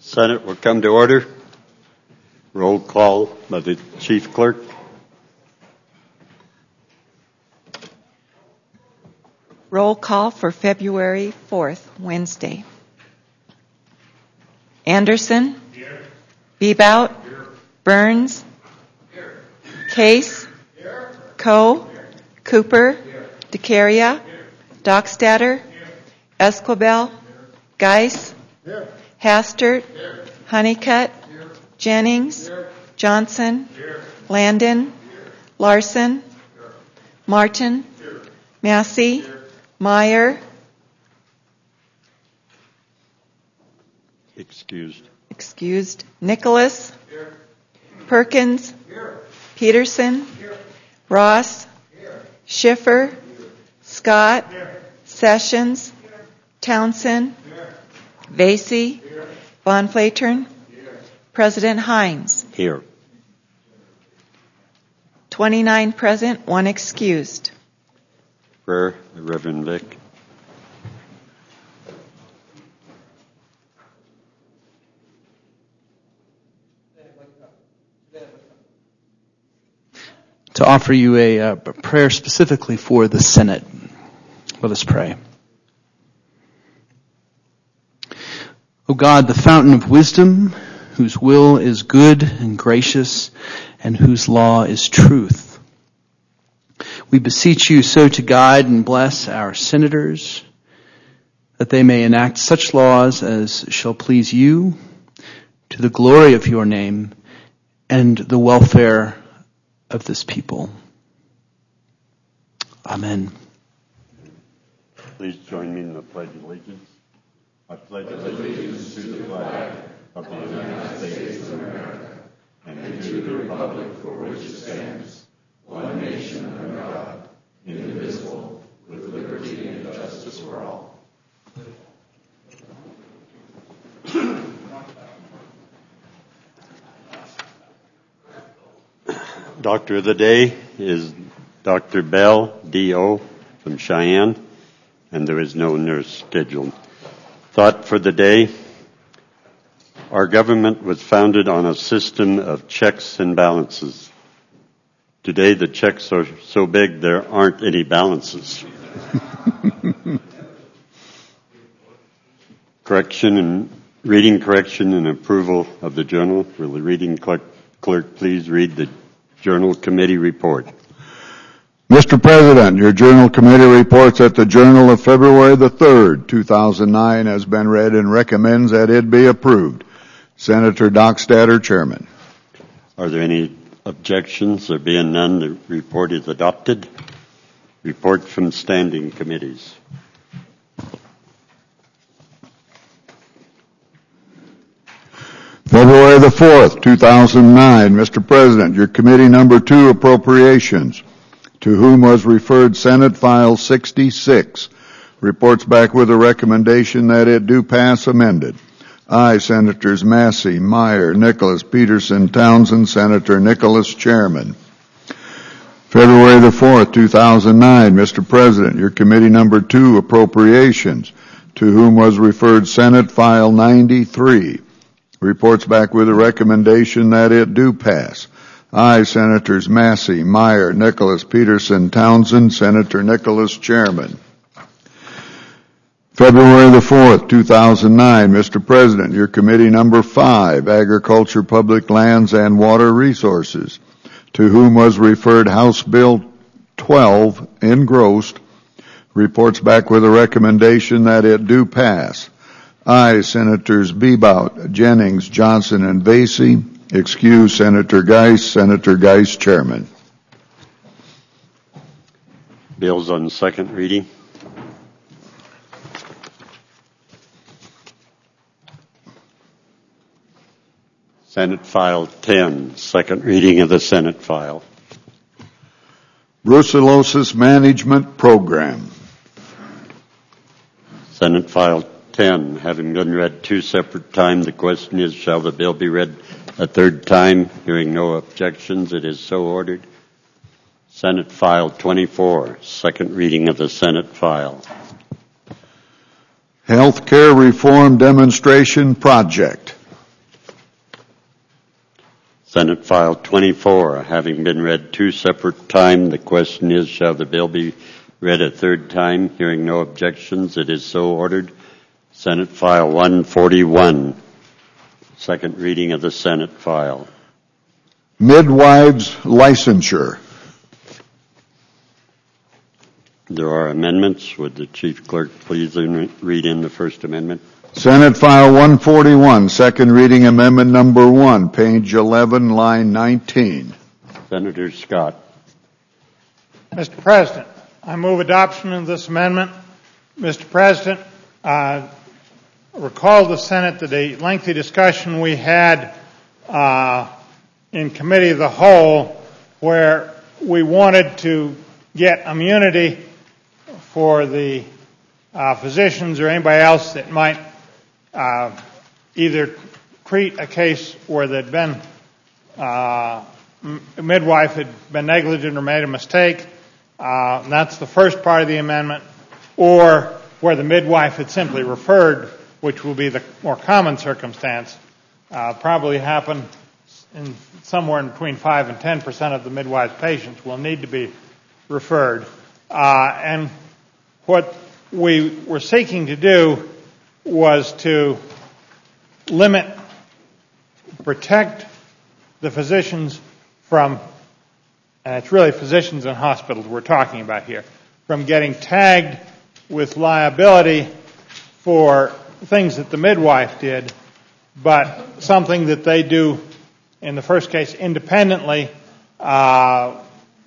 Senate will come to order. Roll call by the Chief Clerk. Roll call for February 4th, Wednesday. Anderson? Here. Bebout? Here. Burns? Here. Case? Here. Coe? Here. Cooper? Here. DeCaria? Here. Dockstader? Here. Esquibel? Here. Geis? Here. Hastert? Here. Honeycutt? Here. Jennings? Here. Johnson? Here. Landon? Here. Larson? Here. Martin? Here. Massey? Here. Meyer? Excused. Nicholas? Here. Perkins? Here. Peterson? Here. Ross? Here. Schiffer? Here. Scott? Here. Sessions? Here. Townsend? Here. Vasey? Here. Von Flatern? Here. President Hines? Here. 29 present, 1 excused. Prayer, the Reverend Vic. To offer you a prayer specifically for the Senate. Let us pray. O God, the fountain of wisdom, whose will is good and gracious, and whose law is truth. We beseech you so to guide and bless our senators, that they may enact such laws as shall please you, to the glory of your name, and the welfare of this people. Amen. Please join me in the Pledge of Allegiance. I pledge allegiance to the flag of the United States of America and to the republic for which it stands, one nation under God, indivisible, with liberty and justice for all. Doctor of the Day is Dr. Bell, D.O., from Cheyenne, and there is no nurse scheduled. Thought for the day: our government was founded on a system of checks and balances. Today the checks are so big there aren't any balances. Reading correction and approval of the journal. Will the reading clerk please read the Journal Committee report? Mr. President, your Journal Committee reports that the Journal of February the 3rd, 2009 has been read and recommends that it be approved. Senator Dockstader, Chairman. Are there any objections? There being none, the report is adopted. Report from standing committees. February the 4th, 2009. Mr. President, your Committee number 2, Appropriations, to whom was referred Senate File 66, reports back with a recommendation that it do pass amended. I, Senators Massey, Meyer, Nicholas, Peterson, Townsend, Senator Nicholas, Chairman. February the 4th, 2009. Mr. President, your Committee number 2, Appropriations, to whom was referred Senate File 93, reports back with a recommendation that it do pass. I, Senators Massey, Meyer, Nicholas, Peterson, Townsend, Senator Nicholas, Chairman. February the 4th, 2009. Mr. President, your Committee number 5, Agriculture, Public Lands, and Water Resources, to whom was referred House Bill 12, engrossed, reports back with a recommendation that it do pass. I, Senators Bebout, Jennings, Johnson, and Vasey, excuse Senator Geis, Chairman. Bills on second reading. Senate File 10, second reading of the Senate file. Brucellosis Management Program. Senate File 10, having been read 2 separate times, the question is, shall the bill be read a third time? Hearing no objections, it is so ordered. Senate File 24, second reading of the Senate file. Healthcare Reform Demonstration Project. Senate File 24, having been read two separate times, the question is, shall the bill be read a third time? Hearing no objections, it is so ordered. Senate File 141, second reading of the Senate file. Midwives licensure. There are amendments. Would the Chief Clerk please read in the first amendment? Senate File 141, second reading amendment number 1, page 11, line 19. Senator Scott. Mr. President, I move adoption of this amendment. Mr. President, recall the Senate that a lengthy discussion we had in Committee of the Whole where we wanted to get immunity for the physicians or anybody else that might either treat a case where there'd been a midwife had been negligent or made a mistake. That's the first part of the amendment. Or where the midwife had simply referred, which will be the more common circumstance, probably happen in somewhere in between 5 and 10% of the midwives' patients will need to be referred. And what we were seeking to do was to protect the physicians from, and it's really physicians and hospitals we're talking about here, from getting tagged with liability for things that the midwife did, but something that they do in the first case independently, that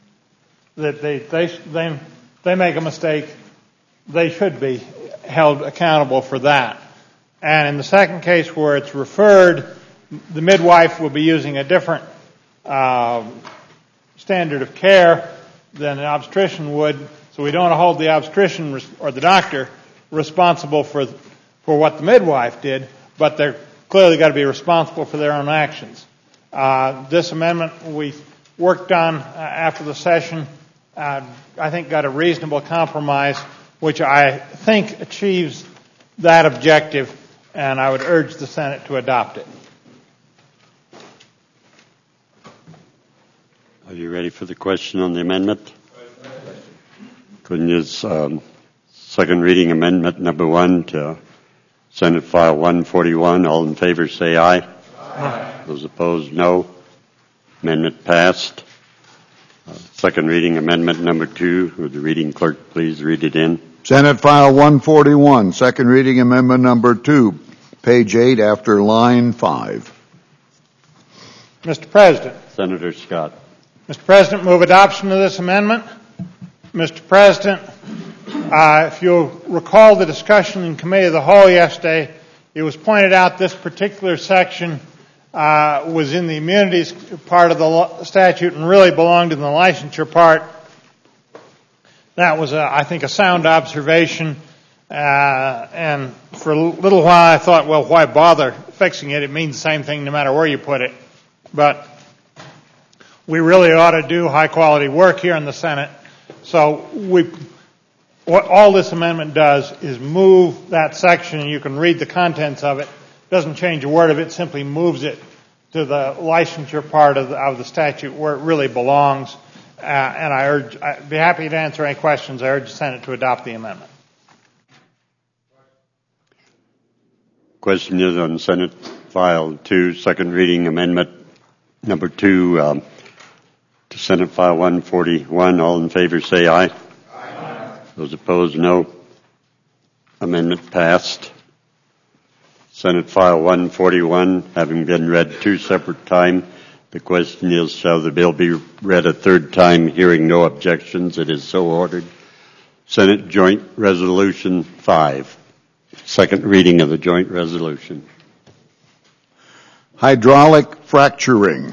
they make a mistake, they should be held accountable for that. And in the second case where it's referred, the midwife will be using a different standard of care than an obstetrician would, so we don't hold the obstetrician or the doctor responsible for what the midwife did, but they're clearly got to be responsible for their own actions. This amendment we worked on after the session, I think got a reasonable compromise, which I think achieves that objective, and I would urge the Senate to adopt it. Are you ready for the question on the amendment? Couldn't use second reading amendment number 1 to Senate File 141. All in favor say aye. Aye. Those opposed, no. Amendment passed. Second reading amendment number 2. Would the reading clerk please read it in? Senate File 141, second reading amendment number 2, page 8 after line 5. Mr. President. Senator Scott. Mr. President, move adoption of this amendment. Mr. President, if you'll recall the discussion in Committee of the Whole yesterday, it was pointed out this particular section was in the immunities part of the statute and really belonged in the licensure part. That was, I think, a sound observation. And for a little while I thought, well, why bother fixing it? It means the same thing no matter where you put it. But we really ought to do high-quality work here in the Senate. So what all this amendment does is move that section, and you can read the contents of it. It doesn't change a word of it, simply moves it to the licensure part of the statute where it really belongs. And I'd be happy to answer any questions. I urge the Senate to adopt the amendment. Question is on Senate File 2, second reading amendment number 2 to Senate File 141. All in favor say aye. Aye. Those opposed, no. Amendment passed. Senate File 141, having been read two separate times, the question is, shall the bill be read a third time? Hearing no objections, it is so ordered. Senate Joint Resolution 5, second reading of the joint resolution. Hydraulic fracturing.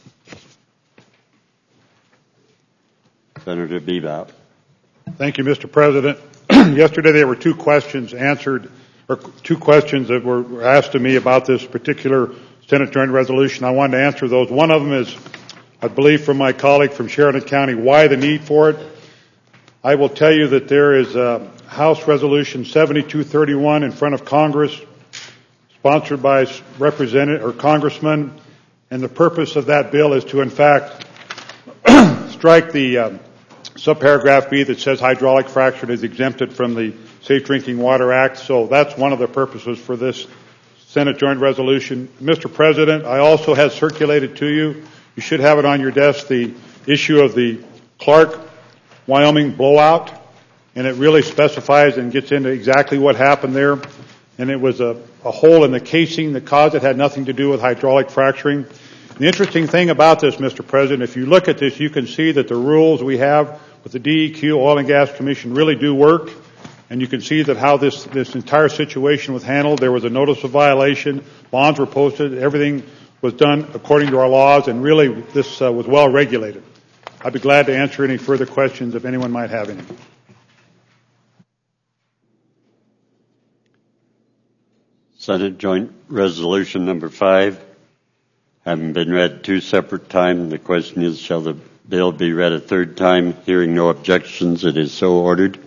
Senator Bebout. Thank you, Mr. President. Yesterday there were two questions answered, or two questions that were asked to me about this particular Senate Joint Resolution. I wanted to answer those. One of them is, I believe from my colleague from Sheridan County, why the need for it. I will tell you that there is House Resolution 7231 in front of Congress, sponsored by Congressman And the purpose of that bill is to, in fact, strike the subparagraph B that says hydraulic fracturing is exempted from the Safe Drinking Water Act. So that's one of the purposes for this Senate Joint Resolution. Mr. President, I also have circulated to you, you should have it on your desk, the issue of the Clark, Wyoming blowout, and it really specifies and gets into exactly what happened there. And it was a hole in the casing that caused it, had nothing to do with hydraulic fracturing. The interesting thing about this, Mr. President, if you look at this, you can see that the rules we have with the DEQ, Oil and Gas Commission, really do work. And you can see that how this entire situation was handled. There was a notice of violation, bonds were posted, everything was done according to our laws, and really this was well regulated. I'd be glad to answer any further questions if anyone might have any. Senate Joint Resolution number 5, having been read 2 separate times, the question is, shall the bill be read a 3rd time? Hearing no objections, it is so ordered.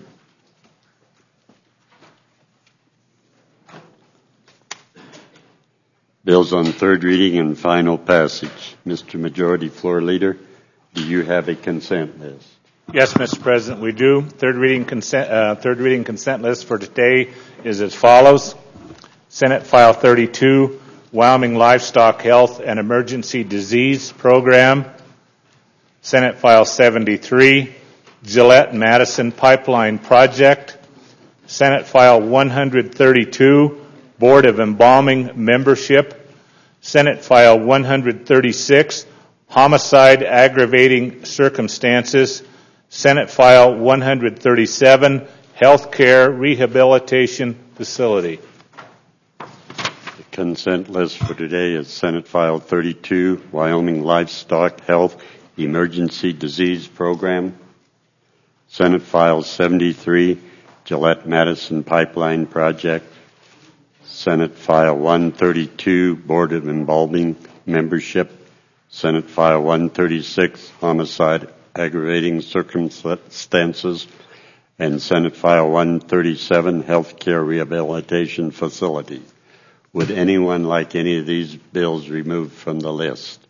Bills on 3rd reading and final passage. Mr. Majority Floor Leader, do you have a consent list? Yes, Mr. President, we do. Third reading consent list for today is as follows. Senate File 32, Wyoming Livestock Health and Emergency Disease Program. Senate File 73, Gillette-Madison Pipeline Project. Senate File 132, Board of Embalming Membership. Senate File 136, Homicide Aggravating Circumstances. Senate File 137, Healthcare Rehabilitation Facility. The consent list for today is Senate File 32, Wyoming Livestock Health Emergency Disease Program. Senate File 73, Gillette-Madison Pipeline Project. Senate File 132, Board of Embalming Membership. Senate File 136, Homicide Aggravating Circumstances. And Senate File 137, Healthcare Rehabilitation Facility. Would anyone like any of these bills removed from the list?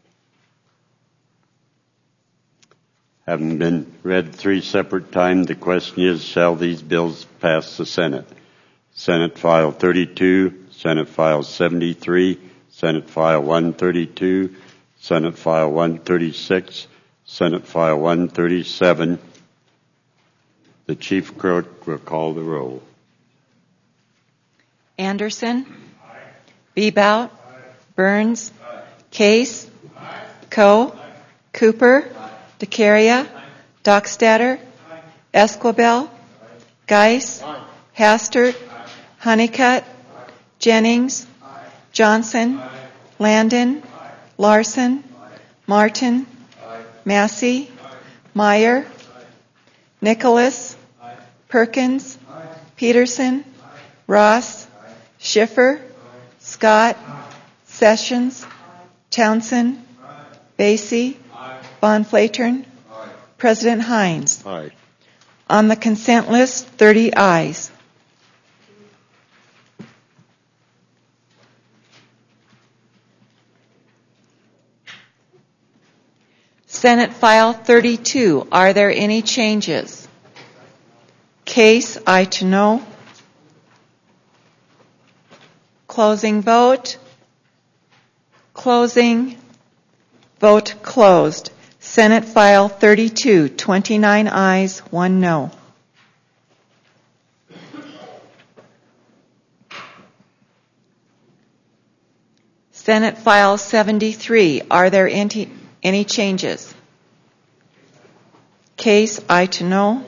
Having been read 3 separate times, the question is, shall these bills pass the Senate? Senate File 32, Senate File 73, Senate File 132, Senate File 136, Senate File 137. The Chief Clerk will call the roll. Anderson. Aye. Bebout. Aye. Burns. Aye. Case. Aye. Coe. Aye. Cooper. Aye. DeCaria. Aye. Dockstader. Aye. Esquibel. Aye. Geis. Aye. Hastert. Aye. Honeycutt. Aye. Jennings. Aye. Johnson. Aye. Landon. Aye. Larson. Aye. Martin. Aye. Massey. Aye. Meyer. Aye. Nicholas. Aye. Perkins. Aye. Peterson. Aye. Ross. Aye. Schiffer. Aye. Scott. Aye. Sessions. Aye. Townsend. Aye. Basie. Aye. Von Flatern. Aye. President Hines. Aye. On the consent list, 30 ayes. Senate File 32. Are there any changes? Case, aye to no. Closing vote. Closing. Vote closed. Senate File 32. 29 ayes, 1 no. Senate File 73. Are there any changes? Case, aye to no.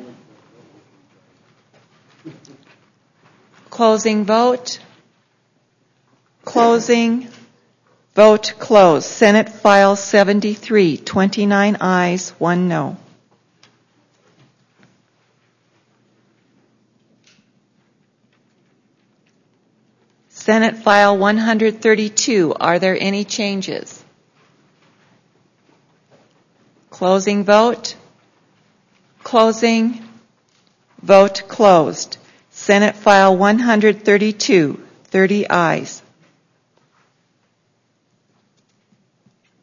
Closing vote. Closing. Vote closed. Senate File 73. 29 ayes, 1 no. Senate File 132. Are there any changes? Closing vote. Closing. Vote closed. Senate File 132. 30 ayes.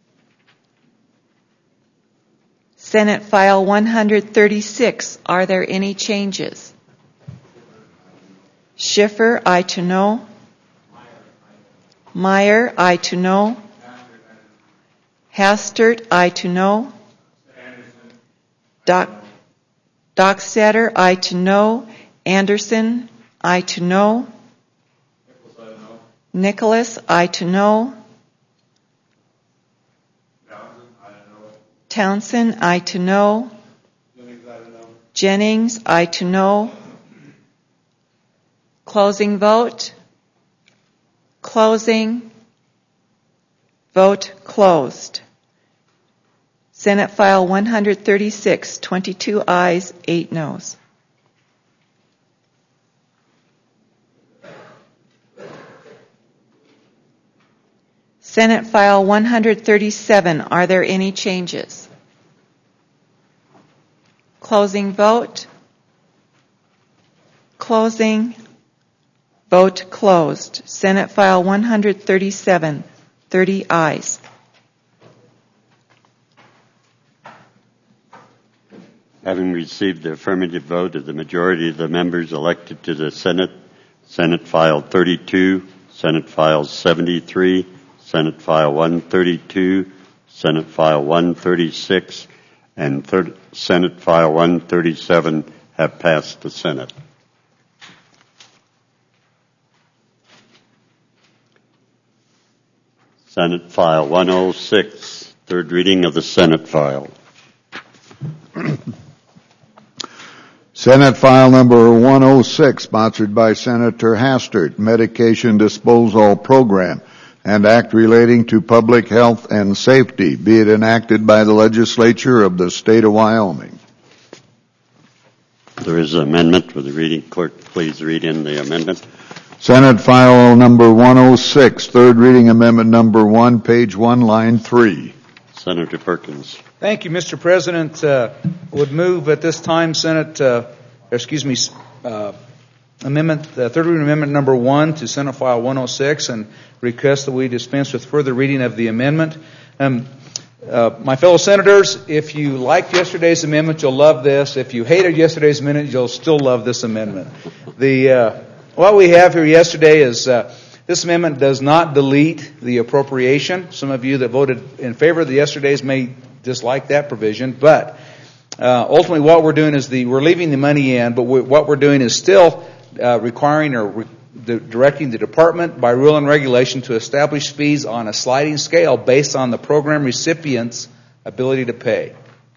Senate File 136. Are there any changes? Schiffer, aye to no. Meyer, aye to no. Hastert, aye to no. Dockstader, aye to no. Anderson, aye to no. Nicholas, aye to no. Townsend, aye to no. Jennings, aye to no. Closing vote. Closing. Vote closed. Senate File 136, 22 ayes, 8 noes. Senate File 137. Are there any changes? Closing vote. Closing. Vote closed. Senate File 137. 30 ayes. Having received the affirmative vote of the majority of the members elected to the Senate, Senate File 32, Senate File 73, Senate File 132, Senate File 136, and Senate File 137 have passed the Senate. Senate File 106, third reading of the Senate file. Senate File Number 106, sponsored by Senator Hastert, Medication Disposal Program, and Act relating to public health and safety, be it enacted by the legislature of the state of Wyoming. There is an amendment. Will the reading clerk please read in the amendment? Senate File Number 106, third reading amendment number 1, page 1, line 3. Senator Perkins. Thank you, Mr. President. Would move at this time amendment, third reading amendment number 1 to Senate File 106, and request that we dispense with further reading of the amendment. My fellow senators, if you liked yesterday's amendment, you'll love this. If you hated yesterday's amendment, you'll still love this amendment. What we have here yesterday is this amendment does not delete the appropriation. Some of you that voted in favor of the yesterday's may dislike that provision, but ultimately what we're doing is we're leaving the money in, but what we're doing is still requiring or directing the department by rule and regulation to establish fees on a sliding scale based on the program recipient's ability to pay.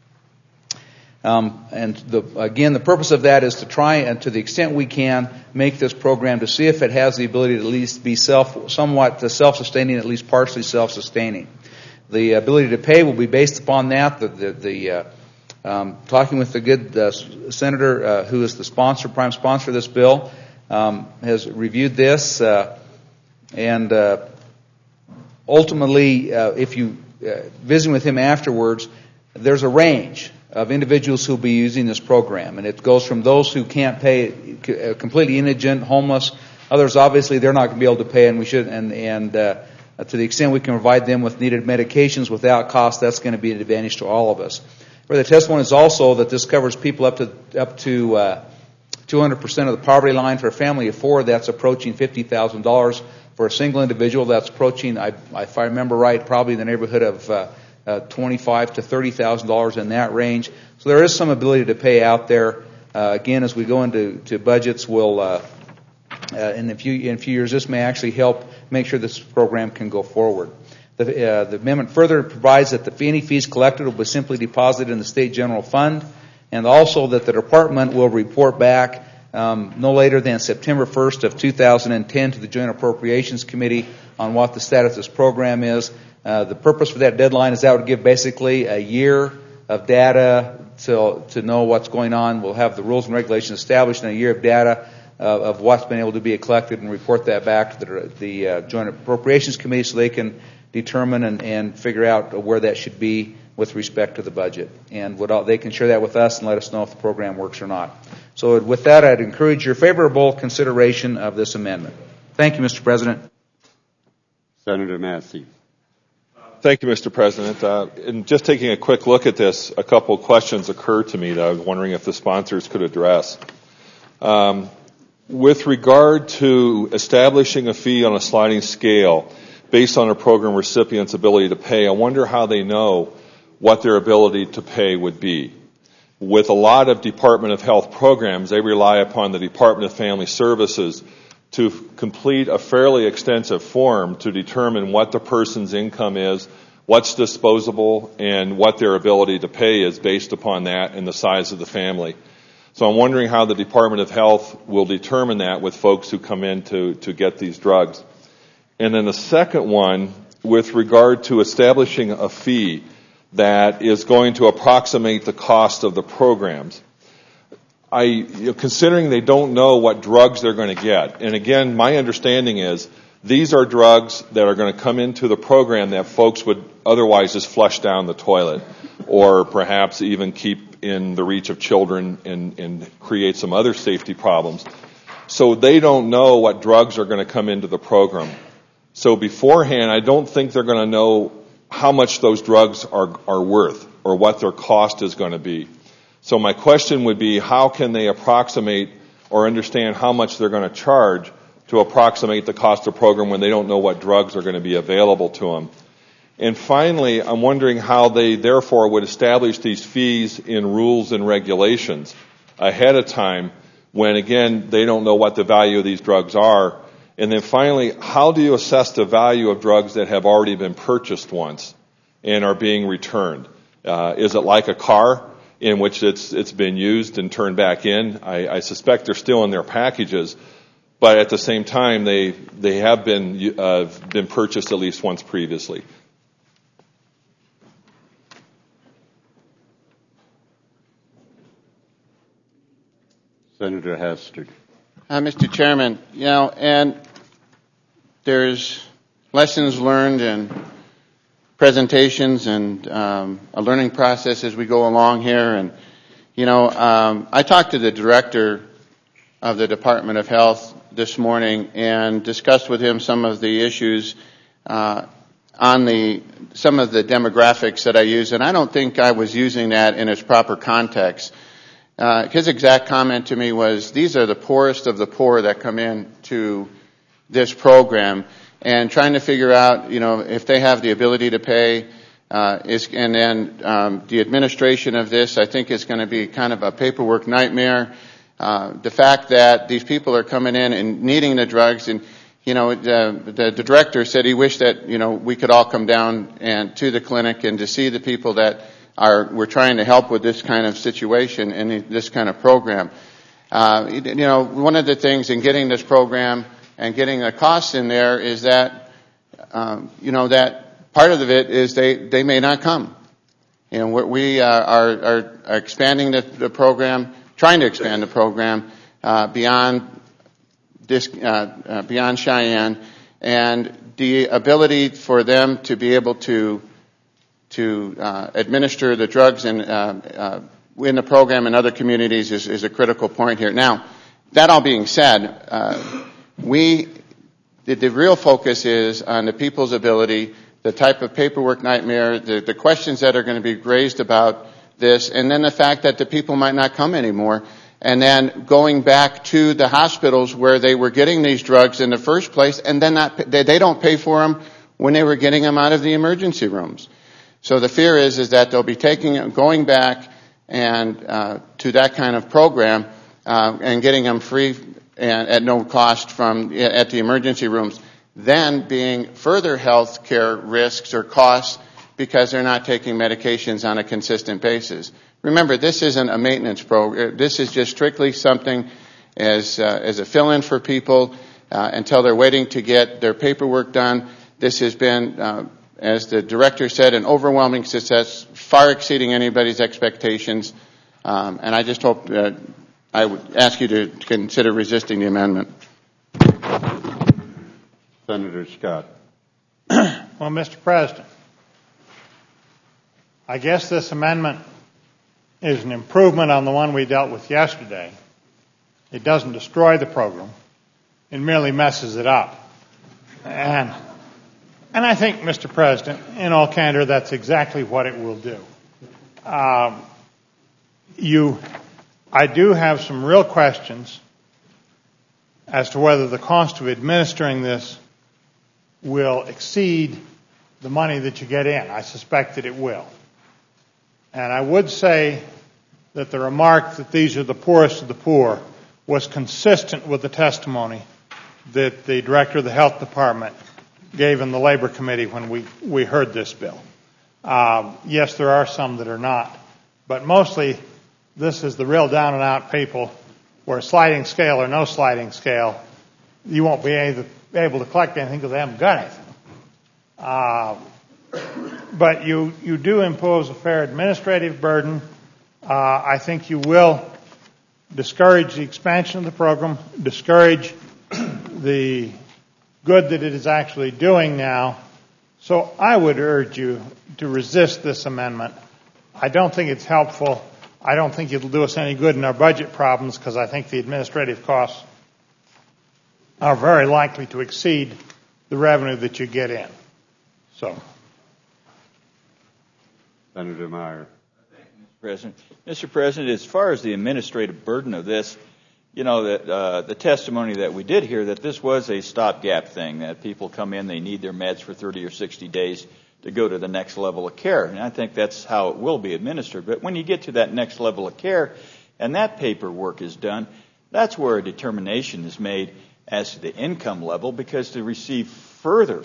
Again, the purpose of that is to try and, to the extent we can, make this program to see if it has the ability to at least be somewhat self-sustaining, at least partially self-sustaining. The ability to pay will be based upon that. Talking with the good senator who is the prime sponsor of this bill, has reviewed this, and ultimately, if you visit with him afterwards, there's a range of individuals who will be using this program, and it goes from those who can't pay, completely indigent, homeless. Others, obviously, they're not going to be able to pay, and we should. And to the extent we can provide them with needed medications without cost, that's going to be an advantage to all of us. Where the testimony is also that this covers people up to 200% of the poverty line. For a family of 4, that's approaching $50,000. For a single individual, that's approaching, if I remember right, probably in the neighborhood of $25,000 to $30,000 in that range. So there is some ability to pay out there. Again, as we go into budgets, we'll in a few years, this may actually help make sure this program can go forward. The amendment further provides that any fees collected will be simply deposited in the state general fund, and also that the department will report back no later than September 1st of 2010 to the Joint Appropriations Committee on what the status of this program is. The purpose for that deadline is that would give basically a year of data to know what's going on. We'll have the rules and regulations established in a year of data of what's been able to be collected and report that back to the Joint Appropriations Committee so they can determine and figure out where that should be with respect to the budget. And they can share that with us and let us know if the program works or not. So with that, I'd encourage your favorable consideration of this amendment. Thank you, Mr. President. Senator Massey. Thank you, Mr. President. In just taking a quick look at this, a couple of questions occurred to me that I was wondering if the sponsors could address. With regard to establishing a fee on a sliding scale based on a program recipient's ability to pay, I wonder how they know what their ability to pay would be. With a lot of Department of Health programs, they rely upon the Department of Family Services to complete a fairly extensive form to determine what the person's income is, what's disposable, and what their ability to pay is based upon that and the size of the family. So I'm wondering how the Department of Health will determine that with folks who come in to get these drugs. And then the second one, with regard to establishing a fee that is going to approximate the cost of the programs. Considering they don't know what drugs they're going to get, and again, my understanding is these are drugs that are going to come into the program that folks would otherwise just flush down the toilet, or perhaps even keep in the reach of children and create some other safety problems. So they don't know what drugs are going to come into the program. So beforehand, I don't think they're going to know how much those drugs are worth or what their cost is going to be. So my question would be, how can they approximate or understand how much they're going to charge to approximate the cost of the program when they don't know what drugs are going to be available to them? And finally, I'm wondering how they therefore would establish these fees in rules and regulations ahead of time when, again, they don't know what the value of these drugs are. And then finally, how do you assess the value of drugs that have already been purchased once and are being returned? Is it like a car in which it's been used and turned back in? I suspect they're still in their packages, but at the same time, they have been purchased at least once previously. Senator Hastert. Mr. Chairman, and there's lessons learned and presentations and a learning process as we go along here. And, I talked to the director of the Department of Health this morning and discussed with him some of the issues on some of the demographics that I use, and I don't think I was using that in its proper context. His exact comment to me was, these are the poorest of the poor that come in to this program, and trying to figure out, if they have the ability to pay, and then the administration of this, I think, is going to be kind of a paperwork nightmare. The fact that these people are coming in and needing the drugs, and the director said he wished that we could all come down and to the clinic and to see the people that we're trying to help with this kind of situation and this kind of program. One of the things in getting this program and getting the costs in there is that, that part of it is they may not come. We are expanding the program, trying to expand the program beyond Cheyenne, and the ability for them to be able to administer the drugs in the program in other communities is a critical point here. Now, that all being said, the real focus is on the people's ability, the type of paperwork nightmare, the questions that are going to be raised about this, and then the fact that the people might not come anymore, and then going back to the hospitals where they were getting these drugs in the first place, and then they don't pay for them when they were getting them out of the emergency rooms. So the fear is that they'll be going back and to that kind of program and getting them free and at no cost at the emergency rooms, then being further health care risks or costs because they're not taking medications on a consistent basis. Remember, this isn't a maintenance program. This is just strictly something as a fill-in for people until they're waiting to get their paperwork done. This has been, as the director said, an overwhelming success, far exceeding anybody's expectations. And I just hope I would ask you to consider resisting the amendment. Senator Scott. Well, Mr. President, I guess this amendment is an improvement on the one we dealt with yesterday. It doesn't destroy the program. It merely messes it up. And And I think, Mr. President, in all candor, that's exactly what it will do. I do have some real questions as to whether the cost of administering this will exceed the money that you get in. I suspect that it will. And I would say that the remark that these are the poorest of the poor was consistent with the testimony that the director of the health department gave in the labor committee when we heard this bill. Yes, there are some that are not, but mostly this is the real down and out people where sliding scale or no sliding scale, you won't be able to collect anything because they haven't got anything. But you do impose a fair administrative burden. I think you will discourage the expansion of the program, discourage the good that it is actually doing now. So I would urge you to resist this amendment. I don't think it's helpful. I don't think it'll do us any good in our budget problems because I think the administrative costs are very likely to exceed the revenue that you get in. So, Senator Meyer. Thank you, Mr. President. Mr. President, as far as the administrative burden of this, you know, that the testimony that we did hear that this was a stopgap thing, that people come in, they need their meds for 30 or 60 days to go to the next level of care. And I think that's how it will be administered. But when you get to that next level of care and that paperwork is done, that's where a determination is made as to the income level, because to receive further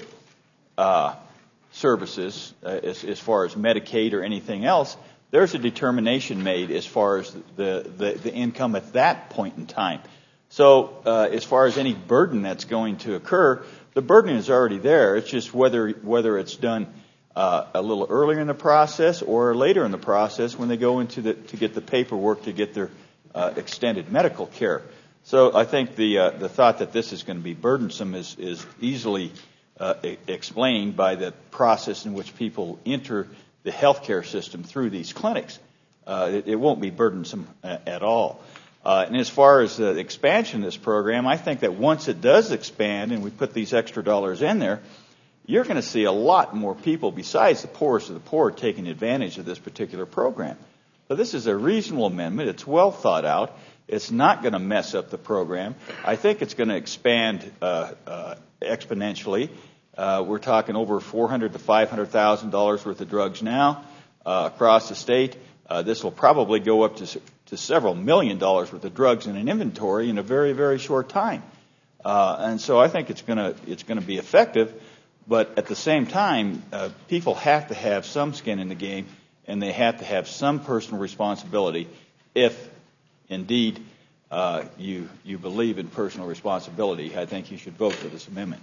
services as far as Medicaid or anything else, there's a determination made as far as the income at that point in time. So as far as any burden that's going to occur, the burden is already there. It's just whether it's done a little earlier in the process or later in the process when they go into to get the paperwork to get their extended medical care. So I think the thought that this is going to be burdensome is easily explained by the process in which people enter the healthcare system through these clinics. It won't be burdensome at all. And as far as the expansion of this program, I think that once it does expand and we put these extra dollars in there, you're going to see a lot more people besides the poorest of the poor taking advantage of this particular program. So this is a reasonable amendment. It's well thought out. It's not going to mess up the program. I think it's going to expand exponentially. We're talking over $400,000 to $500,000 worth of drugs now across the state. This will probably go up to several $1 million worth of drugs in an inventory in a very, very short time. And so I think it's going to be effective. But at the same time, people have to have some skin in the game, and they have to have some personal responsibility. If indeed you believe in personal responsibility, I think you should vote for this amendment.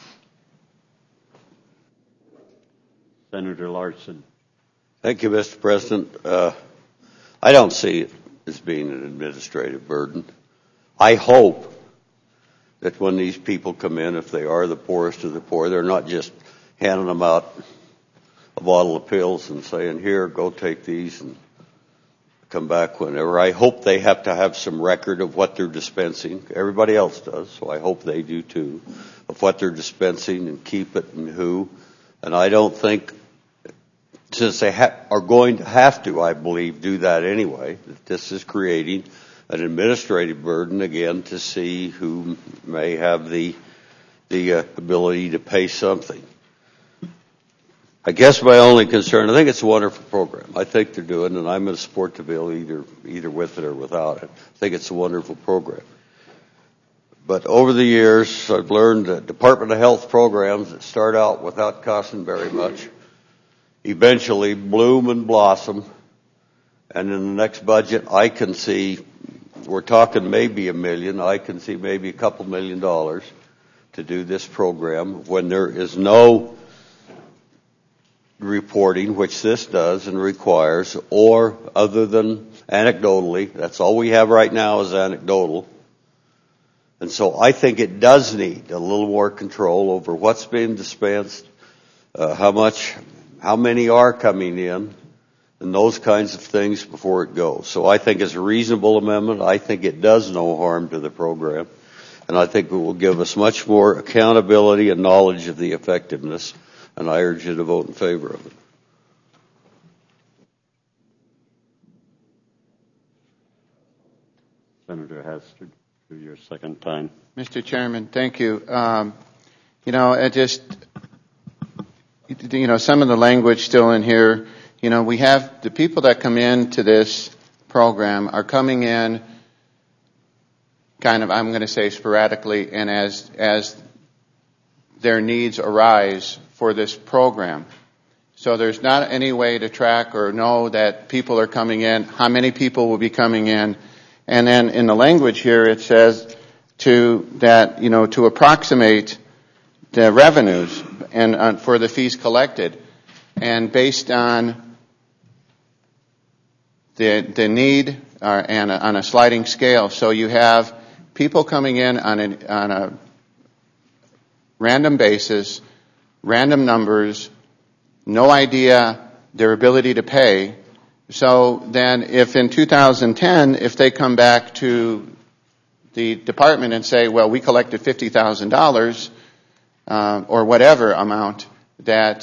Senator Larson. Thank you, Mr. President. I don't see it as being an administrative burden. I hope that when these people come in, if they are the poorest of the poor, they're not just handing them out a bottle of pills and saying, here, go take these and come back whenever. I hope they have to have some record of what they're dispensing. Everybody else does, so I hope they do too, of what they're dispensing and keep it and who. And I don't think, since they are going to have to, I believe, do that anyway, that this is creating an administrative burden, again, to see who may have the ability to pay something. I guess my only concern, I think it's a wonderful program. I think they're doing, and I'm going to support the bill either with it or without it. I think it's a wonderful program. But over the years, I've learned that Department of Health programs that start out without costing very much eventually bloom and blossom. And in the next budget, I can see, we're talking maybe $1 million, I can see maybe a couple $1 million to do this program when there is no reporting, which this does and requires, or other than anecdotally. That's all we have right now is anecdotal. And so I think it does need a little more control over what's being dispensed, how many are coming in, and those kinds of things before it goes. So I think it's a reasonable amendment. I think it does no harm to the program. And I think it will give us much more accountability and knowledge of the effectiveness and I urge you to vote in favor of it. Senator Hastert, for your second time. Mr. Chairman, thank you. It just, some of the language still in here, we have the people that come into this program are coming in kind of, I'm going to say sporadically, and as their needs arise for this program. So there's not any way to track or know that people are coming in, how many people will be coming in. And then in the language here it says to approximate the revenues and for the fees collected, and based on the need and on a sliding scale. So you have people coming in on a random basis, random numbers, no idea their ability to pay. So then if in 2010, if they come back to the department and say, well, we collected $50,000 or whatever amount, that,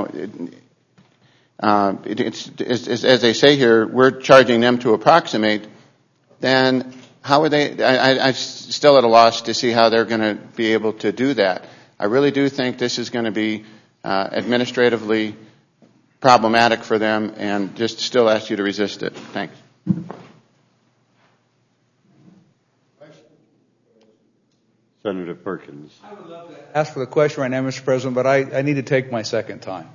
it's as they say here, we're charging them to approximate, then how are they, I'm still at a loss to see how they're going to be able to do that. I really do think this is going to be administratively problematic for them, and just still ask you to resist it. Thanks. Senator Perkins. I would love to ask for the question right now, Mr. President, but I need to take my second time.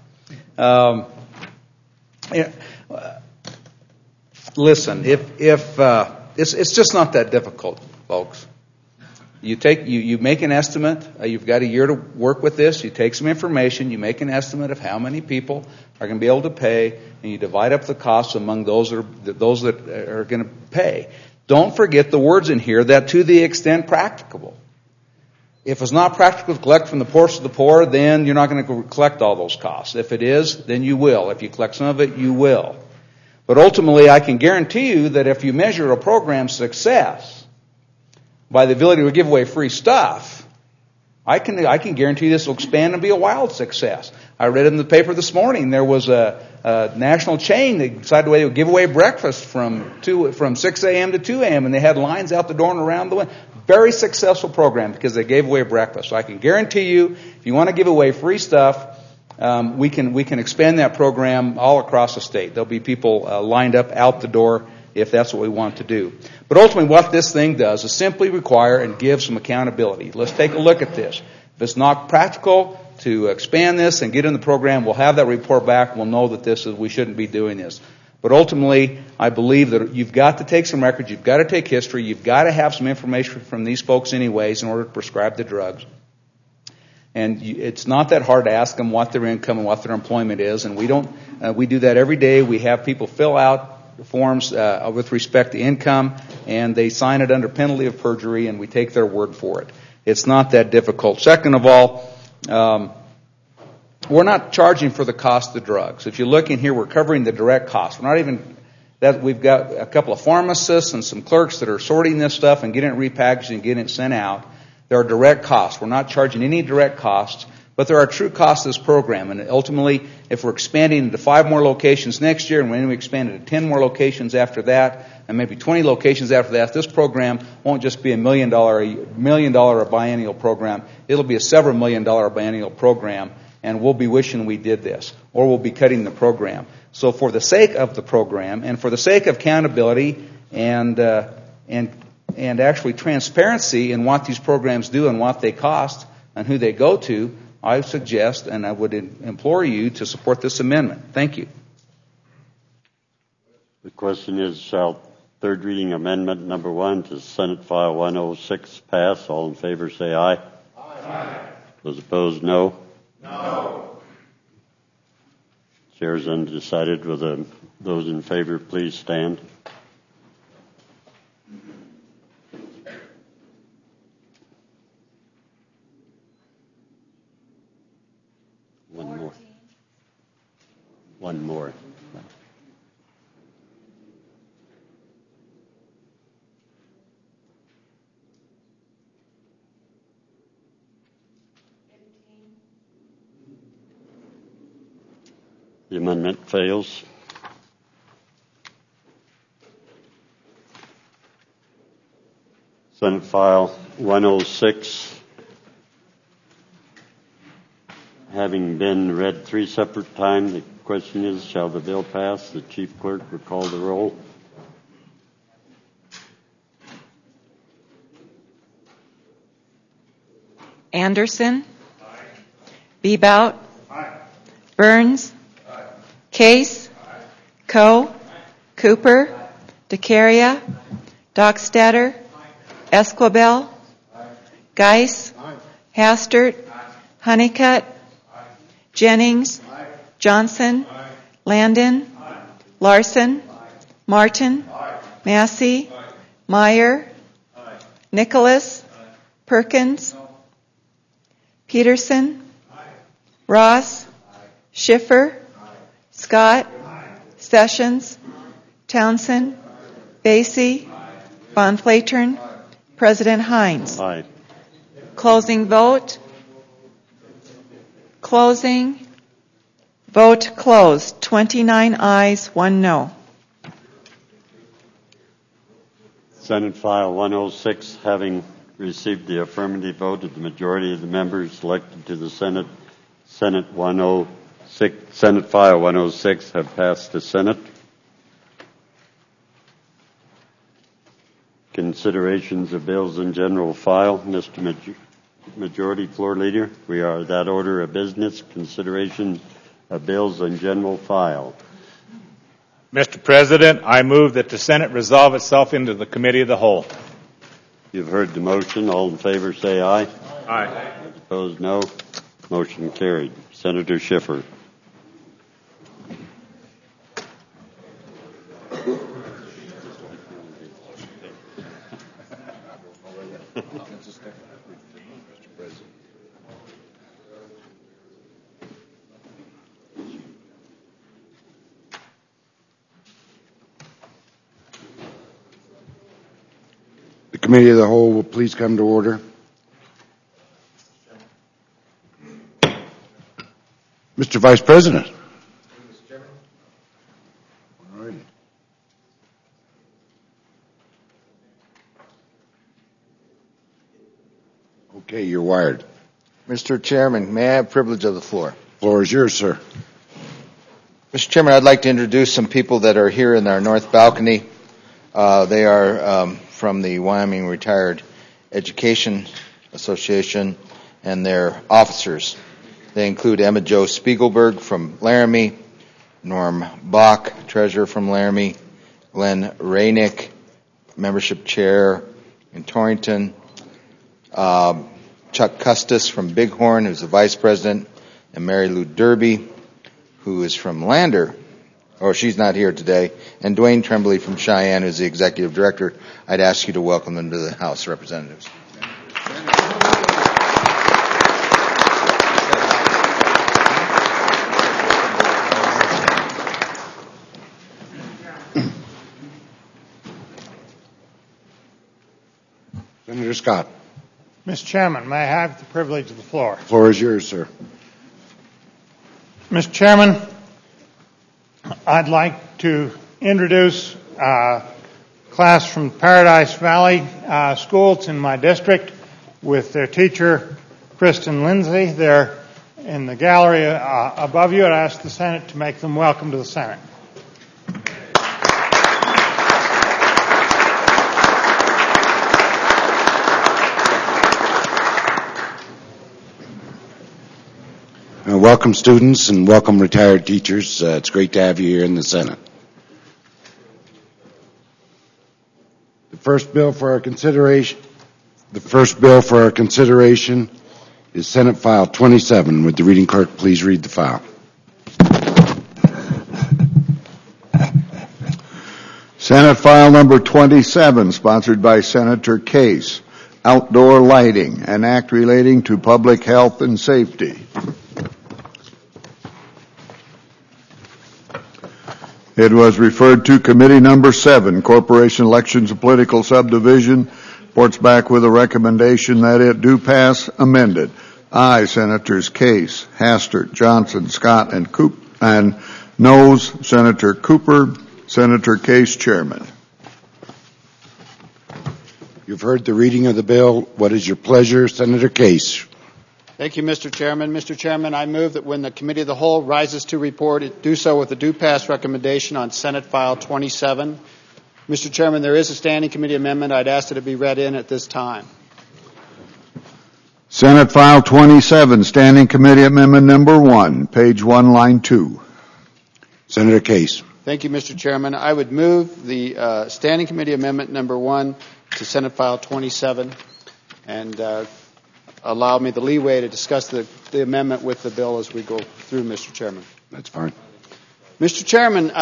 Listen, if it's just not that difficult, folks. You make an estimate. You've got a year to work with this. You take some information. You make an estimate of how many people are going to be able to pay, and you divide up the costs among those that are going to pay. Don't forget the words in here that to the extent practicable. If it's not practical to collect from the poorest of the poor, then you're not going to collect all those costs. If it is, then you will. If you collect some of it, you will. But ultimately, I can guarantee you that if you measure a program's success by the ability to give away free stuff, I can guarantee this will expand and be a wild success. I read in the paper this morning there was a national chain that decided they would give away breakfast from 6 a.m. to 2 a.m. and they had lines out the door and around the window. Very successful program because they gave away breakfast. So I can guarantee you, if you want to give away free stuff, we can expand that program all across the state. There'll be people lined up out the door if that's what we want to do. But ultimately what this thing does is simply require and give some accountability. Let's take a look at this. If it's not practical to expand this and get in the program, we'll have that report back. We'll know that we shouldn't be doing this. But ultimately, I believe that you've got to take some records, you've got to take history, you've got to have some information from these folks anyways in order to prescribe the drugs. And it's not that hard to ask them what their income and what their employment is. And we do that every day. We have people fill out the forms with respect to income, and they sign it under penalty of perjury, and we take their word for it. It's not that difficult. Second of all, we're not charging for the cost of the drugs. If you look in here, we're covering the direct cost. We're not even that. We've got a couple of pharmacists and some clerks that are sorting this stuff and getting it repackaged and getting it sent out. There are direct costs. We're not charging any direct costs, but there are true costs of this program. And ultimately, if we're expanding into 5 more locations next year, and when we expand into 10 more locations after that, and maybe 20 locations after that, this program won't just be $1 million a biennial program. It'll be a several $1 million biennial program. And we'll be wishing we did this, or we'll be cutting the program. So for the sake of the program, and for the sake of accountability, and actually transparency in what these programs do and what they cost and who they go to, I suggest and I would implore you to support this amendment. Thank you. The question is, shall third reading amendment number 1 to Senate File 106 pass? All in favor say aye. Aye. Those opposed, no. No. Chair's undecided. Will those in favor please stand? One more. The amendment fails. Senate File 106, having been read 3 separate times, the question is, shall the bill pass? The Chief Clerk will call the roll. Anderson. Bebout. Burns. Case. Coe. Cooper. DeCaria. Dockstader. Esquibel. Geis. Hastert. Honeycutt. Jennings. Johnson. Landon. Larson. Martin. Massey. Meyer. Nicholas. Perkins. Peterson. Ross. Schiffer. Scott. Sessions. Townsend. Basie. Von Flatern. President Hines. Aye. Closing vote. Closing. Vote closed. 29 ayes, 1 no. Senate File 106, having received the affirmative vote of the majority of the members elected to the Senate, Senate File 106 have passed the Senate. Considerations of bills in general file. Mr. Majority Floor Leader, we are that order of business. Consideration of bills in general file. Mr. President, I move that the Senate resolve itself into the Committee of the Whole. You've heard the motion. All in favor say aye. Aye. Opposed, no. Motion carried. Senator Schiffer. The Committee of the Whole will please come to order. Mr. Vice President. All right. Okay, you're wired. Mr. Chairman, may I have privilege of the floor? Floor is yours, sir. Mr. Chairman, I'd like to introduce some people that are here in our north balcony. They are from the Wyoming Retired Education Association and their officers. They include Emma Jo Spiegelberg from Laramie, Norm Bach, treasurer from Laramie, Glenn Rainick, membership chair in Torrington, Chuck Custis from Bighorn, who's the vice president, and Mary Lou Derby, who is from Lander, or she's not here today, and Dwayne Tremblay from Cheyenne, who's the executive director. I'd ask you to welcome them to the House of Representatives. Senator Scott. Mr. Chairman, may I have the privilege of the floor? The floor is yours, sir. Mr. Chairman, I'd like to introduce a class from Paradise Valley School. It's in my district with their teacher, Kristen Lindsay. They're in the gallery above you. I'd ask the Senate to make them welcome to the Senate. Welcome students and welcome retired teachers. It's great to have you here in the Senate. The first bill for our consideration is Senate File 27. Would the reading clerk please read the file? Senate File number 27, sponsored by Senator Case. Outdoor lighting, an act relating to public health and safety. It was referred to Committee Number 7, Corporation Elections and Political Subdivision. Reports back with a recommendation that it do pass amended. Aye, Senators Case, Hastert, Johnson, Scott, and Noes, Senator Cooper. Senator Case, Chairman. You've heard the reading of the bill. What is your pleasure, Senator Case? Thank you, Mr. Chairman. Mr. Chairman, I move that when the Committee of the Whole rises to report, it do so with a due pass recommendation on Senate File 27. Mr. Chairman, there is a standing committee amendment. I'd ask that it be read in at this time. Senate File 27, Standing Committee Amendment Number 1, page 1, line 2. Senator Case. Thank you, Mr. Chairman. I would move the Standing Committee Amendment Number 1 to Senate File 27 and allow me the leeway to discuss the amendment with the bill as we go through, Mr. Chairman. That's fine. Mr. Chairman,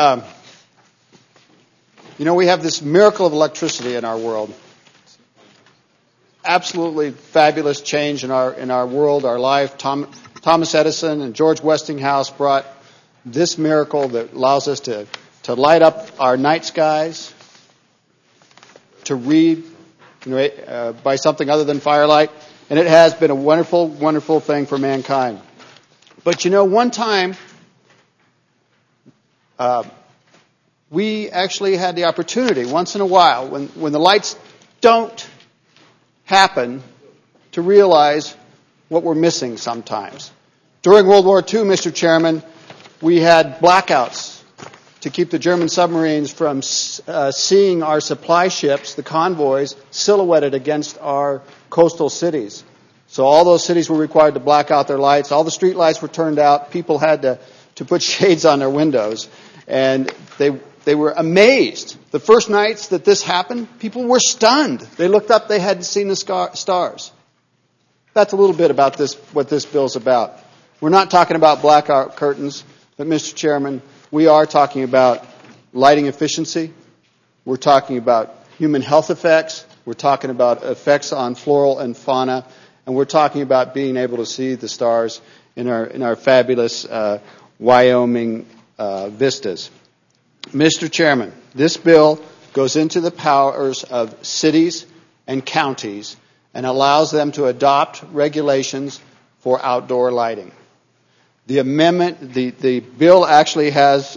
we have this miracle of electricity in our world. Absolutely fabulous change in our world, our life. Thomas Edison and George Westinghouse brought this miracle that allows us to light up our night skies, to read by something other than firelight, and it has been a wonderful, wonderful thing for mankind. But one time we actually had the opportunity, once in a while, when the lights don't happen, to realize what we're missing sometimes. During World War II, Mr. Chairman, we had blackouts to keep the German submarines from seeing our supply ships, the convoys, silhouetted against our coastal cities. So all those cities were required to black out their lights. All the street lights were turned out. People had to put shades on their windows. And they were amazed. The first nights that this happened, people were stunned. They looked up, they hadn't seen the stars. That's a little bit about what this bill's about. We're not talking about blackout curtains, but Mr. Chairman, we are talking about lighting efficiency. We're talking about human health effects. We're talking about effects on floral and fauna. And we're talking about being able to see the stars in our fabulous Wyoming vistas. Mr. Chairman, this bill goes into the powers of cities and counties and allows them to adopt regulations for outdoor lighting. The bill actually has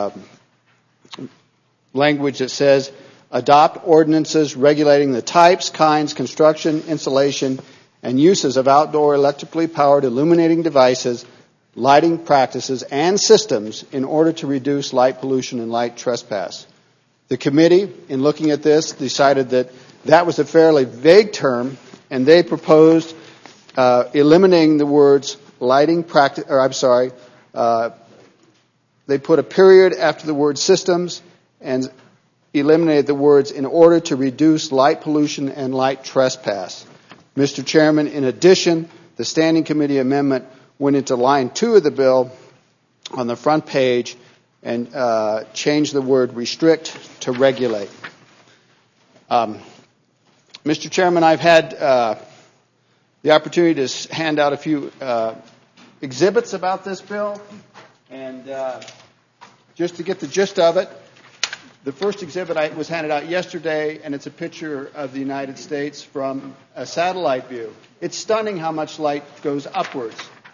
language that says, adopt ordinances regulating the types, kinds, construction, installation, and uses of outdoor electrically powered illuminating devices, lighting practices, and systems in order to reduce light pollution and light trespass. The committee, in looking at this, decided that was a fairly vague term, and they proposed eliminating the words lighting practice, they put a period after the word systems and eliminated the words in order to reduce light pollution and light trespass. Mr. Chairman, in addition, the Standing Committee amendment went into line 2 of the bill on the front page and changed the word restrict to regulate. Mr. Chairman, I've had the opportunity to hand out a few exhibits about this bill, and just to get the gist of it, the first exhibit was handed out yesterday, and it's a picture of the United States from a satellite view. It's stunning how much light goes upwards.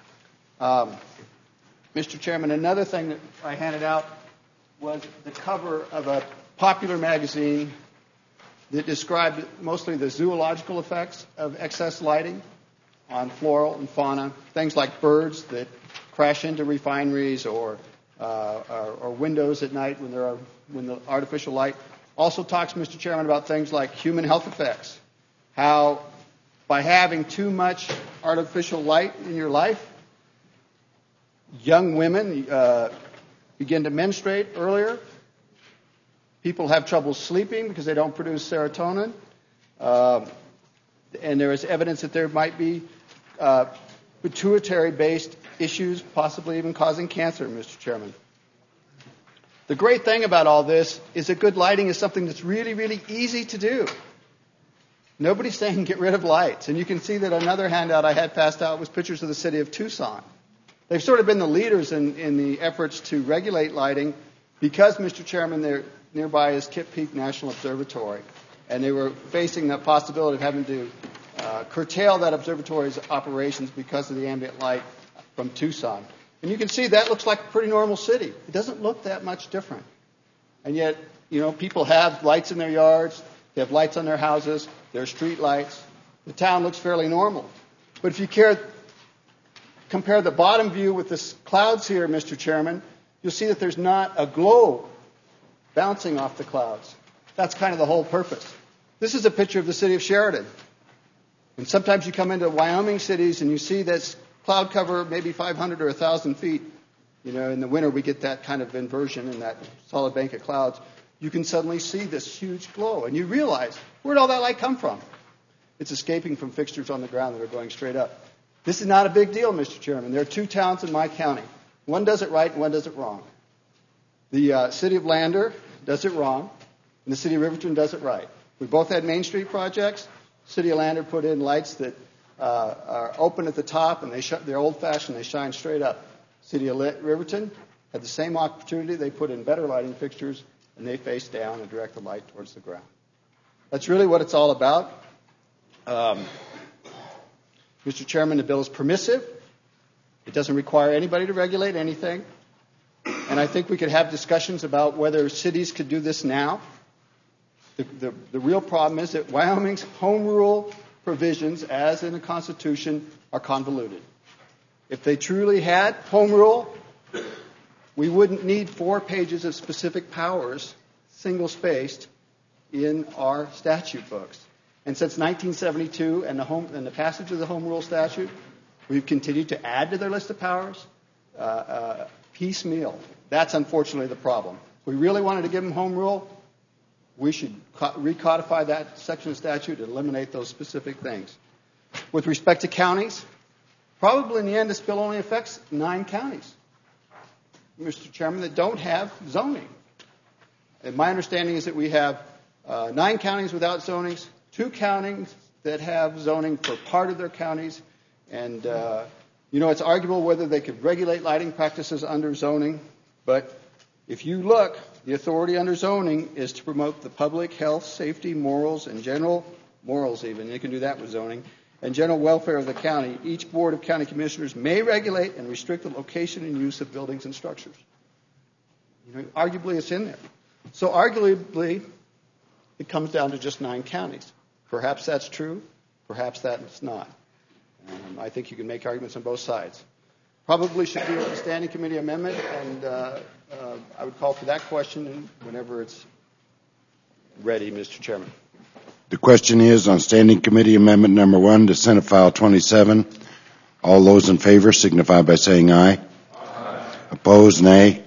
Mr. Chairman, another thing that I handed out was the cover of a popular magazine that described mostly the zoological effects of excess lighting on floral and fauna, things like birds that crash into refineries or windows at night when the artificial light. Also talks, Mr. Chairman, about things like human health effects, how by having too much artificial light in your life, young women begin to menstruate earlier. People have trouble sleeping because they don't produce serotonin. And there is evidence that there might be pituitary-based issues, possibly even causing cancer, Mr. Chairman. The great thing about all this is that good lighting is something that's really, really easy to do. Nobody's saying get rid of lights. And you can see that another handout I had passed out was pictures of the city of Tucson. They've sort of been the leaders in the efforts to regulate lighting because, Mr. Chairman, nearby is Kitt Peak National Observatory. And they were facing the possibility of having to curtail that observatory's operations because of the ambient light from Tucson. And you can see that looks like a pretty normal city. It doesn't look that much different. And yet, people have lights in their yards. They have lights on their houses. There are street lights. The town looks fairly normal. But if you compare the bottom view with the clouds here, Mr. Chairman, you'll see that there's not a glow bouncing off the clouds. That's kind of the whole purpose. This is a picture of the city of Sheridan. And sometimes you come into Wyoming cities and you see this cloud cover maybe 500 or 1,000 feet. In the winter we get that kind of inversion in that solid bank of clouds. You can suddenly see this huge glow, and you realize, where'd all that light come from? It's escaping from fixtures on the ground that are going straight up. This is not a big deal, Mr. Chairman. There are two towns in my county. One does it right and one does it wrong. The city of Lander does it wrong, and the city of Riverton does it right. We both had Main Street projects. City of Lander put in lights that are open at the top, and they're old-fashioned. They shine straight up. City of Riverton had the same opportunity. They put in better lighting fixtures, and they face down and direct the light towards the ground. That's really what it's all about. Mr. Chairman, the bill is permissive. It doesn't require anybody to regulate anything. And I think we could have discussions about whether cities could do this now. The real problem is that Wyoming's home rule provisions, as in the Constitution, are convoluted. If they truly had home rule, we wouldn't need 4 pages of specific powers, single-spaced, in our statute books. And since 1972 and the passage of the Home Rule statute, we've continued to add to their list of powers piecemeal. That's unfortunately the problem. If we really wanted to give them Home Rule, we should recodify that section of statute and eliminate those specific things. With respect to counties, probably in the end this bill only affects 9 counties, Mr. Chairman, that don't have zoning. And my understanding is that we have 9 counties without zonings, 2 counties that have zoning for part of their counties, and it's arguable whether they could regulate lighting practices under zoning, but if you look, the authority under zoning is to promote the public health, safety, morals, and general morals even. You can do that with zoning. And general welfare of the county. Each board of county commissioners may regulate and restrict the location and use of buildings and structures. Arguably it's in there. So arguably it comes down to just 9 counties. Perhaps that's true. Perhaps that's not. I think you can make arguments on both sides. Probably should be a standing committee amendment, and I would call for that question whenever it's ready, Mr. Chairman. The question is on Standing Committee Amendment Number 1 to Senate File 27. All those in favor signify by saying aye. Aye. Opposed, nay.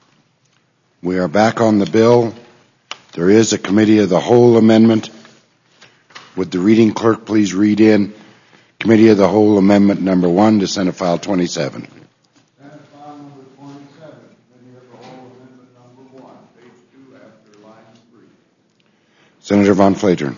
We are back on the bill. There is a Committee of the Whole amendment. Would the reading clerk please read in Committee of the Whole Amendment Number 1 to Senate File 27. Senate File Number 27, Committee of the Whole Amendment Number 1, page 2 after line 3. Senator Von Flatern.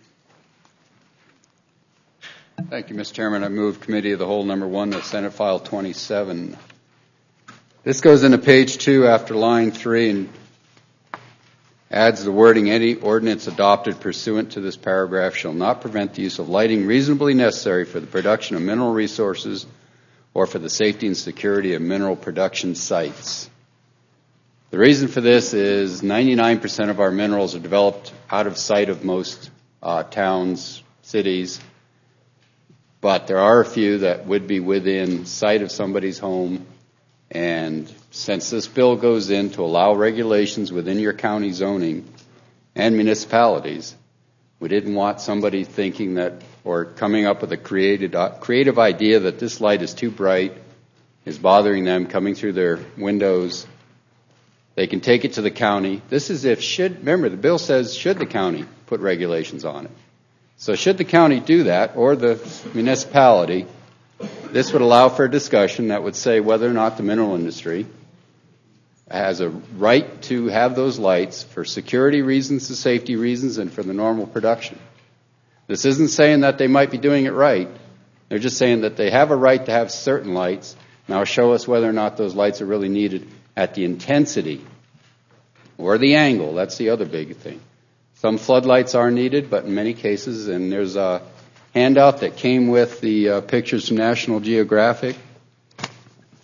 Thank you, Mr. Chairman. I move Committee of the Whole Number 1 to Senate File 27. This goes into page 2 after line 3 and adds the wording, any ordinance adopted pursuant to this paragraph shall not prevent the use of lighting reasonably necessary for the production of mineral resources or for the safety and security of mineral production sites. The reason for this is 99% of our minerals are developed out of sight of most towns, cities, but there are a few that would be within sight of somebody's home. And since this bill goes in to allow regulations within your county zoning and municipalities, we didn't want somebody thinking that or coming up with a creative idea that this light is too bright, is bothering them coming through their windows. They can take it to the county. This is remember the bill says should the county put regulations on it. So should the county do that or the municipality, this would allow for a discussion that would say whether or not the mineral industry has a right to have those lights for security reasons, for safety reasons, and for the normal production. This isn't saying that they might be doing it right. They're just saying that they have a right to have certain lights. Now show us whether or not those lights are really needed at the intensity or the angle. That's the other big thing. Some floodlights are needed, but in many cases, and there's a handout that came with the pictures from National Geographic.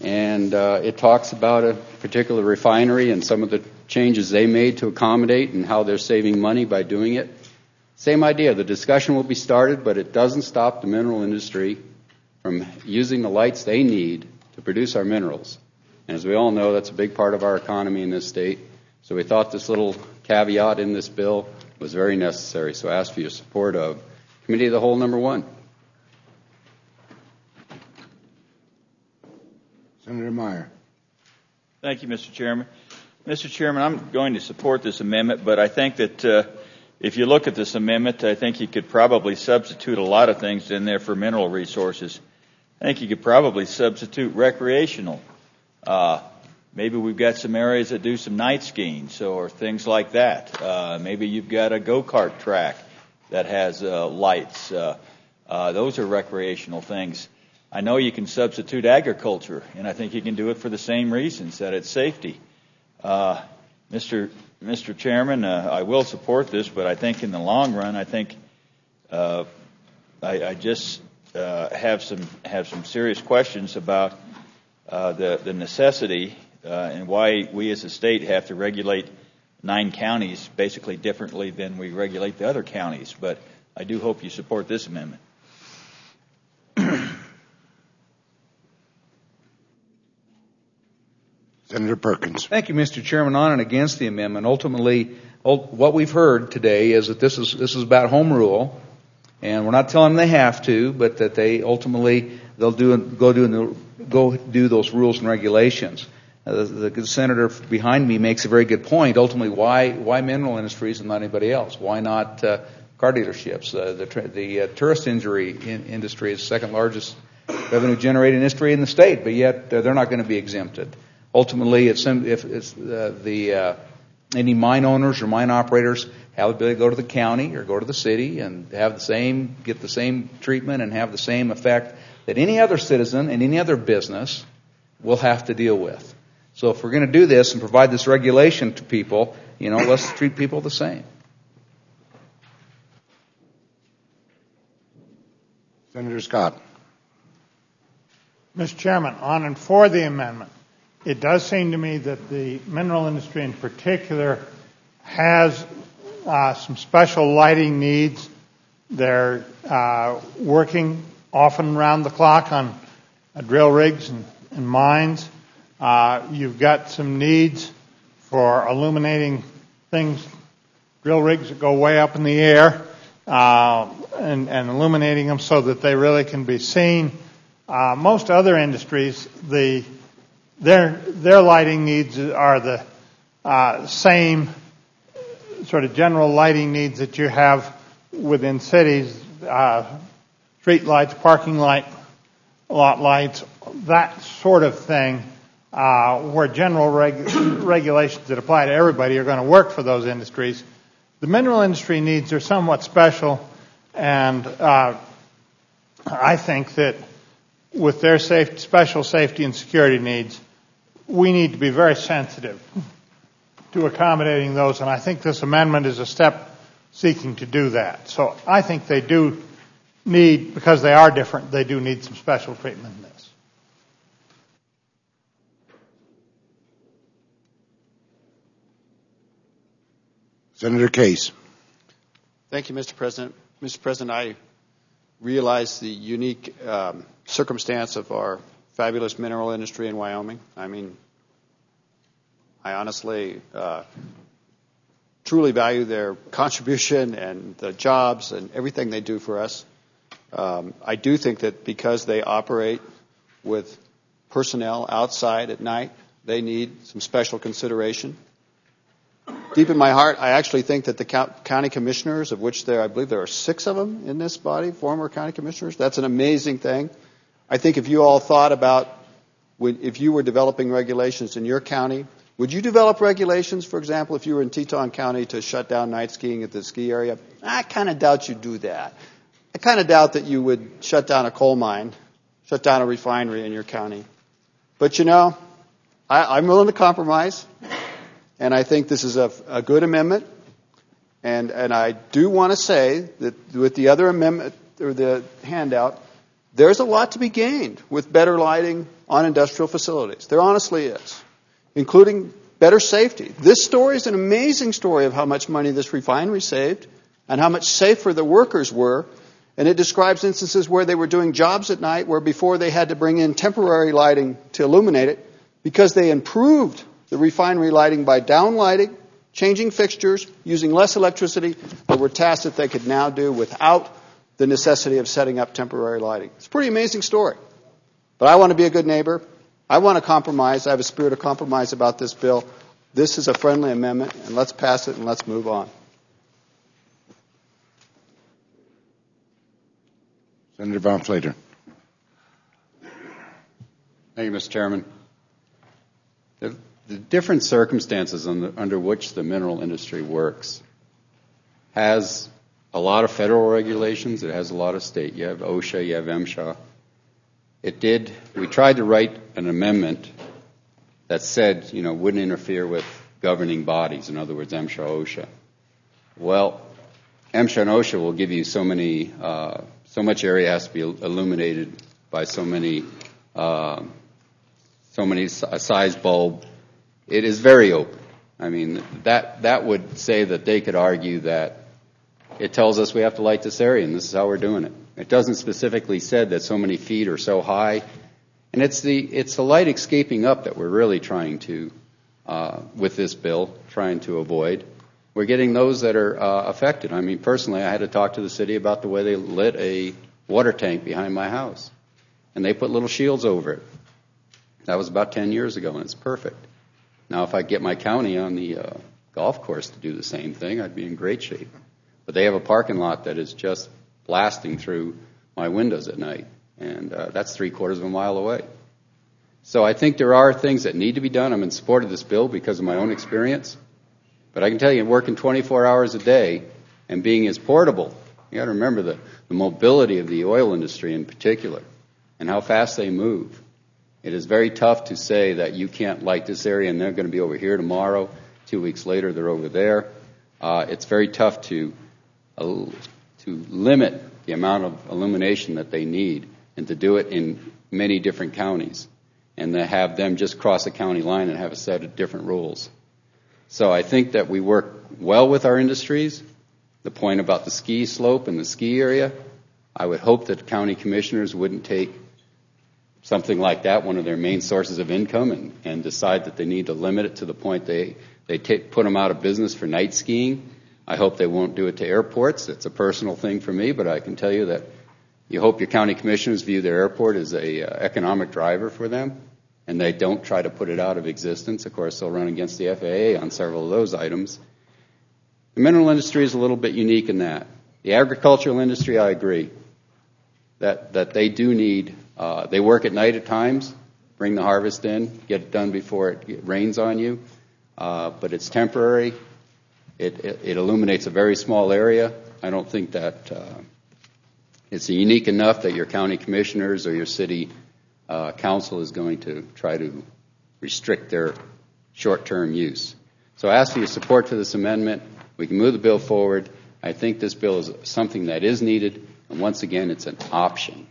And it talks about a particular refinery and some of the changes they made to accommodate and how they're saving money by doing it. Same idea. The discussion will be started, but it doesn't stop the mineral industry from using the lights they need to produce our minerals. And as we all know, that's a big part of our economy in this state. So we thought this little caveat in this bill was very necessary. So I ask for your support of Committee of the Whole number 1. Senator Meyer. Thank you, Mr. Chairman. Mr. Chairman, I'm going to support this amendment, but I think that if you look at this amendment, I think you could probably substitute a lot of things in there for mineral resources. I think you could probably substitute recreational. Maybe we've got some areas that do some night skiing, or things like that. Maybe you've got a go-kart track that has lights. Those are recreational things. I know you can substitute agriculture, and I think you can do it for the same reasons, that it's safety. Mr. Chairman, I will support this, but I think in the long run, I think I just have some serious questions about the necessity and why we as a state have to regulate 9 counties basically differently than we regulate the other counties. But I do hope you support this amendment. Senator Perkins. Thank you, Mr. Chairman. On and against the amendment. Ultimately, what we've heard today is that this is about home rule, and we're not telling them they have to, but that they ultimately they'll go do those rules and regulations. The senator behind me makes a very good point. Ultimately, why mineral industries and not anybody else? Why not car dealerships? The tourist industry is the second largest revenue generating industry in the state, but yet they're not going to be exempted. Ultimately, any mine owners or mine operators have the ability to go to the county or go to the city and get the same treatment and have the same effect that any other citizen and any other business will have to deal with. So if we're going to do this and provide this regulation to people, let's treat people the same. Senator Scott. Mr. Chairman, on and for the amendment. It does seem to me that the mineral industry in particular has some special lighting needs. They're working often around the clock on drill rigs and mines. You've got some needs for illuminating things, drill rigs that go way up in the air, and illuminating them so that they really can be seen. Most other industries, their lighting needs are the same sort of general lighting needs that you have within cities, street lights, parking lot lights, that sort of thing, where general regulations that apply to everybody are going to work for those industries. The mineral industry needs are somewhat special, and I think that with their special safety and security needs, we need to be very sensitive to accommodating those, and I think this amendment is a step seeking to do that. So I think they do need, because they are different, they do need some special treatment in this. Senator Case. Thank you, Mr. President. Mr. President, I realize the unique circumstance of our fabulous mineral industry in Wyoming. I mean, I honestly truly value their contribution and the jobs and everything they do for us. I do think that because they operate with personnel outside at night, they need some special consideration. Deep in my heart, I actually think that the county commissioners, of which I believe there are 6 of them in this body, former county commissioners, that's an amazing thing. I think if you all thought about if you were developing regulations in your county, would you develop regulations, for example, if you were in Teton County to shut down night skiing at the ski area? I kind of doubt you'd do that. I kind of doubt that you would shut down a coal mine, shut down a refinery in your county. But I'm willing to compromise, and I think this is a good amendment. And I do want to say that with the other amendment or the handout, there's a lot to be gained with better lighting on industrial facilities. There honestly is, including better safety. This story is an amazing story of how much money this refinery saved and how much safer the workers were. And it describes instances where they were doing jobs at night where before they had to bring in temporary lighting to illuminate it because they improved the refinery lighting by downlighting, changing fixtures, using less electricity. There were tasks that they could now do without the necessity of setting up temporary lighting. It's a pretty amazing story. But I want to be a good neighbor. I want to compromise. I have a spirit of compromise about this bill. This is a friendly amendment, and let's pass it and let's move on. Senator Von Flater. Thank you, Mr. Chairman. The different circumstances under which the mineral industry works has a lot of federal regulations. It has a lot of state. You have OSHA, you have MSHA. We tried to write an amendment that said, wouldn't interfere with governing bodies, in other words, MSHA, OSHA. Well, MSHA and OSHA will give you so much area has to be illuminated by so many size bulb. It is very open. I mean, that would say that they could argue that it tells us we have to light this area and this is how we're doing it. It doesn't specifically say that so many feet are so high. And it's the light escaping up that we're really trying to, with this bill, trying to avoid. We're getting those that are affected. I mean, personally, I had to talk to the city about the way they lit a water tank behind my house. And they put little shields over it. That was about 10 years ago, and it's perfect. Now, if I get my county on the golf course to do the same thing, I'd be in great shape. But they have a parking lot that is just blasting through my windows at night, and that's 3/4 of a mile away. So I think there are things that need to be done. I'm in support of this bill because of my own experience. But I can tell you, working 24 hours a day and being as portable, you got to remember the mobility of the oil industry in particular and how fast they move. It is very tough to say that you can't light this area and they're going to be over here tomorrow. 2 weeks later, they're over there. It's very tough to limit the amount of illumination that they need and to do it in many different counties and to have them just cross a county line and have a set of different rules. So I think that we work well with our industries. The point about the ski slope and the ski area, I would hope that county commissioners wouldn't take something like that, one of their main sources of income, and decide that they need to limit it to the point they put them out of business for night skiing. I hope they won't do it to airports. It's a personal thing for me, but I can tell you that you hope your county commissioners view their airport as a economic driver for them, and they don't try to put it out of existence. Of course, they'll run against the FAA on several of those items. The mineral industry is a little bit unique in that. The agricultural industry, I agree, that they do need, they work at night at times, bring the harvest in, get it done before it rains on you, but it's temporary. It illuminates a very small area. I don't think that it's unique enough that your county commissioners or your city council is going to try to restrict their short-term use. So I ask for your support for this amendment. We can move the bill forward. I think this bill is something that is needed, and once again, it's an option.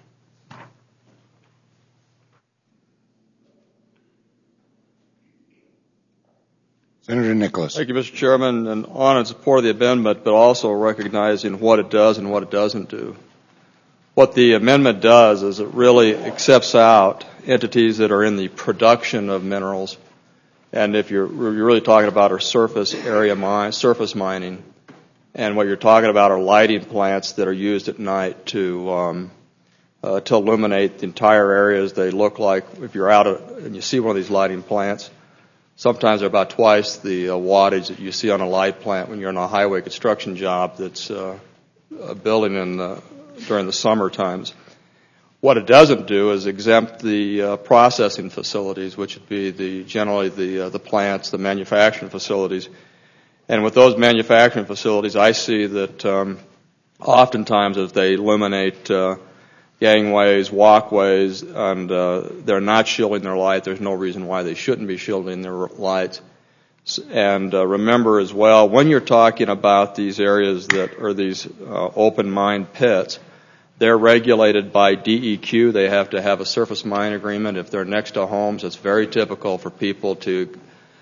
Senator Nicholas. Thank you, Mr. Chairman, and on and support of the amendment, but also recognizing what it does and what it doesn't do. What the amendment does is it really accepts out entities that are in the production of minerals, and if you're really talking about our surface mining, and what you're talking about are lighting plants that are used at night to illuminate the entire areas. They look like, if you're out and you see one of these lighting plants, sometimes they're about twice the wattage that you see on a light plant when you're on a highway construction job that's building during the summer times. What it doesn't do is exempt the processing facilities, which would be generally the plants, the manufacturing facilities. And with those manufacturing facilities, I see that oftentimes as they illuminate gangways, walkways, and they're not shielding their light, there's no reason why they shouldn't be shielding their lights. And remember as well, when you're talking about these areas that are these open mine pits, They're regulated by DEQ. They have to have a surface mine agreement. If they're next to homes, it's very typical for people to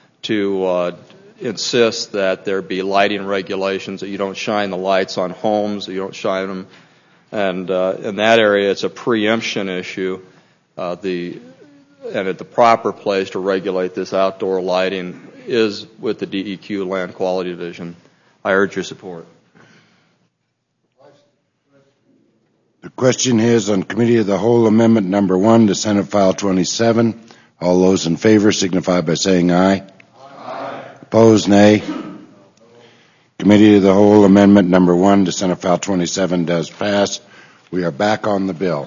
insist that there be lighting regulations, that you don't shine the lights on homes, that you don't shine them. And in that area, it's a preemption issue. And at the proper place to regulate this outdoor lighting is with the DEQ Land Quality Division. I urge your support. The question is on Committee of the Whole Amendment number 1 to Senate File 27. All those in favor signify by saying aye. Aye. Opposed, nay. Committee of the Whole Amendment number 1 to Senate File 27 does pass. We are back on the bill.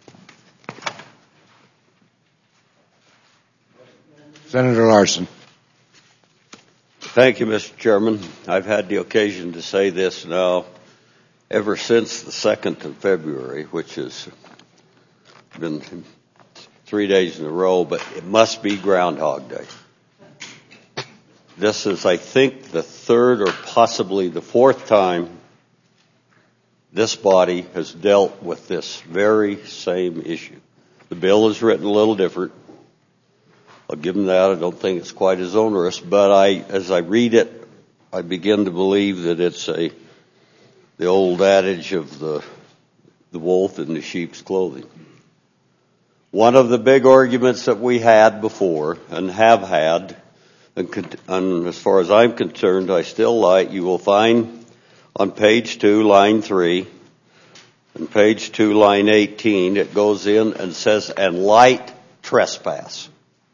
Senator Larson. Thank you, Mr. Chairman. I've had the occasion to say this now ever since the 2nd of February, which has been 3 days in a row, but it must be Groundhog Day. This is, I think, the 3rd or possibly the 4th time this body has dealt with this very same issue. The bill is written a little different. I'll give them that. I don't think it's quite as onerous, but as I read it, I begin to believe that it's the old adage of the wolf in the sheep's clothing. One of the big arguments that we had before and have had, and as far as I'm concerned, I still like, you will find on page 2, line 3, and page 2, line 18, it goes in and says, and light trespass.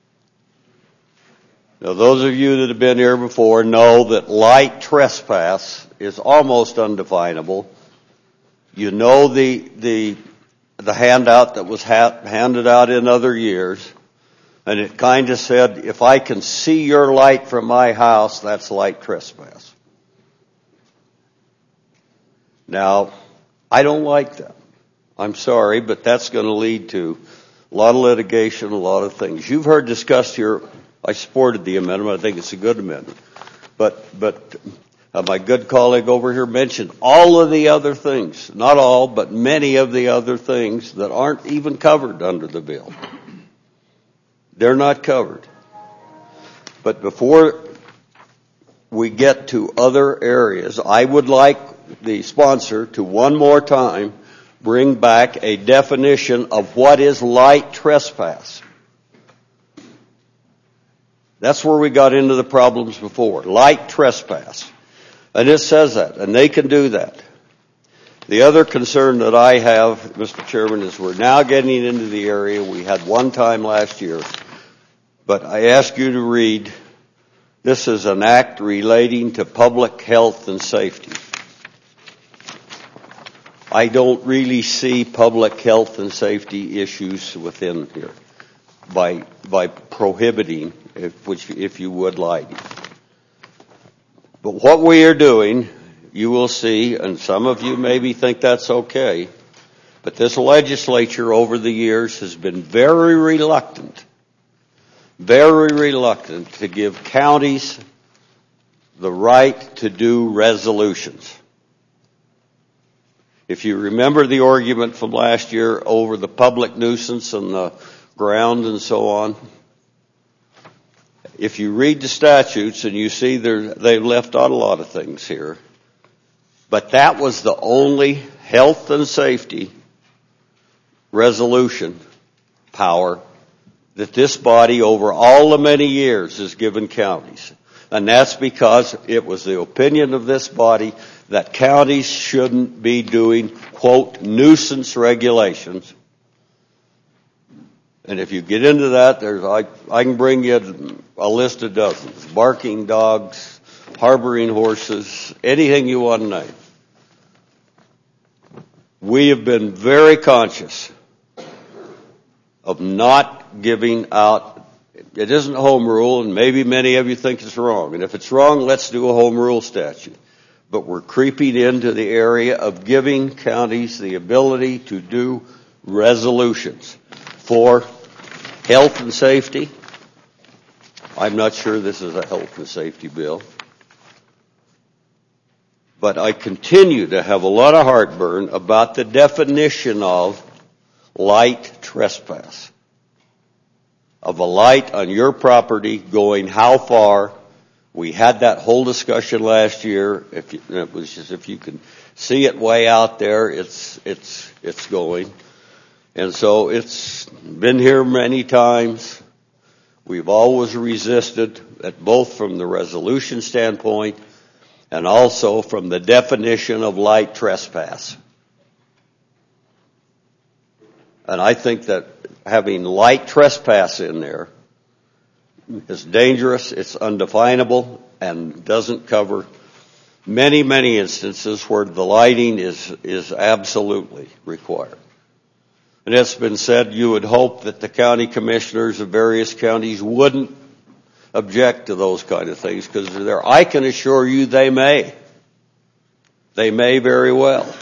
Now, those of you that have been here before know that light trespass is almost undefinable. You know the handout that was handed out in other years, and it kind of said, if I can see your light from my house, that's light trespass. Now, I don't like that. I'm sorry, but that's going to lead to a lot of litigation, a lot of things. You've heard discussed here. I supported the amendment. I think it's a good amendment. But my good colleague over here mentioned all of the other things, not all, but many of the other things that aren't even covered under the bill. They're not covered. But before we get to other areas, I would like the sponsor to one more time bring back a definition of what is light trespass. That's where we got into the problems before. Light trespass. And it says that, and they can do that. The other concern that I have, Mr. Chairman, is we're now getting into the area we had one time last year. But I ask you to read, this is an act relating to public health and safety. I don't really see public health and safety issues within here by prohibiting, if you would like. But what we are doing, you will see, and some of you maybe think that's okay, but this legislature over the years has been very reluctant to give counties the right to do resolutions. If you remember the argument from last year over the public nuisance and the ground and so on, if you read the statutes and you see they've left out a lot of things here, but that was the only health and safety resolution power that this body over all the many years has given counties. And that's because it was the opinion of this body that counties shouldn't be doing, quote, nuisance regulations. And if you get into that, I can bring you a list of dozens. Barking dogs, harboring horses, anything you want to name. We have been very conscious of not giving out. It isn't a home rule, and maybe many of you think it's wrong. And if it's wrong, let's do a home rule statute. But we're creeping into the area of giving counties the ability to do resolutions for health and safety. I'm not sure this is a health and safety bill. but I continue to have a lot of heartburn about the definition of light trespass. Of a light on your property going how far. We had that whole discussion last year. It was just, if you can see it way out there, it's going. And so it's been here many times. We've always resisted it, both from the resolution standpoint and also from the definition of light trespass. And I think that having light trespass in there is dangerous, it's undefinable, and doesn't cover many, many instances where the lighting is absolutely required. And it's been said you would hope that the county commissioners of various counties wouldn't object to those kind of things, because I can assure you they may. They may very well.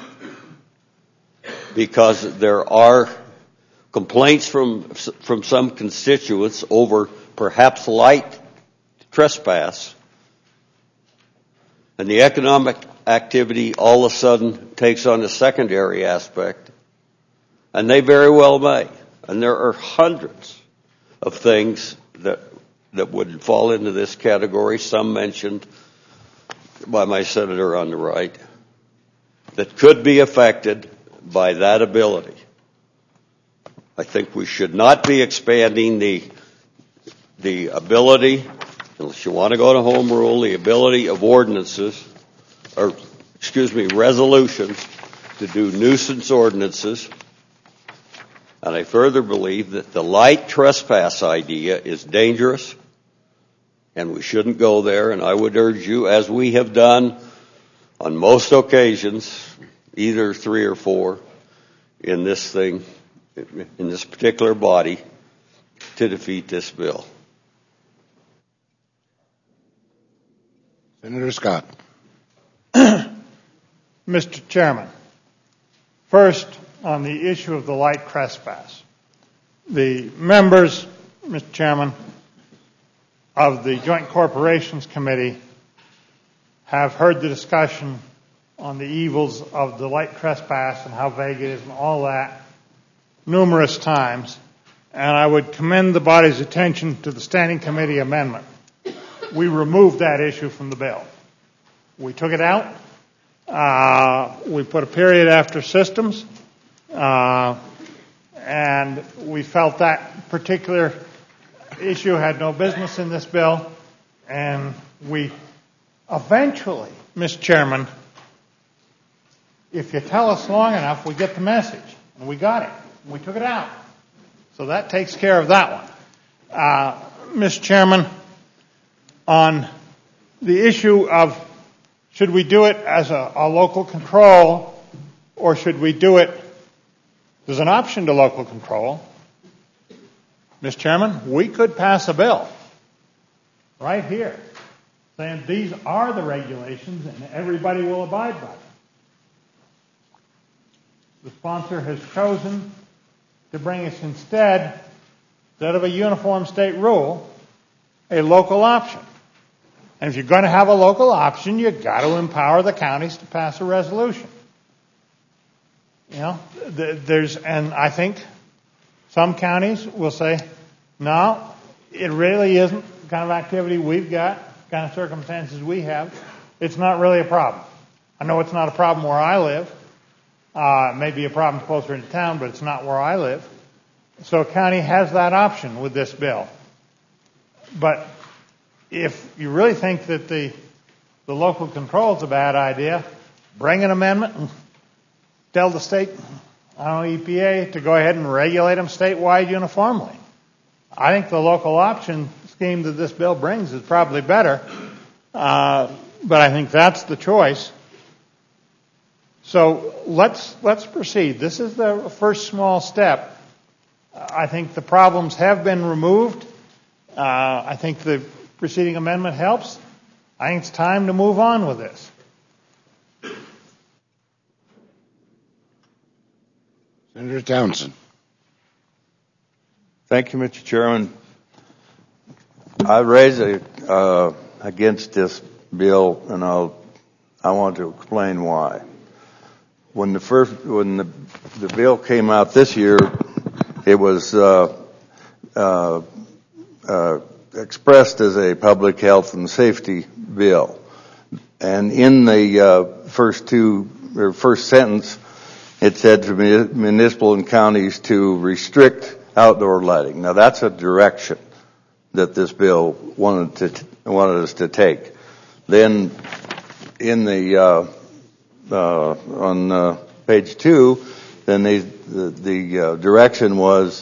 Because there are complaints from some constituents over perhaps light trespass, and the economic activity all of a sudden takes on a secondary aspect, and they very well may. And there are hundreds of things that would fall into this category, some mentioned by my senator on the right, that could be affected by that ability. I think we should not be expanding the ability, unless you want to go to home rule, the ability of ordinances, resolutions to do nuisance ordinances. And I further believe that the light trespass idea is dangerous, and we shouldn't go there. And I would urge you, as we have done on most occasions, either 3 or 4 in this thing, in this particular body, to defeat this bill. Senator Scott. Mr. Chairman, first on the issue of the light trespass. The members, Mr. Chairman, of the Joint Corporations Committee have heard the discussion on the evils of the light trespass and how vague it is and all that numerous times, and I would commend the body's attention to the Standing Committee amendment. We removed that issue from the bill. We took it out. We put a period after systems, and we felt that particular issue had no business in this bill, and we eventually, Mr. Chairman, if you tell us long enough, we get the message, and we got it. We took it out. So that takes care of that one. Mr. Chairman, on the issue of should we do it as a local control or should we do it, there's an option to local control. Mr. Chairman, we could pass a bill right here saying these are the regulations and everybody will abide by them. The sponsor has chosen to bring us instead of a uniform state rule, a local option. And if you're going to have a local option, you've got to empower the counties to pass a resolution. You know, and I think some counties will say, no, it really isn't the kind of activity we've got, the kind of circumstances we have. It's not really a problem. I know it's not a problem where I live. It may be a problem closer into town, but it's not where I live. So a county has that option with this bill. But if you really think that the local control is a bad idea, bring an amendment and tell the state, EPA, to go ahead and regulate them statewide uniformly. I think the local option scheme that this bill brings is probably better, but I think that's the choice. So let's proceed. This is the first small step. I think the problems have been removed. I think the preceding amendment helps. I think it's time to move on with this. Senator Townsend. Thank you, Mr. Chairman. I raise against this bill, and I want to explain why. When the bill came out this year, it was expressed as a public health and safety bill, and in the first sentence, it said to municipal and counties to restrict outdoor lighting. Now that's a direction that this bill wanted us to take. Then in the on page 2, then the direction was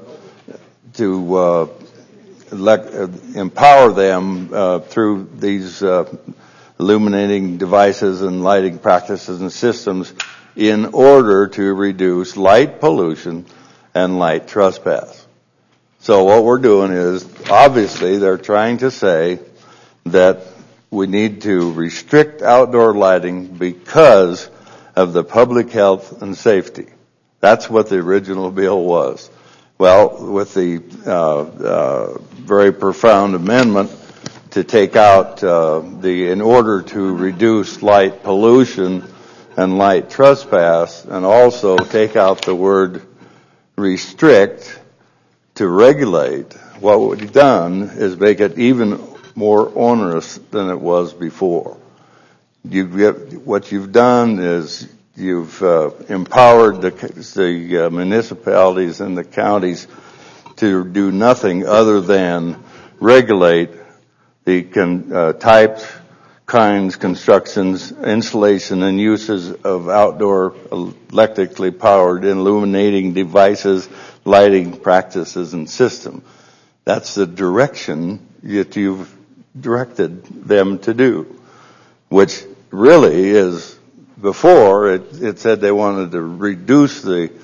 to empower them through these illuminating devices and lighting practices and systems in order to reduce light pollution and light trespass. So what we're doing is, obviously, they're trying to say that we need to restrict outdoor lighting because of the public health and safety. That's what the original bill was. Well, with the very profound amendment to take out in order to reduce light pollution and light trespass, and also take out the word restrict to regulate, what we've done is make it even more onerous than it was before. What you've done is you've empowered the municipalities and the counties to do nothing other than regulate the types, kinds, constructions, installation, and uses of outdoor electrically powered illuminating devices, lighting practices, and systems. That's the direction that you've directed them to do, which really is, before it said they wanted to restrict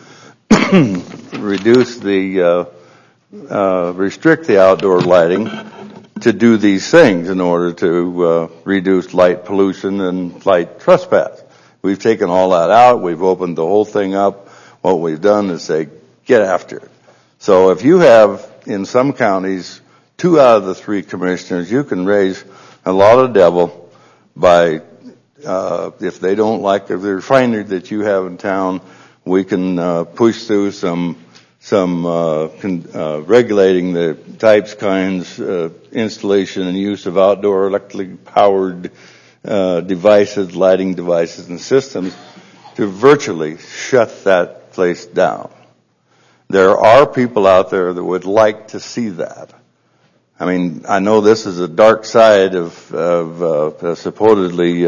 the outdoor lighting to do these things in order to reduce light pollution and light trespass. We've taken all that out. We've opened the whole thing up. What we've done is say, get after it. So if you have, in some counties, 2 out of the 3 commissioners, you can raise a lot of devil by, if they don't like the refinery that you have in town, we can push through some regulating the types, kinds, installation and use of outdoor electrically powered devices, lighting devices and systems to virtually shut that place down. There are people out there that would like to see that. I mean, I know this is a dark side of a supposedly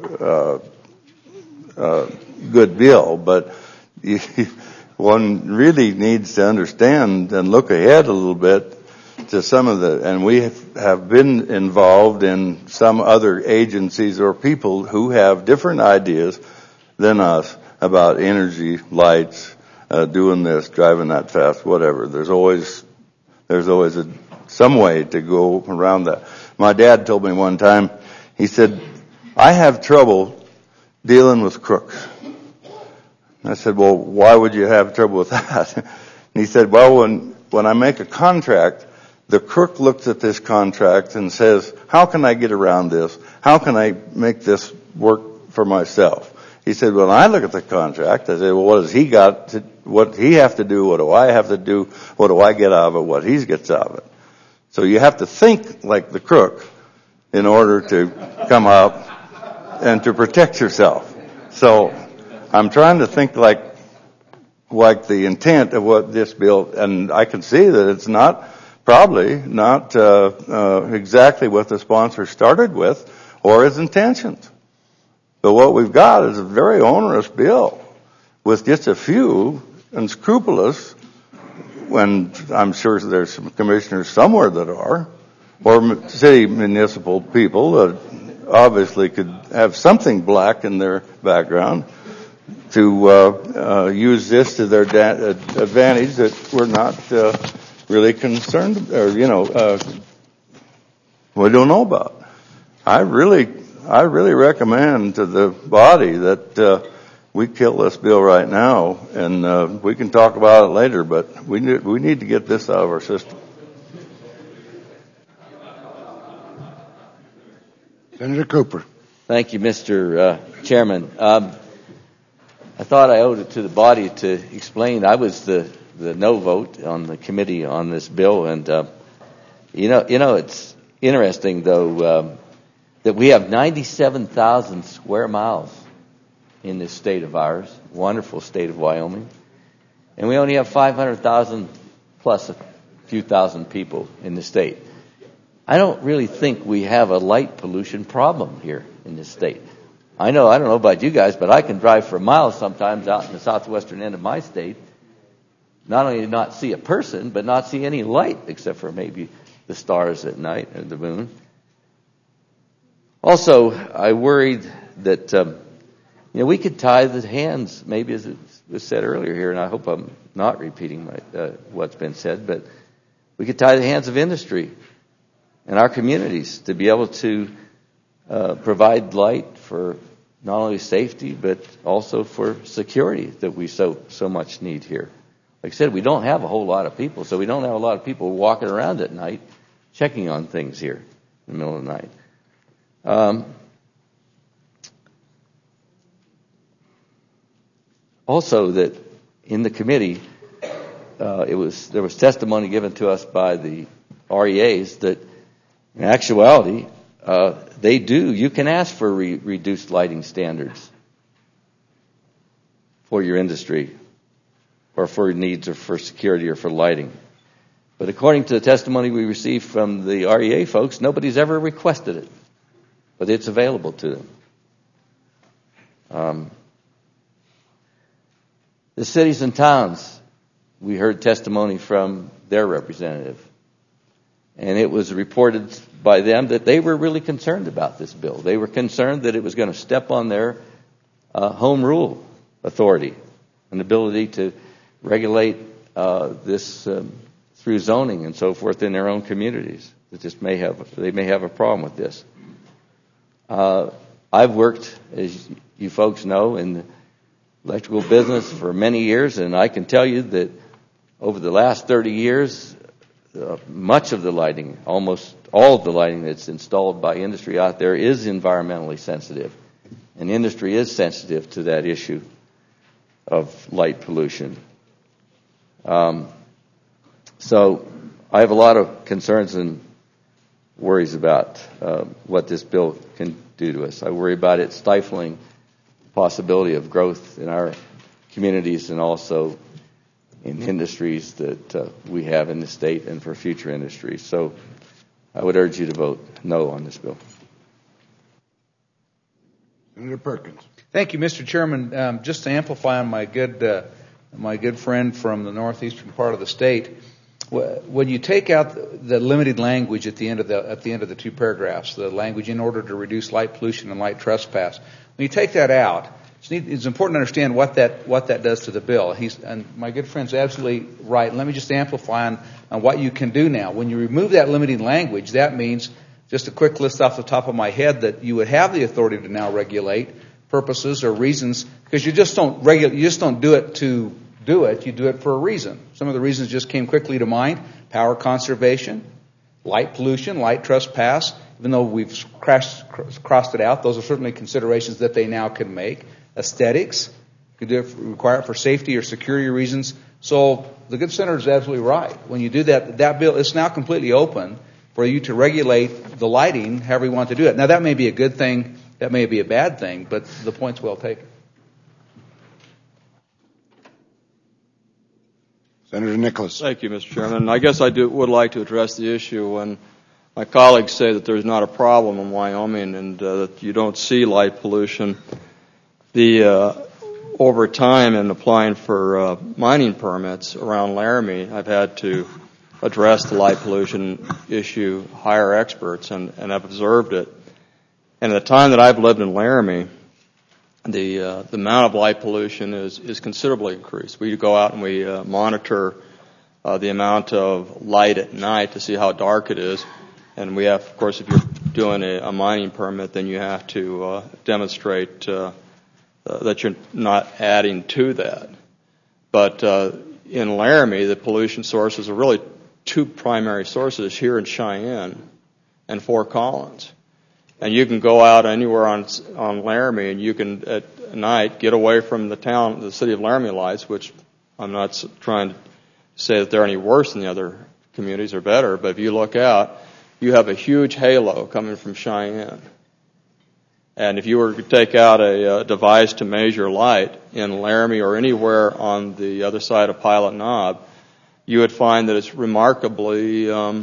good bill, but one really needs to understand and look ahead a little bit to some of and we have been involved in some other agencies or people who have different ideas than us about energy, lights, doing this, driving that fast, whatever. There's always some way to go around that. My dad told me one time, he said, I have trouble dealing with crooks. I said, well, why would you have trouble with that? And he said, well, when I make a contract, the crook looks at this contract and says, how can I get around this? How can I make this work for myself? He said, when I look at the contract, I say, well, what does he got? What he have to do? What do I have to do? What do I get out of it? What he gets out of it? So you have to think like the crook in order to come up and to protect yourself. So I'm trying to think like the intent of what this bill, and I can see that it's probably not exactly what the sponsor started with or his intentions. But what we've got is a very onerous bill with just a few unscrupulous, when I'm sure there's some commissioners somewhere that are, or city municipal people that obviously could have something black in their background, to use this to their advantage that we're not really concerned, or we don't know about. I really recommend to the body that we kill this bill right now, and we can talk about it later, but we need to get this out of our system. Senator Cooper. Thank you, Mr. Chairman. I thought I owed it to the body to explain. I was the no vote on the committee on this bill, and you know, it's interesting though that we have 97,000 square miles in this state of ours, wonderful state of Wyoming, and we only have 500,000 plus a few thousand people in the state. I don't really think we have a light pollution problem here in this state. I don't know about you guys, but I can drive for miles sometimes out in the southwestern end of my state, not only not see a person, but not see any light except for maybe the stars at night and the moon. Also, I worried that we could tie the hands, maybe as it was said earlier here, and I hope I'm not repeating what's been said, but we could tie the hands of industry and our communities to be able to provide light for not only safety but also for security that we so much need here. Like I said, we don't have a whole lot of people, so we don't have a lot of people walking around at night checking on things here in the middle of the night. Also, that in the committee, there was testimony given to us by the REAs that in actuality, you can ask for reduced lighting standards for your industry or for needs or for security or for lighting. But according to the testimony we received from the REA folks, nobody's ever requested it, but it's available to them. The cities and towns, we heard testimony from their representative. And it was reported by them that they were really concerned about this bill. They were concerned that it was going to step on their home rule authority and ability to regulate this through zoning and so forth in their own communities. They may have a problem with this. I've worked, as you folks know, in the electrical business for many years, and I can tell you that over the last 30 years, much of the lighting, almost all of the lighting that's installed by industry out there is environmentally sensitive. And industry is sensitive to that issue of light pollution. So I have a lot of concerns and worries about what this bill can do to us. I worry about it stifling the possibility of growth in our communities and also in industries that we have in the state and for future industries. So I would urge you to vote no on this bill. Senator Perkins. Thank you, Mr. Chairman. Just to amplify on my good friend from the northeastern part of the state, when you take out the limited language at the end of the two paragraphs, the language in order to reduce light pollution and light trespass, when you take that out, it's important to understand what that does to the bill. And my good friend's absolutely right. Let me just amplify on what you can do now. When you remove that limiting language, that means, just a quick list off the top of my head, that you would have the authority to now regulate purposes or reasons, because you just don't do it to do it. You do it for a reason. Some of the reasons just came quickly to mind: power conservation, light pollution, light trespass. Even though we've crossed it out, those are certainly considerations that they now can make. Aesthetics, could require it for safety or security reasons. So the good senator is absolutely right. When you do that bill, it's now completely open for you to regulate the lighting however you want to do it. Now that may be a good thing, that may be a bad thing, but the point's well taken. Senator Nicholas. Thank you, Mr. Chairman. I guess I would like to address the issue when my colleagues say that there's not a problem in Wyoming and that you don't see light pollution. Over time in applying for mining permits around Laramie, I've had to address the light pollution issue, hire experts, and I've observed it. And at the time that I've lived in Laramie, the amount of light pollution is considerably increased. We go out and we monitor the amount of light at night to see how dark it is. And we have, of course, if you're doing a mining permit, then you have to demonstrate that you're not adding to that. But in Laramie, the pollution sources are really two primary sources here in Cheyenne and Fort Collins. And you can go out anywhere on Laramie, and you can at night get away from the city of Laramie lights, which I'm not trying to say that they're any worse than the other communities or better, but if you look out, you have a huge halo coming from Cheyenne. And if you were to take out a device to measure light in Laramie or anywhere on the other side of Pilot Knob, you would find that it's remarkably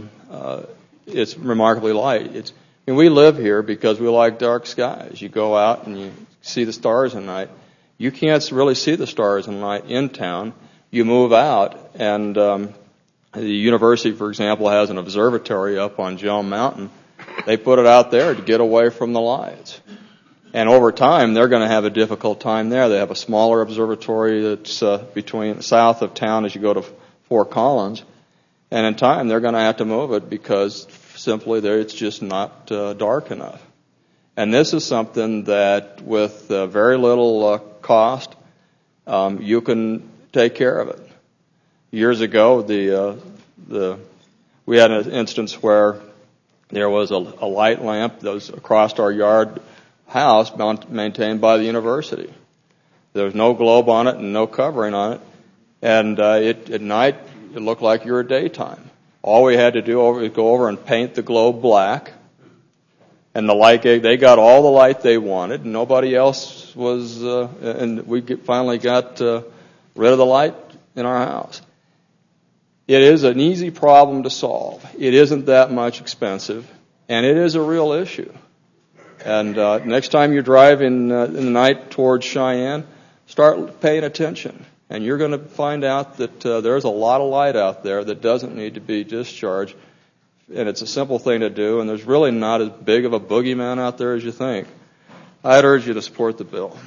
light. We live here because we like dark skies. You go out and you see the stars at night. You can't really see the stars at night in town. You move out, and the university, for example, has an observatory up on Jome Mountain. They put it out there to get away from the lights. And over time, they're going to have a difficult time there. They have a smaller observatory that's between south of town as you go to Fort Collins. And in time, they're going to have to move it because simply it's just not dark enough. And this is something that with very little cost, you can take care of it. Years ago, we had an instance where there was a light lamp that was across our yard house maintained by the university. There was no globe on it and no covering on it. And at night, it looked like you were daytime. All we had to do was go over and paint the globe black. And they got all the light they wanted, and nobody else was, and we finally got rid of the light in our house. It is an easy problem to solve. It isn't that much expensive, and it is a real issue. And next time you drive in the night towards Cheyenne, start paying attention. And you're going to find out that there's a lot of light out there that doesn't need to be discharged. And it's a simple thing to do, and there's really not as big of a boogeyman out there as you think. I'd urge you to support the bill.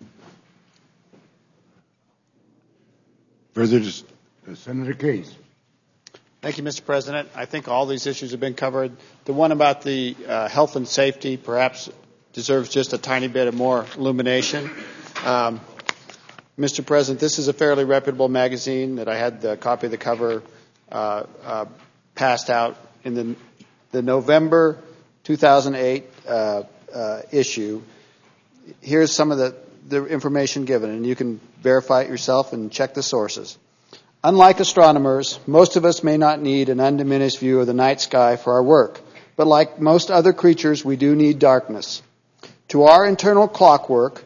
Further, Senator Case. Thank you, Mr. President. I think all these issues have been covered. The one about the health and safety perhaps deserves just a tiny bit of more illumination. Mr. President, this is a fairly reputable magazine that I had the copy of the cover passed out in the November 2008 issue. Here's some of the information given, and you can verify it yourself and check the sources. Unlike astronomers, most of us may not need an undiminished view of the night sky for our work, but like most other creatures, we do need darkness. To our internal clockwork,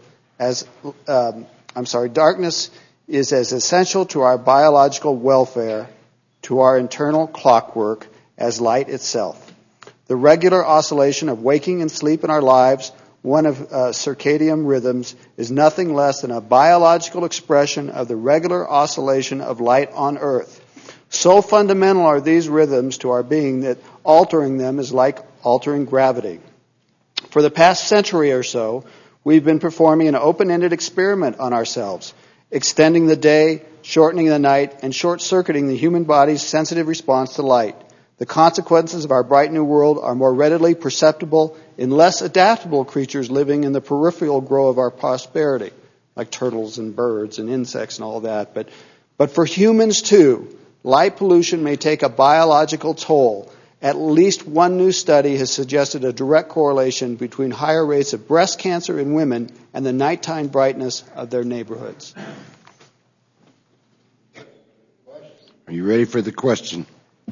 darkness is as essential to our biological welfare, to our internal clockwork, as light itself. The regular oscillation of waking and sleep in our lives, one of circadian rhythms, is nothing less than a biological expression of the regular oscillation of light on Earth. So fundamental are these rhythms to our being that altering them is like altering gravity. For the past century or so, we've been performing an open-ended experiment on ourselves, extending the day, shortening the night, and short-circuiting the human body's sensitive response to light. The consequences of our bright new world are more readily perceptible in less adaptable creatures living in the peripheral growth of our prosperity, like turtles and birds and insects and all that. But for humans, too, light pollution may take a biological toll. At least one new study has suggested a direct correlation between higher rates of breast cancer in women and the nighttime brightness of their neighborhoods. Are you ready for the question?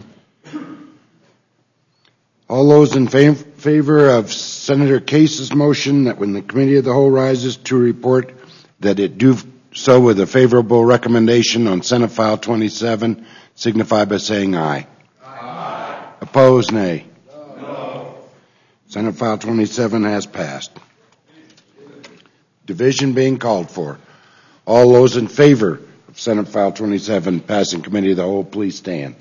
All those in favor of Senator Case's motion that when the Committee of the Whole rises to report that it do so with a favorable recommendation on Senate File 27, signify by saying aye. Aye. Opposed, nay. No. Senate File 27 has passed. Division being called for. All those in favor of Senate File 27 passing Committee of the Whole, please stand.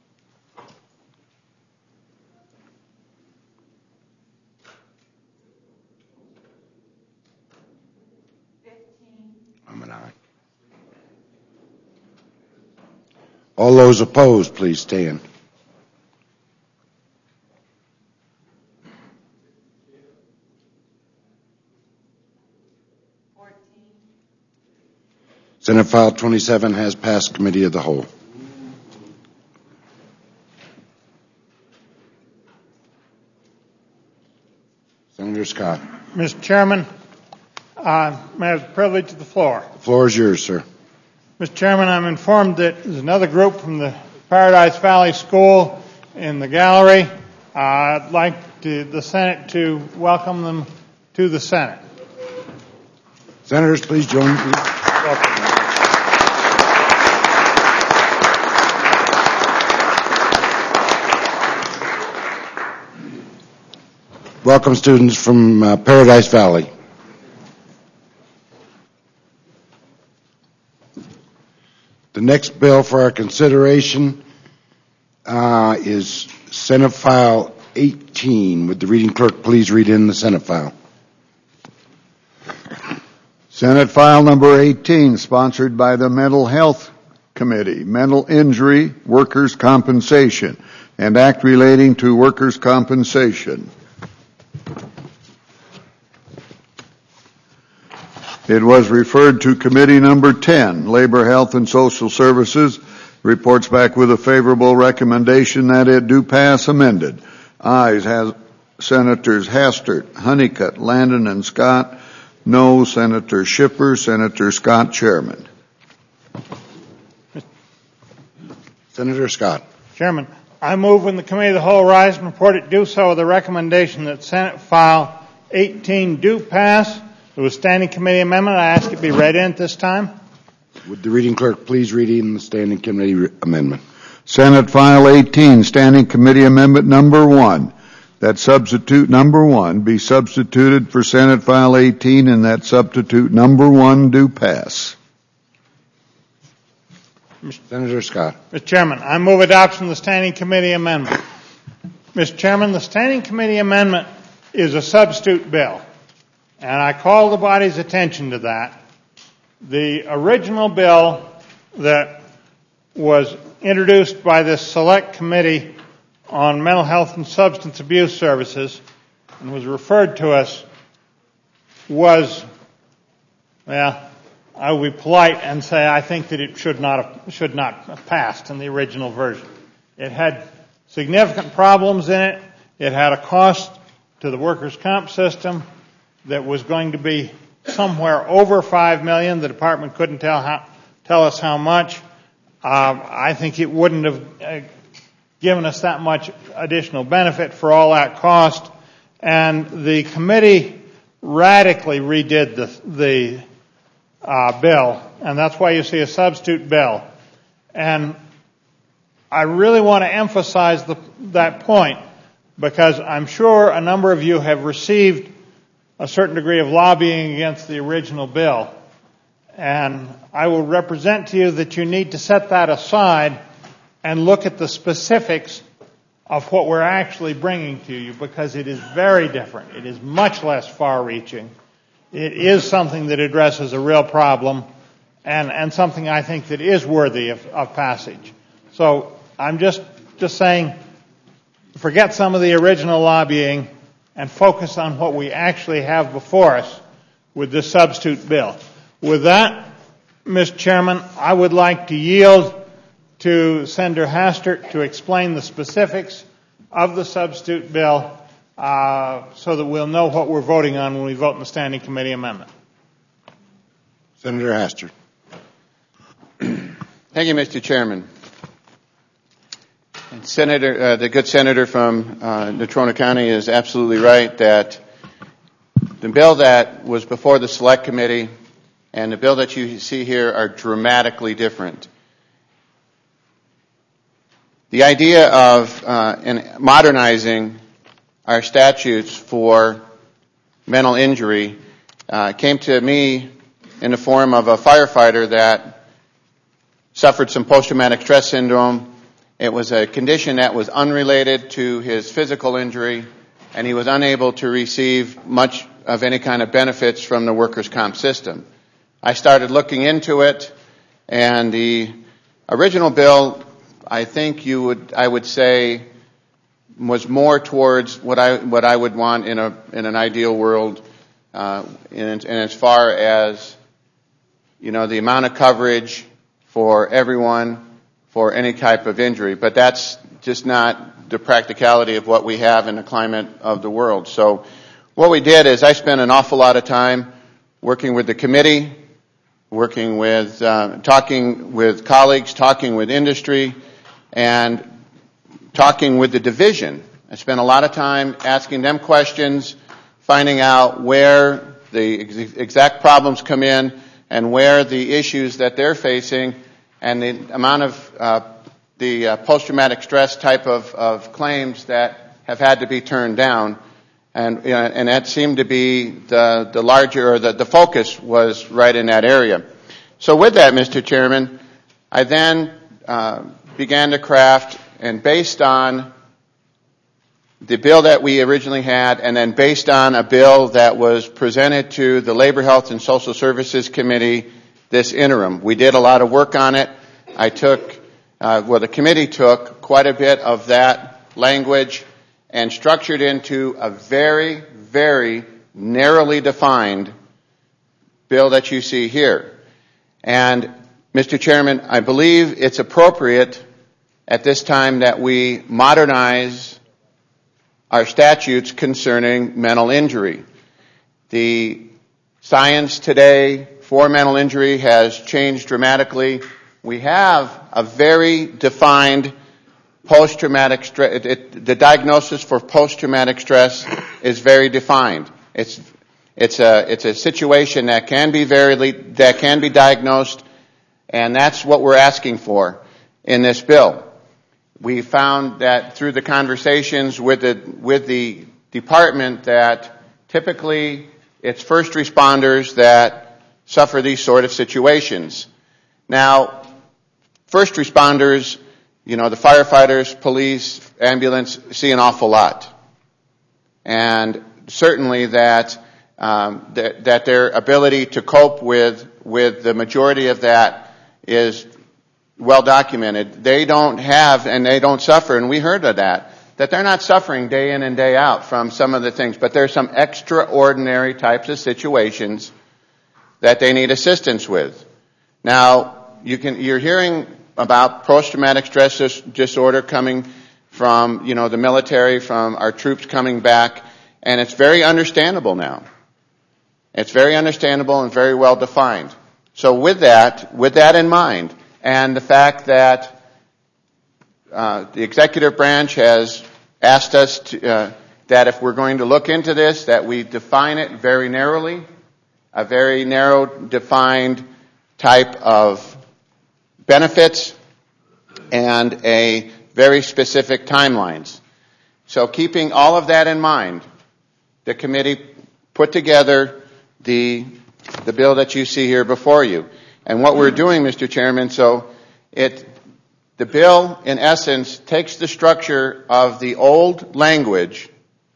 All those opposed, please stand. Senate File 27 has passed Committee of the Whole. Senator Scott. Mr. Chairman, may I have the privilege of the floor? The floor is yours, sir. Mr. Chairman, I'm informed that there's another group from the Paradise Valley School in the gallery. I'd like the Senate to welcome them to the Senate. Senators, please join me. Welcome students from Paradise Valley. The next bill for our consideration is Senate File 18. Would the reading clerk please read in the Senate file? Senate File number 18, sponsored by the Mental Health Committee, Mental Injury, Workers' Compensation, and Act relating to workers' compensation. It was referred to Committee number 10, Labor, Health, and Social Services. Reports back with a favorable recommendation that it do pass amended. Ayes has Senators Hastert, Honeycutt, Landon, and Scott. No, Senator Schiffer, Senator Scott, Chairman. Senator Scott. Chairman, I move when the Committee of the Whole rise and report it do so with the recommendation that Senate File 18 do pass. There was a standing committee amendment. I ask it be read in at this time. Would the reading clerk please read in the standing committee amendment? Senate File 18, Standing Committee Amendment number 1. That substitute number 1 be substituted for Senate File 18, and that substitute number 1 do pass. Senator Scott. Mr. Chairman, I move adoption of the Standing Committee Amendment. Mr. Chairman, the Standing Committee Amendment is a substitute bill, and I call the body's attention to that. The original bill that was introduced by this select committee on mental health and substance abuse services and was referred to us was, well, I will be polite and say I think that it should not have passed in the original version. It had significant problems in it. It had a cost to the workers' comp system that was going to be somewhere over $5 million. The department couldn't tell us how much. I think it wouldn't have given us that much additional benefit for all that cost. And the committee radically redid the bill, and that's why you see a substitute bill. And I really want to emphasize that point, because I'm sure a number of you have received a certain degree of lobbying against the original bill. And I will represent to you that you need to set that aside and look at the specifics of what we're actually bringing to you, because it is very different. It is much less far-reaching. It is something that addresses a real problem, and something I think that is worthy of passage. So I'm just saying, forget some of the original lobbying and focus on what we actually have before us with this substitute bill. With that, Mr. Chairman, I would like to yield to Senator Hastert to explain the specifics of the substitute bill so that we'll know what we're voting on when we vote in the Standing Committee amendment. Senator Hastert. Thank you, Mr. Chairman. And the good senator from Natrona County is absolutely right that the bill that was before the Select Committee and the bill that you see here are dramatically different. The idea of modernizing our statutes for mental injury came to me in the form of a firefighter that suffered some post-traumatic stress syndrome. It was a condition that was unrelated to his physical injury, and he was unable to receive much of any kind of benefits from the workers' comp system. I started looking into it, and the original bill, I think I would say, was more towards what I would want in an ideal world, and as far as, you know, the amount of coverage for everyone for any type of injury. But that's just not the practicality of what we have in the climate of the world. So what we did is I spent an awful lot of time working with the committee, working with, talking with colleagues, talking with industry, and talking with the division. I spent a lot of time asking them questions, finding out where the exact problems come in and where the issues that they're facing and the amount of the post-traumatic stress type of claims that have had to be turned down. And that seemed to be the larger, or the focus was right in that area. So with that, Mr. Chairman, I then began to craft, and based on the bill that we originally had, and then based on a bill that was presented to the Labor, Health, and Social Services Committee this interim. We did a lot of work on it. I took, the committee took quite a bit of that language and structured into a very, very narrowly defined bill that you see here. And, Mr. Chairman, I believe it's appropriate at this time that we modernize our statutes concerning mental injury. The science today for mental injury has changed dramatically. We have a very defined post-traumatic stress. The diagnosis for post-traumatic stress is very defined. It's a situation that can be diagnosed, and that's what we're asking for in this bill. We found that through the conversations with the department that typically it's first responders that suffer these sort of situations. Now, first responders, the firefighters, police, ambulance see an awful lot. And certainly that their ability to cope with the majority of that is well documented. They don't have and they don't suffer, and we heard of that they're not suffering day in and day out from some of the things, but there's some extraordinary types of situations that they need assistance with. Now, you're hearing about post-traumatic stress disorder coming from, the military, from our troops coming back, and it's very understandable now. It's very understandable and very well defined. So with that in mind, and the fact that the executive branch has asked us that if we're going to look into this, that we define it very narrowly, a very narrow defined type of benefits, and a very specific timelines. So keeping all of that in mind, the committee put together the bill that you see here before you. And what we're doing, Mr. Chairman, the bill, in essence, takes the structure of the old language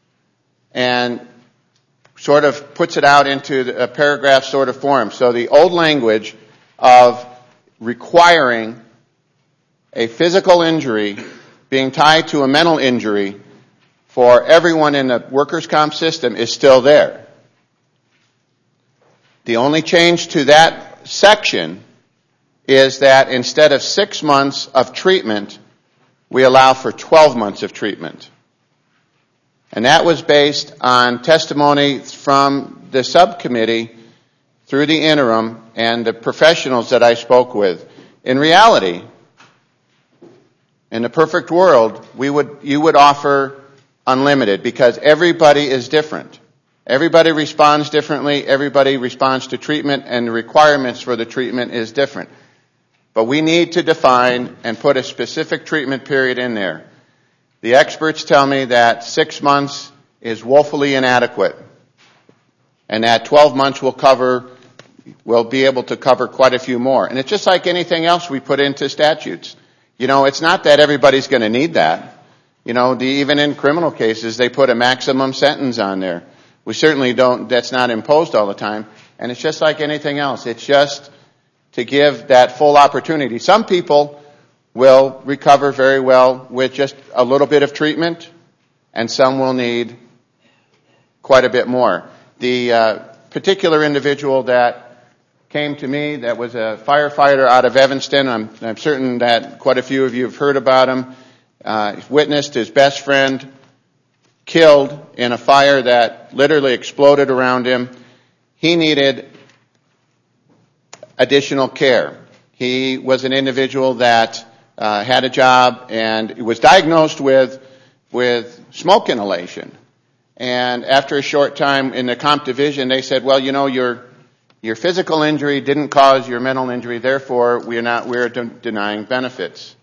and sort of puts it out into a paragraph sort of form. So the old language of requiring a physical injury being tied to a mental injury for everyone in the workers' comp system is still there. The only change to that section is that instead of 6 months of treatment, we allow for 12 months of treatment. And that was based on testimony from the subcommittee through the interim and the professionals that I spoke with. In reality, in the perfect world, you would offer unlimited, because everybody is different. Everybody responds differently. Everybody responds to treatment, and the requirements for the treatment is different. But we need to define and put a specific treatment period in there. The experts tell me that 6 months is woefully inadequate, and that 12 months will be able to cover quite a few more. And it's just like anything else we put into statutes. It's not that everybody's going to need that. Even in criminal cases, they put a maximum sentence on there. We certainly don't, that's not imposed all the time. And it's just like anything else. It's just to give that full opportunity. Some people will recover very well with just a little bit of treatment, and some will need quite a bit more. The particular individual that came to me, that was a firefighter out of Evanston, I'm certain that quite a few of you have heard about him, witnessed his best friend killed in a fire that literally exploded around him. He needed additional care. He was an individual that had a job and was diagnosed with smoke inhalation. And after a short time in the comp division, they said, well, you know, your physical injury didn't cause your mental injury, therefore we're denying benefits.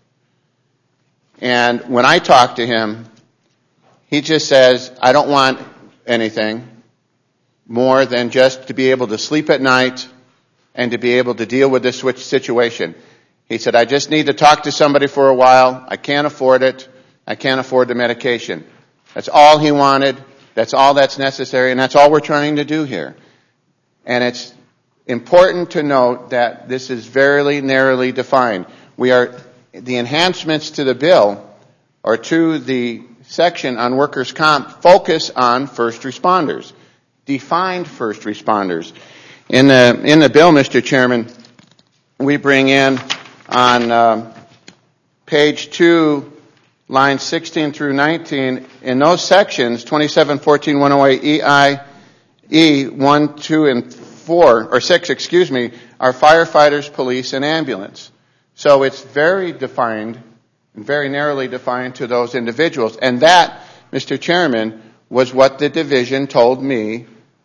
And when I talk to him, he just says, I don't want anything more than just to be able to sleep at night and to be able to deal with this situation. He said, I just need to talk to somebody for a while. I can't afford it. I can't afford the medication. That's all he wanted. That's all that's necessary, and that's all we're trying to do here. And it's important to note that this is very narrowly defined. The enhancements to the bill or to the section on workers' comp focus on first responders, defined first responders. In the bill, Mr. Chairman, we bring in on page 2, lines 16 through 19, in those sections, 2714, 108, EI, E, 1, 2, and 4, or 6, excuse me, are firefighters, police, and ambulance. So it's very defined, very narrowly defined to those individuals. And that, Mr. Chairman, was what the division told me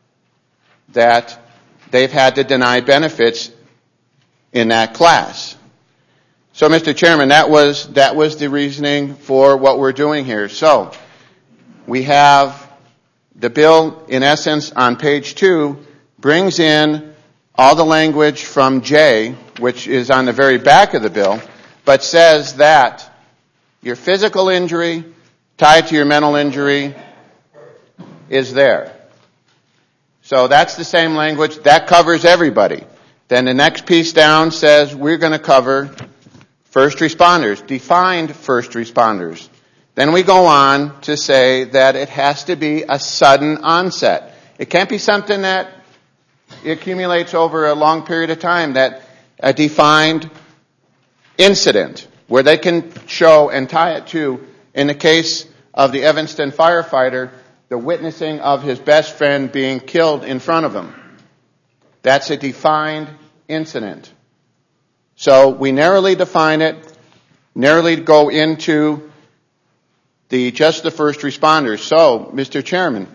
that they've had to deny benefits in that class. So, Mr. Chairman, that was the reasoning for what we're doing here. So, we have the bill, in essence, on page 2, brings in all the language from J, which is on the very back of the bill, but says that your physical injury tied to your mental injury is there. So that's the same language. That covers everybody. Then the next piece down says we're going to cover first responders, defined first responders. Then we go on to say that it has to be a sudden onset. It can't be something that accumulates over a long period of time, that a defined incident where they can show and tie it to, in the case of the Evanston firefighter, the witnessing of his best friend being killed in front of him. That's a defined incident. So we narrowly define it, narrowly go into just the first responders. So, Mr. Chairman,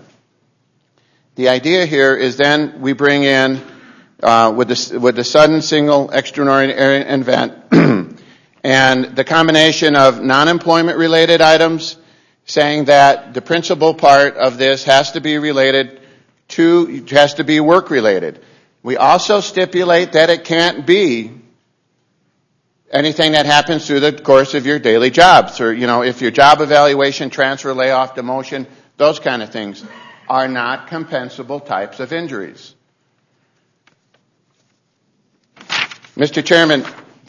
the idea here is then we bring in with the sudden single extraordinary event and the combination of non-employment related items, saying that the principal part of this has to be work related. We also stipulate that it can't be anything that happens through the course of your daily jobs, or, if your job evaluation, transfer, layoff, demotion, those kind of things are not compensable types of injuries. Mr. Chairman,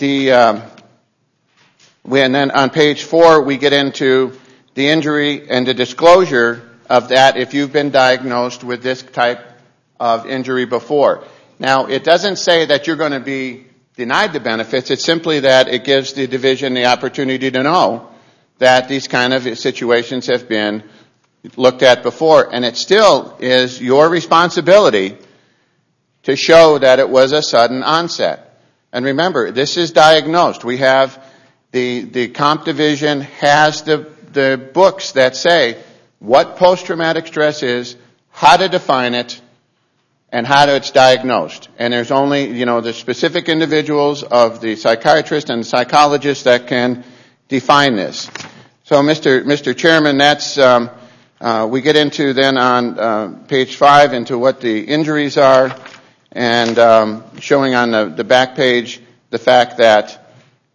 and then on page 4, we get into the injury and the disclosure of that if you've been diagnosed with this type of injury before. Now, it doesn't say that you're going to be denied the benefits. It's simply that it gives the division the opportunity to know that these kind of situations have been looked at before. And it still is your responsibility to show that it was a sudden onset. And remember, this is diagnosed. We have the comp division has the books that say what post-traumatic stress is, how to define it, and how it's diagnosed. And there's only, the specific individuals of the psychiatrist and psychologist that can define this. So, Mr. Chairman, that's, we get into then on page 5 into what the injuries are, and showing on the back page the fact that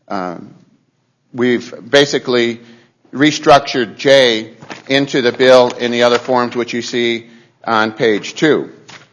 we've basically restructured J into the bill in the other forms which you see on page 2.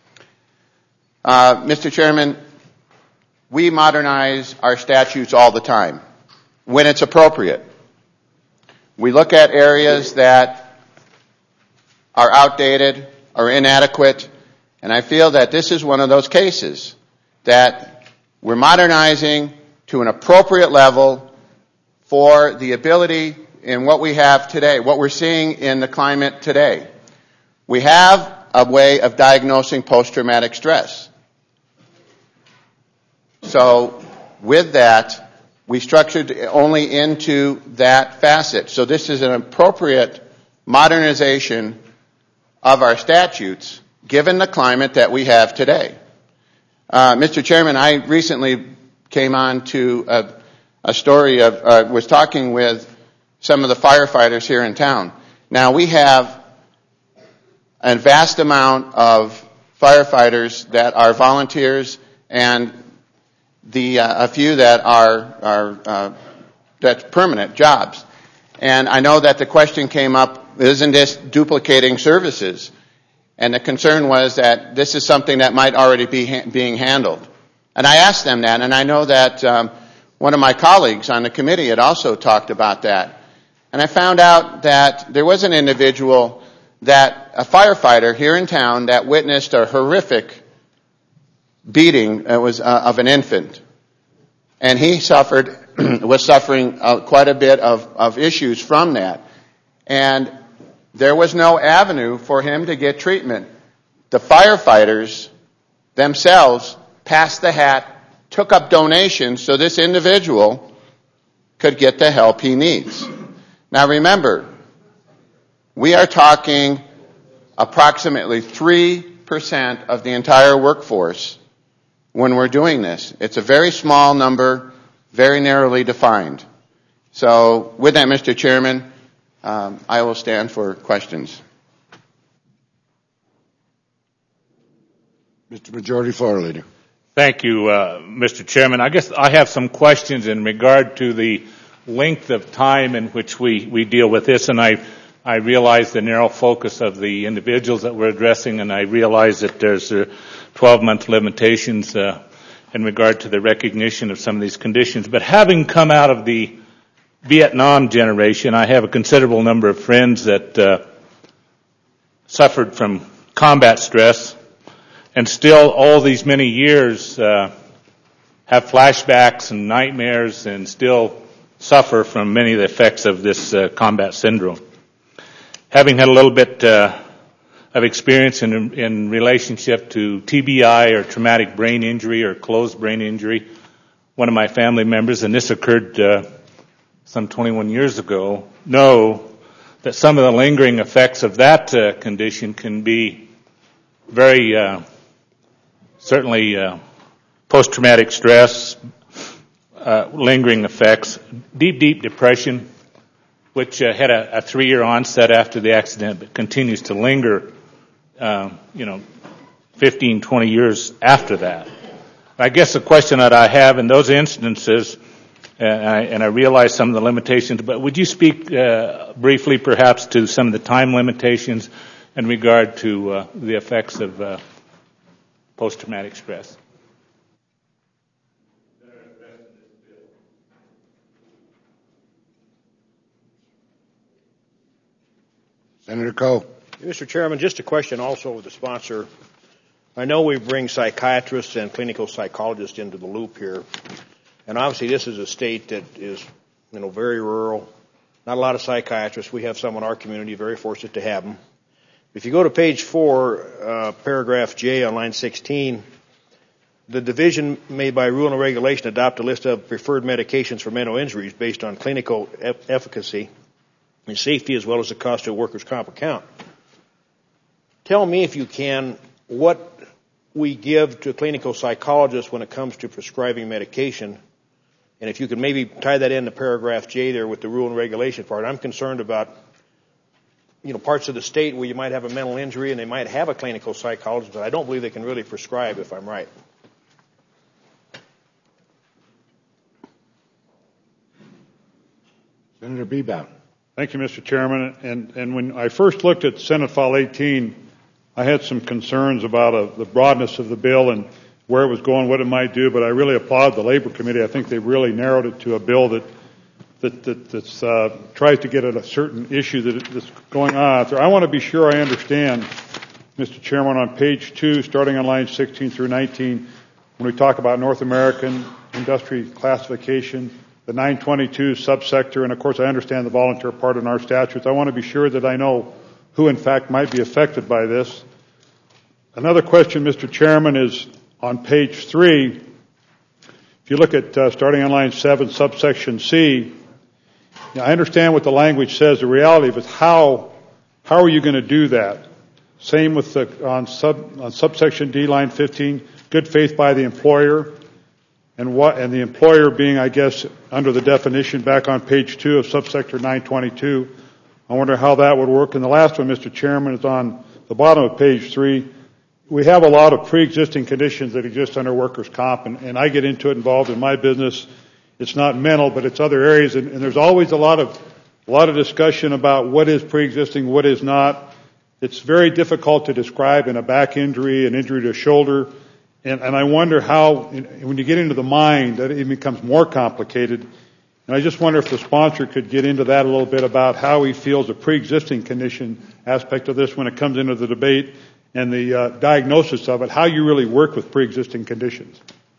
Mr. Chairman, we modernize our statutes all the time when it's appropriate. We look at areas that are outdated or inadequate, and I feel that this is one of those cases that we're modernizing to an appropriate level for the ability in what we have today, what we're seeing in the climate today. We have a way of diagnosing post-traumatic stress. So with that, we structured only into that facet. So this is an appropriate modernization of our statutes given the climate that we have today. Mr. Chairman, I recently came on to a story of, was talking with some of the firefighters here in town. Now we have a vast amount of firefighters that are volunteers and a few that are that's permanent jobs. And I know that the question came up, isn't this duplicating services? And the concern was that this is something that might already be being handled. And I asked them that, and I know that one of my colleagues on the committee had also talked about that. And I found out that there was an individual, a firefighter here in town, that witnessed a horrific beating of an infant. And he was suffering quite a bit of issues from that. And there was no avenue for him to get treatment. The firefighters themselves passed the hat, took up donations so this individual could get the help he needs. Now remember, we are talking approximately 3% of the entire workforce when we're doing this. It's a very small number, very narrowly defined. So with that, Mr. Chairman, I will stand for questions. Mr. Majority Floor Leader. Thank you, Mr. Chairman. I guess I have some questions in regard to the length of time in which we deal with this, and I realize the narrow focus of the individuals that we're addressing, and I realize that there's 12-month limitations in regard to the recognition of some of these conditions. But having come out of the Vietnam generation, I have a considerable number of friends that suffered from combat stress, and still all these many years have flashbacks and nightmares and still suffer from many of the effects of this combat syndrome. Having had a little bit of experience in relationship to TBI or traumatic brain injury or closed brain injury, one of my family members, and this occurred some 21 years ago, know that some of the lingering effects of that condition can be very certainly post-traumatic stress, lingering effects, deep depression, which had a 3-year onset after the accident, but continues to linger, 15, 20 years after that. I guess the question that I have in those instances, and I realize some of the limitations, but would you speak briefly perhaps to some of the time limitations in regard to the effects of post-traumatic stress? Senator Coe. Mr. Chairman, just a question also of the sponsor. I know we bring psychiatrists and clinical psychologists into the loop here, and obviously this is a state that is, very rural. Not a lot of psychiatrists. We have some in our community, very fortunate to have them. If you go to page 4, paragraph J on line 16, the division made by rule and regulation adopt a list of preferred medications for mental injuries based on clinical efficacy and safety as well as the cost to a workers' comp account. Tell me, if you can, what we give to clinical psychologists when it comes to prescribing medication, and if you could maybe tie that into paragraph J there with the rule and regulation part. I'm concerned about parts of the state where you might have a mental injury and they might have a clinical psychologist, but I don't believe they can really prescribe, if I'm right. Senator Bebout. Thank you, Mr. Chairman. And when I first looked at Senate File 18, I had some concerns about the broadness of the bill and where it was going, what it might do, but I really applaud the Labor Committee. I think they really narrowed it to a bill that tries to get at a certain issue that's going on out there. I want to be sure I understand, Mr. Chairman, on page 2, starting on line 16 through 19, when we talk about North American industry classification, the 922 subsector, and of course I understand the volunteer part in our statutes. I want to be sure that I know who in fact might be affected by this. Another question, Mr. Chairman, is on page 3. If you look at starting on line 7, subsection C, I understand what the language says. The reality of it is how are you going to do that? Same with on subsection D, line 15, good faith by the employer, and the employer being, I guess, under the definition back on page 2 of subsector 922. I wonder how that would work. And the last one, Mr. Chairman, is on the bottom of page 3. We have a lot of pre-existing conditions that exist under workers' comp, and I get involved in my business. It's not mental, but it's other areas, and there's always a lot of discussion about what is pre-existing, what is not. It's very difficult to describe in a back injury, an injury to a shoulder, and I wonder how, when you get into the mind, that it becomes more complicated. And I just wonder if the sponsor could get into that a little bit about how he feels the pre-existing condition aspect of this when it comes into the debate and the diagnosis of it, how you really work with pre-existing conditions.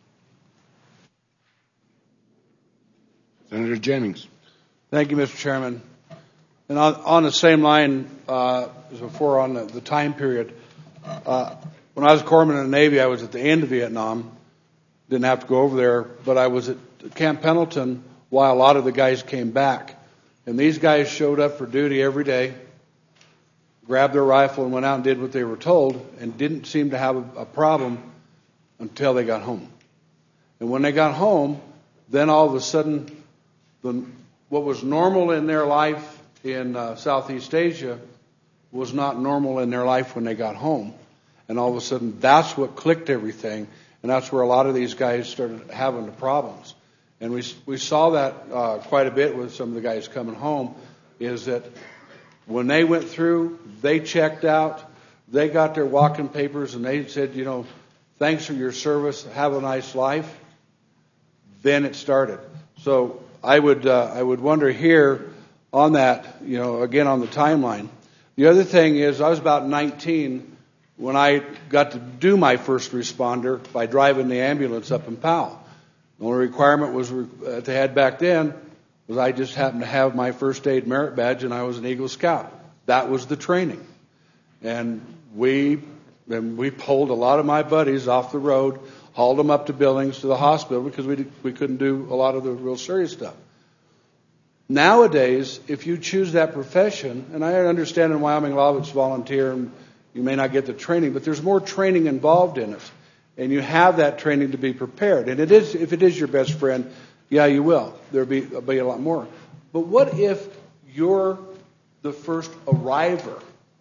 Senator Jennings. Thank you, Mr. Chairman. And on the same line as before on the time period, when I was a corpsman in the Navy, I was at the end of Vietnam. Didn't have to go over there, but I was at Camp Pendleton while a lot of the guys came back. And these guys showed up for duty every day, grabbed their rifle and went out and did what they were told, and didn't seem to have a problem until they got home. And when they got home, then all of a sudden, what was normal in their life in Southeast Asia was not normal in their life when they got home. And all of a sudden, that's what clicked everything, and that's where a lot of these guys started having the problems. And we saw that quite a bit with some of the guys coming home, is that when they went through, they checked out, they got their walking papers, and they said, thanks for your service, have a nice life. Then it started. So I would wonder here on that, again on the timeline. The other thing is, I was about 19 when I got to do my first responder by driving the ambulance up in Powell. The only requirement was they had back then was I just happened to have my first aid merit badge and I was an Eagle Scout. That was the training. And we pulled a lot of my buddies off the road, hauled them up to Billings to the hospital because we couldn't do a lot of the real serious stuff. Nowadays, if you choose that profession, and I understand in Wyoming law it's volunteer and you may not get the training, but there's more training involved in it. And you have that training to be prepared. And if it is your best friend, yeah, you will. There'll be a lot more. But what if you're the first arriver?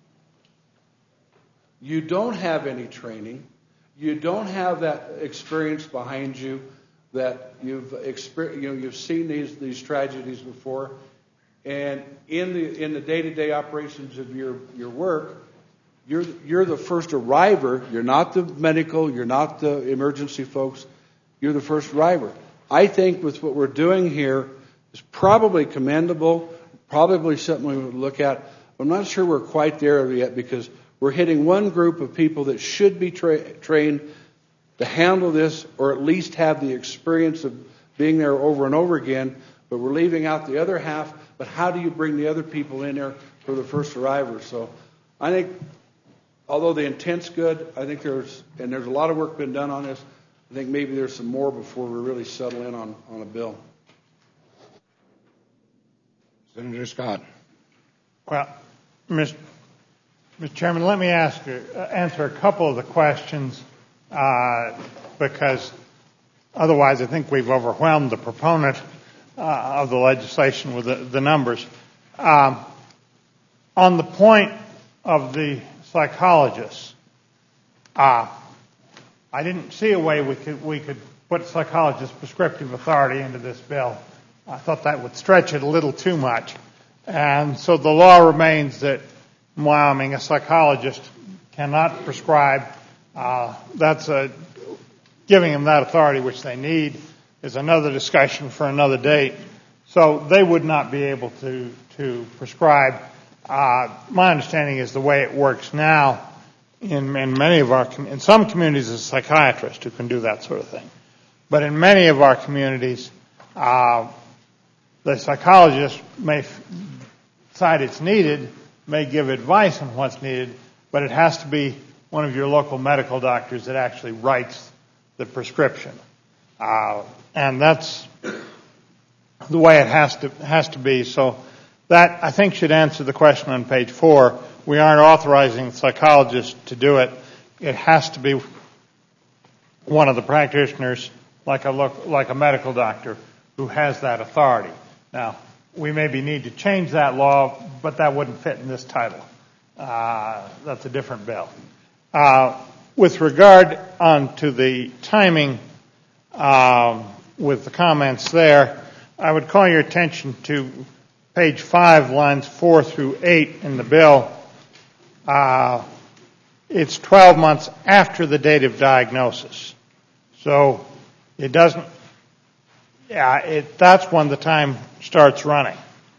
You don't have any training. You don't have that experience behind you that you've seen these tragedies before, and in the day-to-day operations of your work, you're the first arriver. You're not the medical. You're not the emergency folks. You're the first arriver. I think with what we're doing here is probably commendable. Probably something we would look at. I'm not sure we're quite there yet because we're hitting one group of people that should be trained to handle this, or at least have the experience of being there over and over again, but we're leaving out the other half. But how do you bring the other people in there for the first arrivers? So I think, although the intent's good, I think there's a lot of work been done on this. I think maybe there's some more before we really settle in on a bill. Senator Scott. Well, Mr. Chairman, let me answer a couple of the questions because otherwise I think we've overwhelmed the proponent of the legislation with the numbers. On the point of the psychologists, I didn't see a way we could put psychologist prescriptive authority into this bill. I thought that would stretch it a little too much. And so the law remains that in Wyoming a psychologist cannot prescribe. That's giving them that authority which they need is another discussion for another date. So they would not be able to prescribe. My understanding is the way it works now in some communities is a psychiatrist who can do that sort of thing. But in many of our communities, The psychologist may decide it's needed, may give advice on what's needed, but it has to be one of your local medical doctors that actually writes the prescription. And that's the way it has to be. So that, I think, should answer the question on page 4. We aren't authorizing the psychologist to do it. It has to be one of the practitioners, like a medical doctor, who has that authority. Now, we maybe need to change that law, but that wouldn't fit in this title. That's a different bill. With regard to the timing, with the comments there, I would call your attention to page 5, lines 4 through 8 in the bill. It's 12 months after the date of diagnosis. So it doesn't, that's when the time starts running.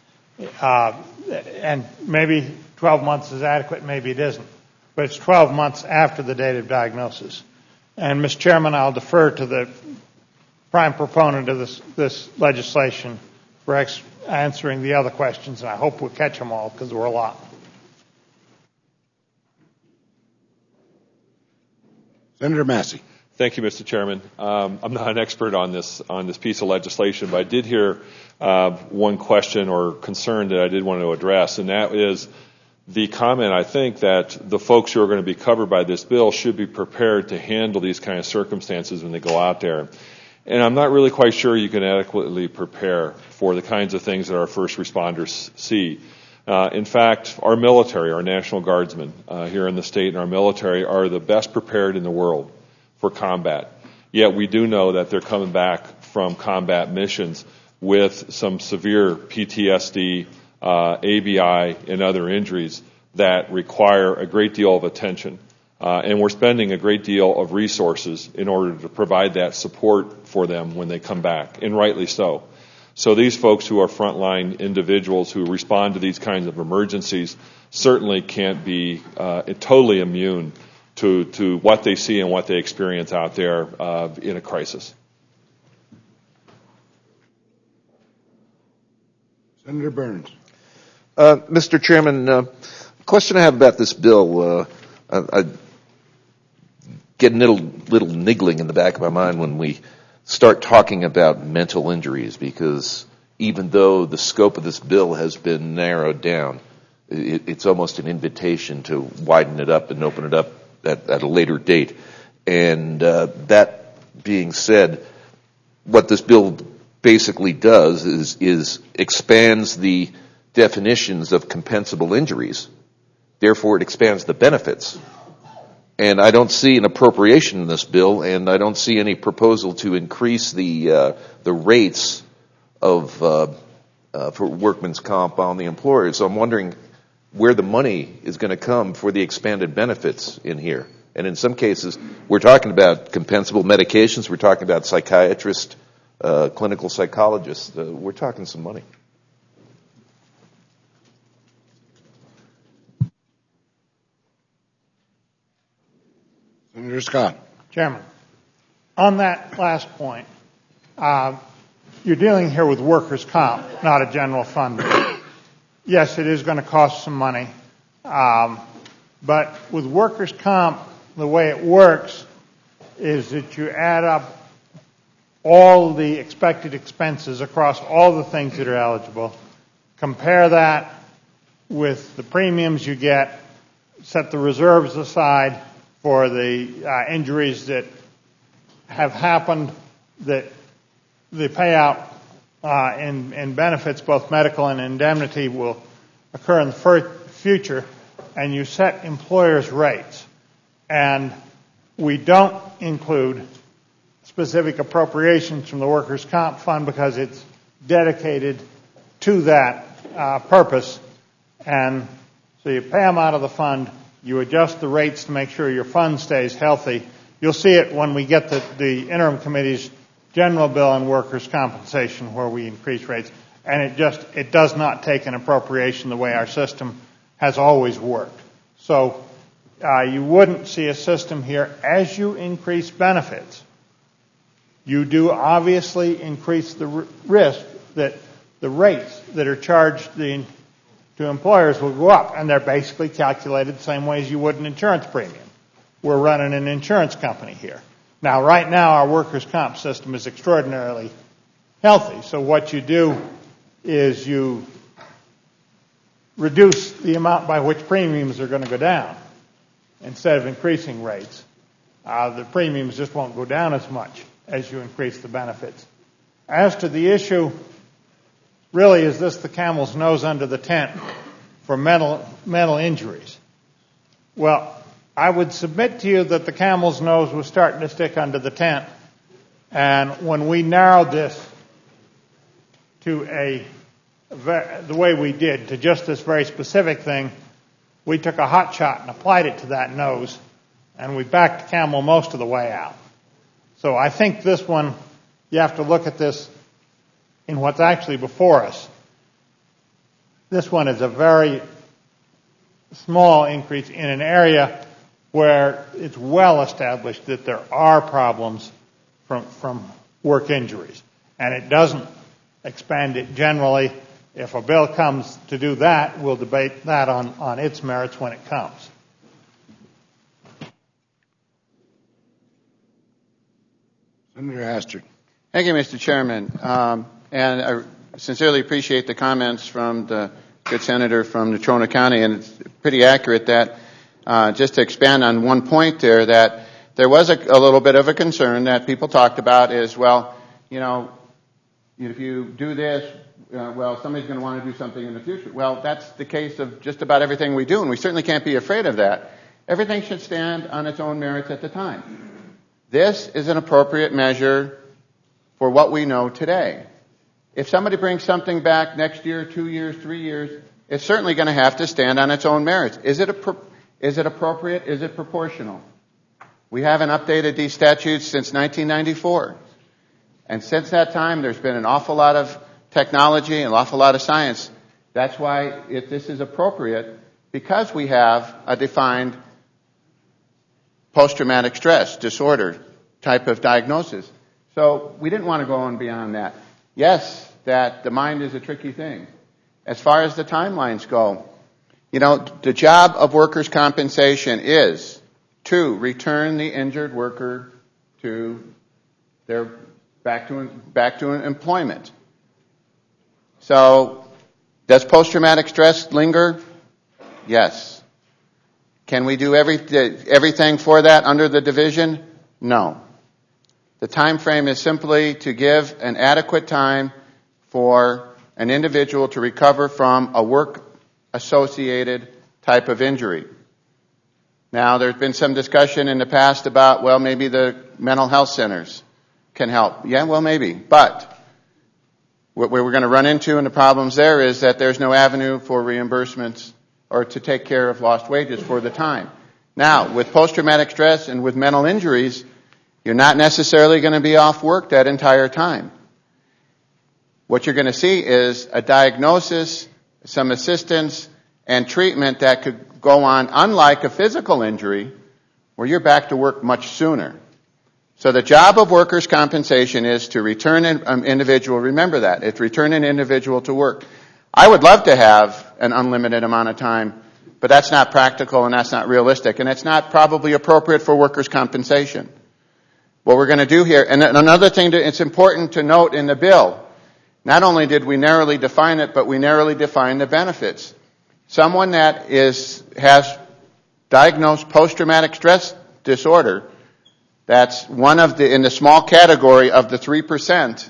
And maybe 12 months is adequate, maybe it isn't. But it's 12 months after the date of diagnosis. And, Mr. Chairman, I'll defer to the prime proponent of this legislation for answering the other questions, and I hope we'll catch them all because there were a lot. Senator Massey. Thank you, Mr. Chairman. I'm not an expert on this piece of legislation, but I did hear one question or concern that I did want to address, and that is the comment, I think, that the folks who are going to be covered by this bill should be prepared to handle these kind of circumstances when they go out there. And I'm not really quite sure you can adequately prepare for the kinds of things that our first responders see. In fact, our military, our National Guardsmen here in the state and our military are the best prepared in the world for combat. Yet we do know that they're coming back from combat missions with some severe PTSD, ABI, and other injuries that require a great deal of attention. And we're spending a great deal of resources in order to provide that support for them when they come back, and rightly so. So these folks who are frontline individuals who respond to these kinds of emergencies certainly can't be totally immune to what they see and what they experience out there in a crisis. Senator Burns. Mr. Chairman, the question I have about this bill, I get a little niggling in the back of my mind when we start talking about mental injuries, because even though the scope of this bill has been narrowed down, it's almost an invitation to widen it up and open it up at a later date. And that being said, what this bill basically does is expands the definitions of compensable injuries. Therefore, it expands the benefits. And I don't see an appropriation in this bill, and I don't see any proposal to increase the rates of for workman's comp on the employers. So I'm wondering where the money is going to come for the expanded benefits in here. And in some cases, we're talking about compensable medications. We're talking about psychiatrists, clinical psychologists. We're talking some money. Senator Scott. Chairman, on that last point, you're dealing here with workers' comp, not a general fund. Yes, it is going to cost some money. But with workers' comp, the way it works is that you add up all the expected expenses across all the things that are eligible, compare that with the premiums you get, set the reserves aside for the injuries that have happened, that the payout in benefits, both medical and indemnity, will occur in the future, and you set employers' rates. And we don't include specific appropriations from the workers' comp fund because it's dedicated to that purpose. And so you pay them out of the fund, you adjust the rates to make sure your fund stays healthy. You'll see it when we get the interim committee's general bill on workers' compensation where we increase rates. And it does not take an appropriation the way our system has always worked. So you wouldn't see a system here as you increase benefits. You do obviously increase the risk that the rates that are charged to employers will go up, and they're basically calculated the same way as you would an insurance premium. We're running an insurance company here. Now, right now, our workers' comp system is extraordinarily healthy, so what you do is you reduce the amount by which premiums are going to go down instead of increasing rates. The premiums just won't go down as much as you increase the benefits. As to the issue, really, is this the camel's nose under the tent for mental injuries? Well, I would submit to you that the camel's nose was starting to stick under the tent, and when we narrowed this to the way we did, to just this very specific thing, we took a hot shot and applied it to that nose, and we backed the camel most of the way out. So I think this one, you have to look at this in what's actually before us. This one is a very small increase in an area where it's well established that there are problems from work injuries. And it doesn't expand it generally. If a bill comes to do that, we'll debate that on its merits when it comes. Senator Hastert. Thank you, Mr. Chairman. And I sincerely appreciate the comments from the good senator from Natrona County, and it's pretty accurate that, just to expand on one point there, that there was a little bit of a concern that people talked about is, well, you know, if you do this, well, somebody's going to want to do something in the future. Well, that's the case of just about everything we do, and we certainly can't be afraid of that. Everything should stand on its own merits at the time. This is an appropriate measure for what we know today. If somebody brings something back next year, 2 years, 3 years, it's certainly going to have to stand on its own merits. Is it appropriate? Is it proportional? We haven't updated these statutes since 1994. And since that time, there's been an awful lot of technology and an awful lot of science. That's why this is appropriate, because we have a defined post-traumatic stress disorder type of diagnosis. So we didn't want to go on beyond that. Yes, that the mind is a tricky thing. As far as the timelines go, you know, the job of workers' compensation is to return the injured worker to their back to employment. So, does post-traumatic stress linger? Yes. Can we do everything for that under the division? No. The time frame is simply to give an adequate time for an individual to recover from a work-associated type of injury. Now, there's been some discussion in the past about, well, maybe the mental health centers can help. Yeah, well, maybe. But what we're going to run into and the problems there is that there's no avenue for reimbursements or to take care of lost wages for the time. Now, with post-traumatic stress and with mental injuries, you're not necessarily going to be off work that entire time. What you're going to see is a diagnosis, some assistance, and treatment that could go on, unlike a physical injury, where you're back to work much sooner. So the job of workers' compensation is to return an individual, remember that, it's return an individual to work. I would love to have an unlimited amount of time, but that's not practical and that's not realistic, and it's not probably appropriate for workers' compensation. What we're going to do here, and another thing it's important to note in the bill, not only did we narrowly define it, but we narrowly defined the benefits. Someone that has diagnosed post-traumatic stress disorder, that's one of in the small category of the 3%,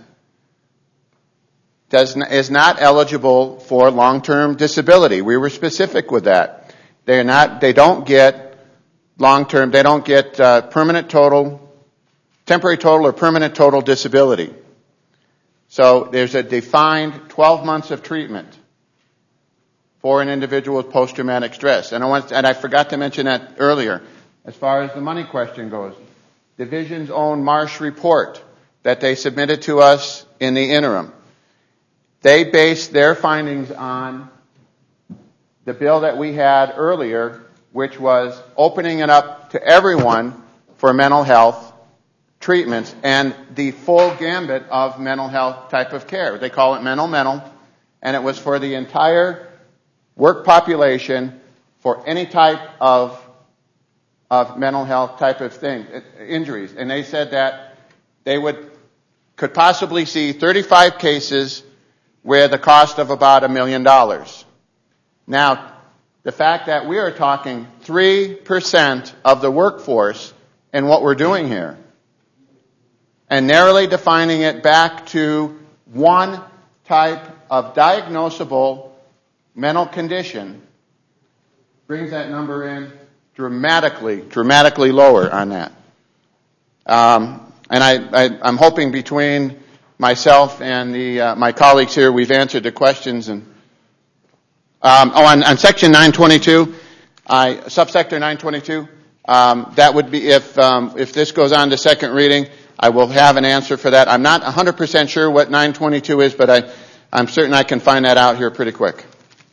is not eligible for long-term disability. We were specific with that. They don't get long-term, they don't get permanent total, temporary total or permanent total disability. So there's a defined 12 months of treatment for an individual with post-traumatic stress. And I forgot to mention that earlier. As far as the money question goes, Division's own Marsh report that they submitted to us in the interim, they based their findings on the bill that we had earlier, which was opening it up to everyone for mental health treatments and the full gambit of mental health type of care. They call it mental, and it was for the entire work population for any type of mental health type of thing, injuries. And they said that they could possibly see 35 cases where the cost of about $1 million. Now, the fact that we are talking 3% of the workforce in what we're doing here, and narrowly defining it back to one type of diagnosable mental condition, brings that number in dramatically lower on that. And I'm hoping between myself and my colleagues here, we've answered the questions. And on section 922, subsector 922, that would be if this goes on to second reading, I will have an answer for that. I'm not 100% sure what 922 is, but I'm certain I can find that out here pretty quick.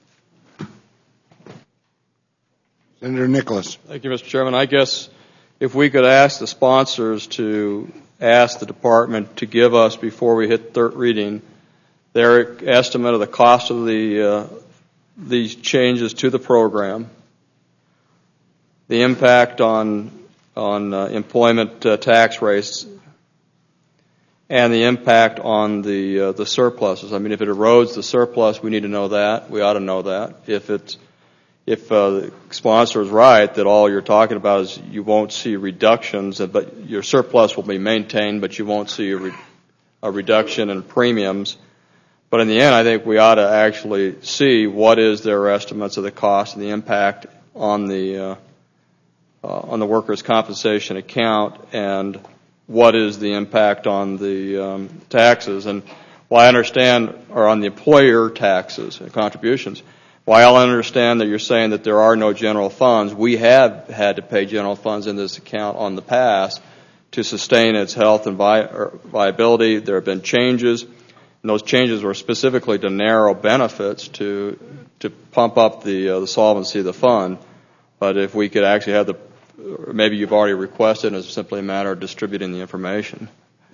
Senator Nicholas. Thank you, Mr. Chairman. I guess if we could ask the sponsors to ask the department to give us, before we hit third reading, their estimate of the cost of these changes to the program, the impact on employment tax rates, and the impact on the surpluses. I mean, if it erodes the surplus, we need to know that. We ought to know that. If the sponsor is right that all you're talking about is you won't see reductions, but your surplus will be maintained, but you won't see a reduction in premiums. But in the end, I think we ought to actually see what is their estimates of the cost and the impact on the workers' compensation account, and what is the impact on the taxes. And while I understand, or on the employer taxes and contributions, while I understand that you're saying that there are no general funds, we have had to pay general funds in this account on the past to sustain its health and viability. There have been changes, and those changes were specifically to narrow benefits to pump up the solvency of the fund. But if we could actually have maybe you've already requested, and it's simply a matter of distributing the information.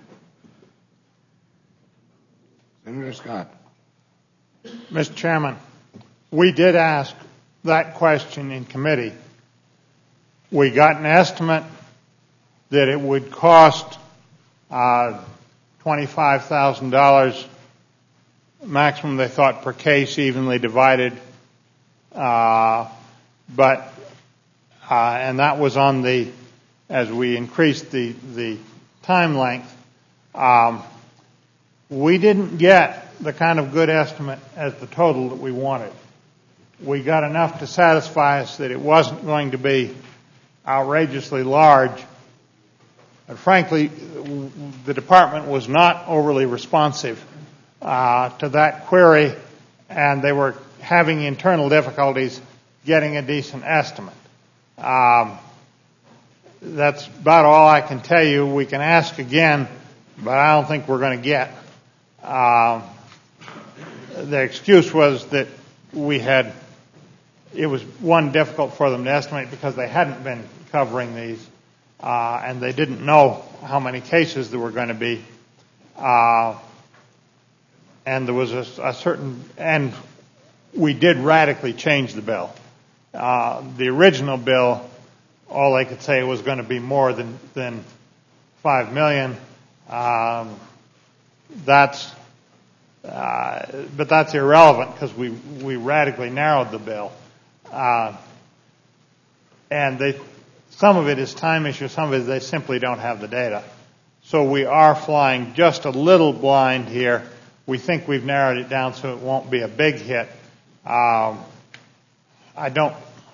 Senator Scott. Mr. Chairman, we did ask that question in committee. We got an estimate that it would cost $25,000 maximum, they thought, per case, evenly divided. And that was on as we increased the time length. We didn't get the kind of good estimate as the total that we wanted. We got enough to satisfy us that it wasn't going to be outrageously large. But frankly, the department was not overly responsive to that query, and they were having internal difficulties getting a decent estimate. That's about all I can tell you. We can ask again, but I don't think we're going to get. The excuse was that it was difficult for them to estimate because they hadn't been covering these, and they didn't know how many cases there were going to be. And there was and we did radically change the bill. The original bill, all they could say was going to be more than $5 million. But that's irrelevant because we radically narrowed the bill. And some of it is time issue, some of it they simply don't have the data. So we are flying just a little blind here. We think we've narrowed it down so it won't be a big hit. I don't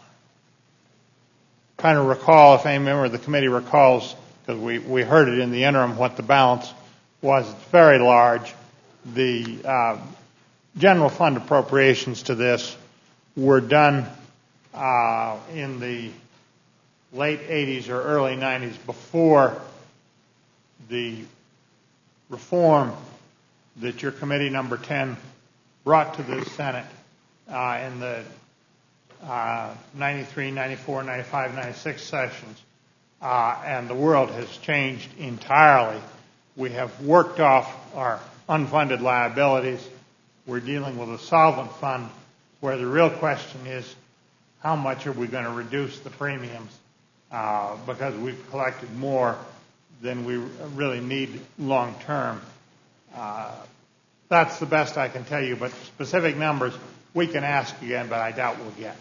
kind of recall, if any member of the committee recalls, because we heard it in the interim, what the balance was. It's very large. The general fund appropriations to this were done in the late 80s or early 90s, before the reform that your committee number 10 brought to the Senate in the 93, 94, 95, 96 sessions. And the world has changed entirely. We have worked off our unfunded liabilities. We're dealing with a solvent fund where the real question is how much are we going to reduce the premiums because we've collected more than we really need long term. That's the best I can tell you, but specific numbers we can ask again, but I doubt we'll get.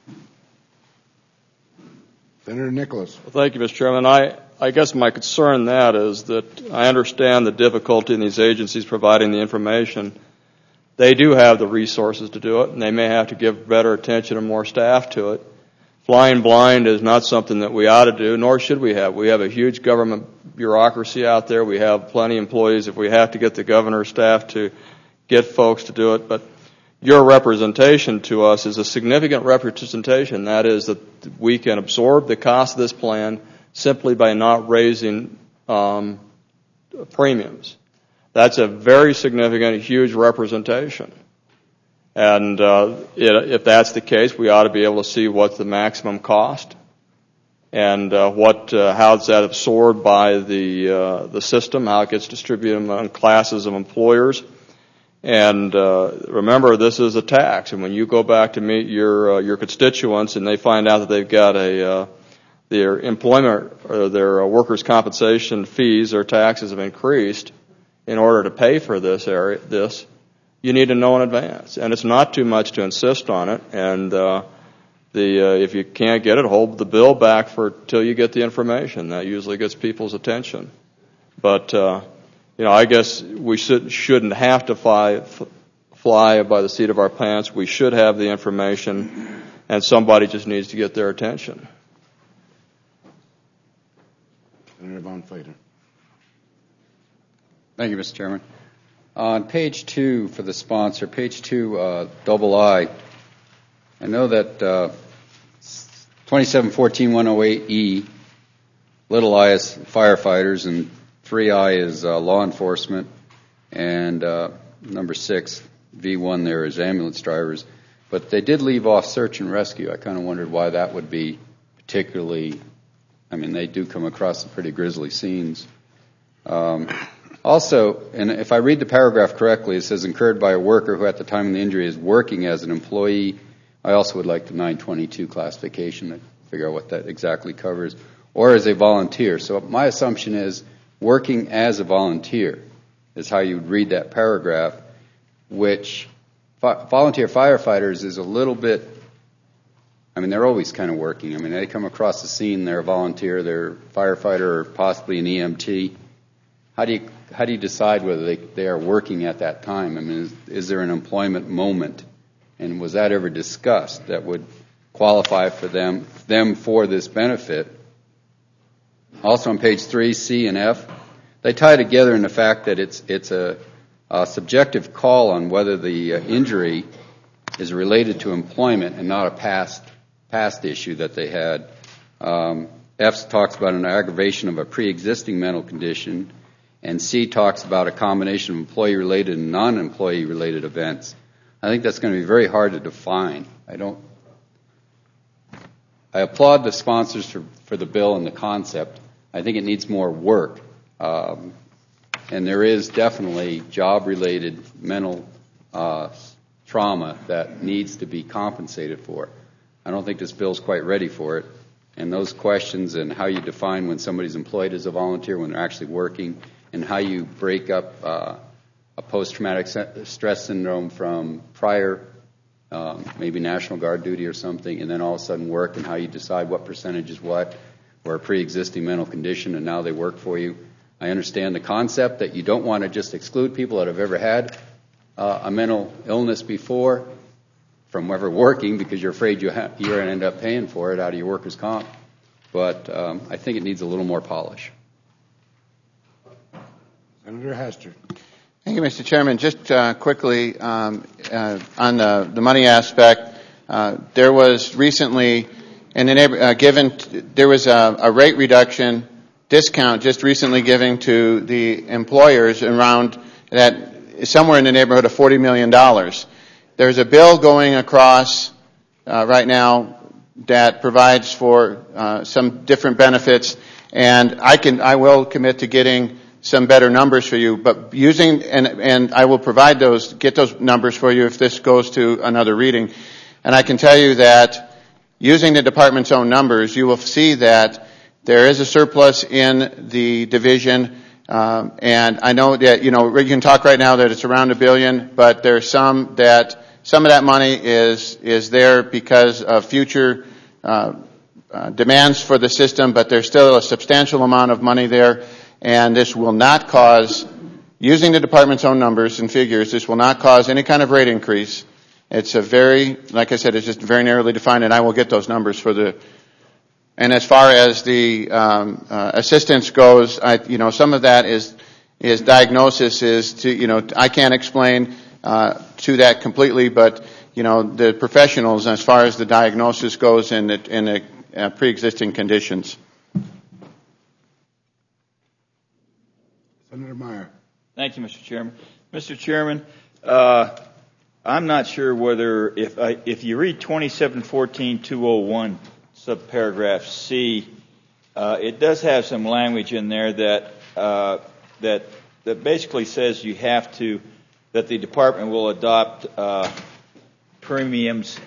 Senator Nicholas. Well, thank you, Mr. Chairman. I guess my concern that is that I understand the difficulty in these agencies providing the information. They do have the resources to do it, and they may have to give better attention and more staff to it. Flying blind is not something that we ought to do, nor should we have. We have a huge government bureaucracy out there. We have plenty of employees. If we have to get the governor's staff to get folks to do it, but your representation to us is a significant representation. That is that we can absorb the cost of this plan simply by not raising premiums. That's a very significant, huge representation. And if that's the case, we ought to be able to see what's the maximum cost and how is that absorbed by the system, how it gets distributed among classes of employers. And remember, this is a tax, and when you go back to meet your constituents and they find out that they've got their employment or their workers' compensation fees or taxes have increased in order to pay for this, you need to know in advance. And it's not too much to insist on it. And if you can't get it, hold the bill back till you get the information. That usually gets people's attention. But I guess we shouldn't have to fly by the seat of our pants. We should have the information, and somebody just needs to get their attention. Senator Von Fader. Thank you, Mr. Chairman. On page 2 for the sponsor, page 2, double I know that 2714-108E, little I is firefighters, and 3I is law enforcement, and number 6, V1 there is ambulance drivers. But they did leave off search and rescue. I kind of wondered why that would be particularly, they do come across some pretty grisly scenes. Also, and if I read the paragraph correctly, it says incurred by a worker who at the time of the injury is working as an employee. I also would like the 922 classification to figure out what that exactly covers, or as a volunteer. So my assumption is working as a volunteer is how you would read that paragraph, which volunteer firefighters is a little bit, they're always kind of working. They come across the scene, they're a volunteer, they're a firefighter or possibly an EMT. How do you decide whether they are working at that time? Is there an employment moment? And was that ever discussed that would qualify for them for this benefit? Also on page 3, C and F, they tie together in the fact that it's a subjective call on whether the injury is related to employment and not a past issue that they had. F talks about an aggravation of a pre-existing mental condition, and C talks about a combination of employee-related and non-employee-related events. I think that's going to be very hard to define. I applaud the sponsors for the bill and the concept. I think it needs more work. And there is definitely job-related mental trauma that needs to be compensated for. I don't think this bill is quite ready for it. And those questions and how you define when somebody's employed as a volunteer, when they're actually working, and how you break up a post-traumatic stress syndrome from prior, maybe National Guard duty or something, and then all of a sudden work, and how you decide what percentage is what, or a pre-existing mental condition, and now they work for you. I understand the concept that you don't want to just exclude people that have ever had a mental illness before from ever working because you're afraid you're going to end up paying for it out of your workers' comp. But I think it needs a little more polish. Senator Hastert. Thank you, Mr. Chairman. Just quickly on the money aspect, there was recently there was a rate reduction discount just recently given to the employers around that somewhere in the neighborhood of $40 million. There's a bill going across right now that provides for some different benefits, and I will commit to getting some better numbers for you. But using, and I will provide those, get those numbers for you if this goes to another reading. And I can tell you that using the department's own numbers, you will see that there is a surplus in the division. And I know that, we can talk right now that it's around $1 billion, but there's some of that money is there because of future demands for the system, but there's still a substantial amount of money there, and this will not cause, using the department's own numbers and figures, this will not cause any kind of rate increase. It's like I said, it's just very narrowly defined, and I will get those numbers for the. And as far as the assistance goes, some of that is diagnosis. I can't explain to that completely, but the professionals, as far as the diagnosis goes, in the pre-existing conditions. Senator Meyer. Thank you, Mr. Chairman. Mr. Chairman, I'm not sure whether if you read 2714-201 subparagraph C, it does have some language in there that basically says that the department will adopt premiums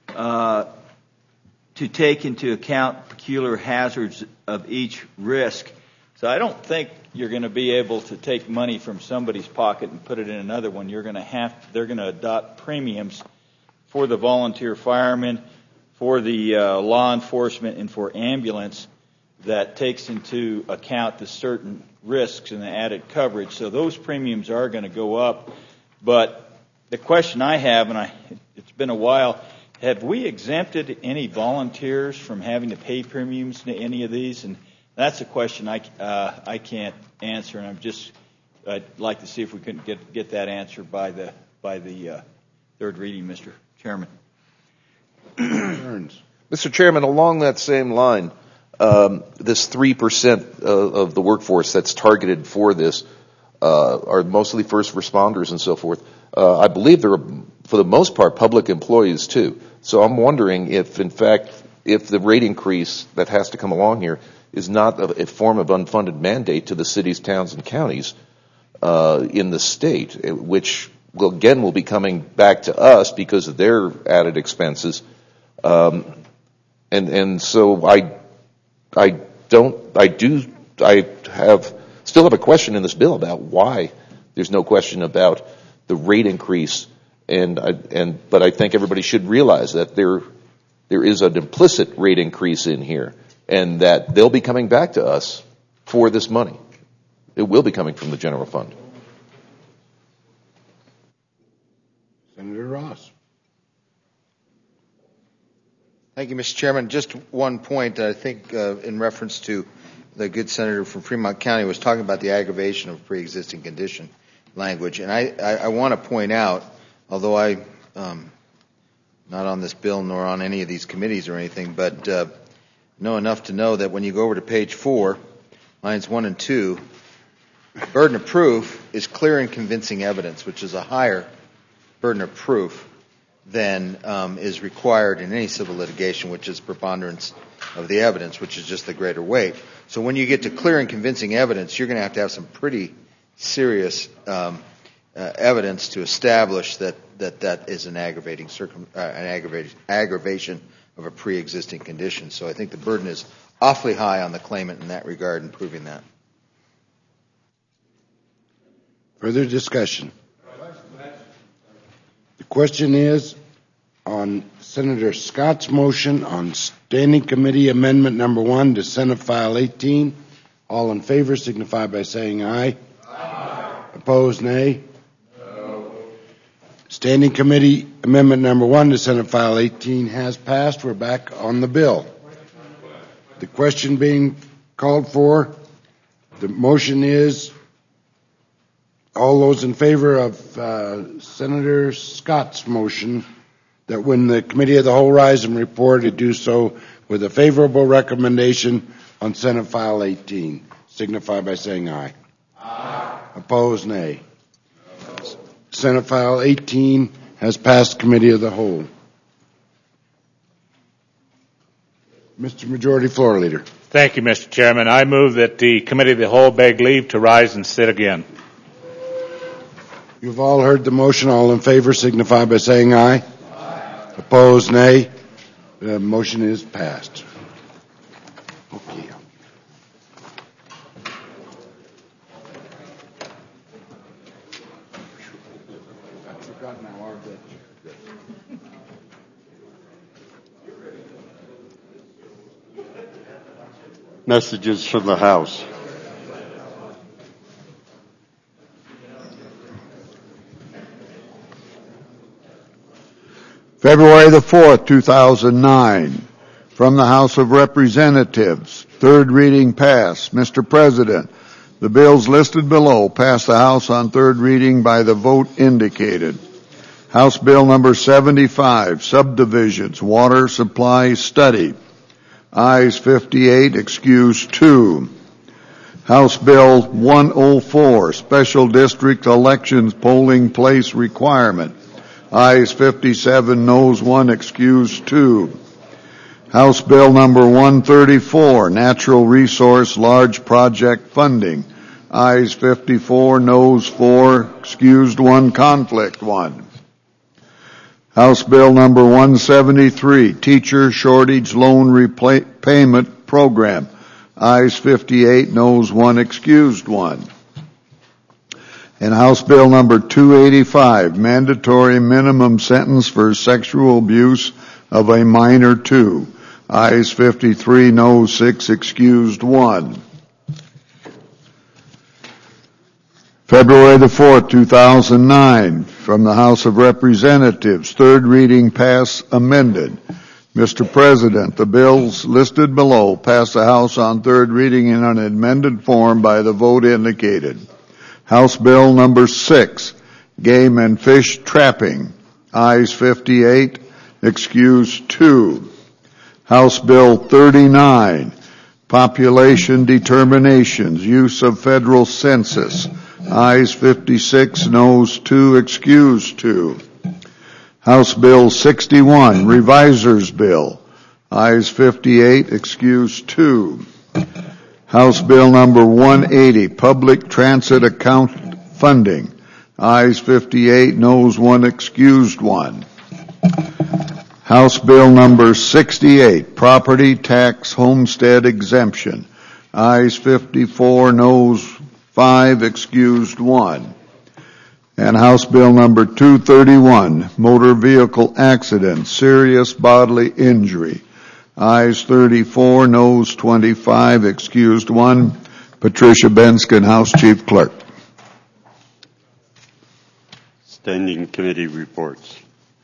to take into account peculiar hazards of each risk. So I don't think you're going to be able to take money from somebody's pocket and put it in another one. They're going to adopt premiums for the volunteer firemen, for the law enforcement, and for ambulance that takes into account the certain risks and the added coverage. So those premiums are going to go up. But the question I have, and it's been a while, have we exempted any volunteers from having to pay premiums to any of these? And that's a question I can't answer, and I'd like to see if we can get that answer by the third reading, Mr. Chairman. Mr. Chairman, along that same line, this 3% of the workforce that's targeted for this are mostly first responders and so forth. I believe they're, for the most part, public employees too. So I'm wondering if, in fact, if the rate increase that has to come along here is not a form of unfunded mandate to the cities, towns, and counties in the state, which will be coming back to us because of their added expenses. And so I still have a question in this bill about why there's no question about the rate increase, but I think everybody should realize that there is an implicit rate increase in here, and that they'll be coming back to us for this money. It will be coming from the general fund. Senator Ross. Thank you, Mr. Chairman. Just one point, I think, in reference to the good senator from Fremont County was talking about the aggravation of pre-existing condition language. And I want to point out, although I'm not on this bill nor on any of these committees or anything, but know enough to know that when you go over to page 4, lines 1 and 2, burden of proof is clear and convincing evidence, which is a higher burden of proof than is required in any civil litigation, which is preponderance of the evidence, which is just the greater weight. So when you get to clear and convincing evidence, you're going to have some pretty serious evidence to establish that is an aggravation of a pre-existing condition. So I think the burden is awfully high on the claimant in that regard in proving that. Further discussion? The question is on Senator Scott's motion on Standing Committee Amendment Number 1 to Senate File 18. All in favor signify by saying aye. Aye. Opposed, nay. No. Standing Committee Amendment Number 1 to Senate File 18 has passed. We're back on the bill. The question being called for, the motion is all those in favor of Senator Scott's motion that when the Committee of the Whole rise and report, to do so with a favorable recommendation on Senate File 18. Signify by saying aye. Aye. Opposed, nay. No. Senate File 18 has passed Committee of the Whole. Mr. Majority Floor Leader. Thank you, Mr. Chairman. I move that the Committee of the Whole beg leave to rise and sit again. You've all heard the motion. All in favor signify by saying aye. Aye. Opposed, nay. The motion is passed. Okay. Messages from the House. February the 4th, 2009, from the House of Representatives. Third reading passed. Mr. President, the bills listed below passed the House on third reading by the vote indicated. House Bill number 75, Subdivisions, Water Supply Study. Ayes 58, excused 2. House Bill 104, Special District Elections Polling Place Requirement. Ayes 57, noes 1, excused 2. House Bill number 134, Natural Resource Large Project Funding. Ayes 54, noes 4, excused 1, conflict 1. House Bill number 173, Teacher Shortage Loan Repayment Program. Ayes 58, noes 1, excused 1. And House Bill number 285, Mandatory Minimum Sentence for Sexual Abuse of a Minor 2. Ayes 53, noes 6, excused 1. February the 4th, 2009, from the House of Representatives, third reading pass amended. Mr. President, the bills listed below passed the House on third reading in an amended form by the vote indicated. House Bill number 6, Game and Fish Trapping. Ayes 58, excused 2. House Bill 39, Population Determinations, Use of Federal Census. Ayes 56, noes 2, excused 2. House Bill 61, Revisers Bill. Ayes 58, excused 2. House Bill number 180, Public Transit Account Funding. Ayes 58, noes 1, excused 1. House Bill number 68, Property Tax Homestead Exemption. Ayes 54, noes 5, excused 1. And House Bill number 231, Motor Vehicle Accident, Serious Bodily Injury. Ayes 34, noes 25, excused 1. Patricia Benskin, House Chief Clerk. Standing Committee reports.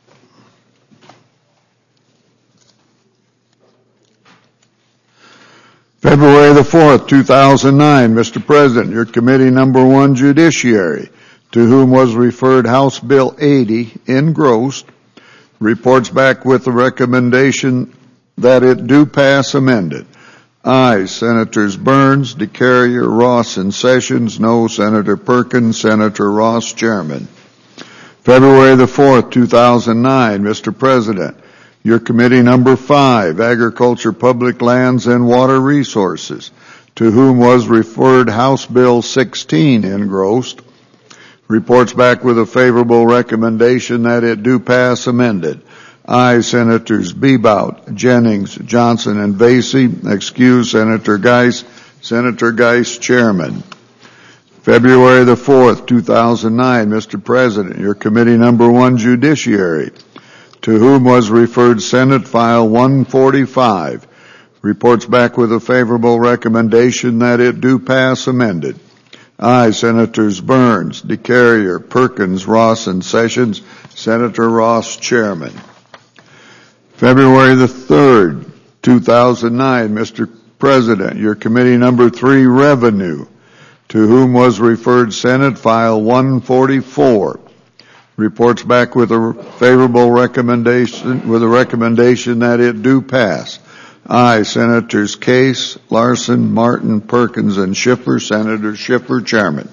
February the 4th, 2009, Mr. President, your committee number 1, Judiciary, to whom was referred House Bill 80, engrossed, reports back with the recommendation that it do pass amended. Ayes, Senators Burns, DeCarrier, Ross, and Sessions. No, Senator Perkins, Senator Ross, Chairman. February the 4th, 2009, Mr. President, your committee number 5, Agriculture, Public Lands, and Water Resources, to whom was referred House Bill 16, engrossed, reports back with a favorable recommendation that it do pass amended. Ayes, Senators Bebout, Jennings, Johnson, and Vasey. Excuse, Senator Geis. Senator Geis, Chairman. February the 4th, 2009, Mr. President, your committee number 1, Judiciary, to whom was referred Senate File 145, reports back with a favorable recommendation that it do pass amended. Ayes, Senators Burns, DeCarrier, Perkins, Ross, and Sessions. Senator Ross, Chairman. February the 3rd, 2009, Mr. President, your committee number 3, Revenue, to whom was referred Senate File 144, reports back with a favorable recommendation, with a recommendation that it do pass. Ayes, Senators Case, Larson, Martin, Perkins, and Schiffer. Senator Schiffer, Chairman.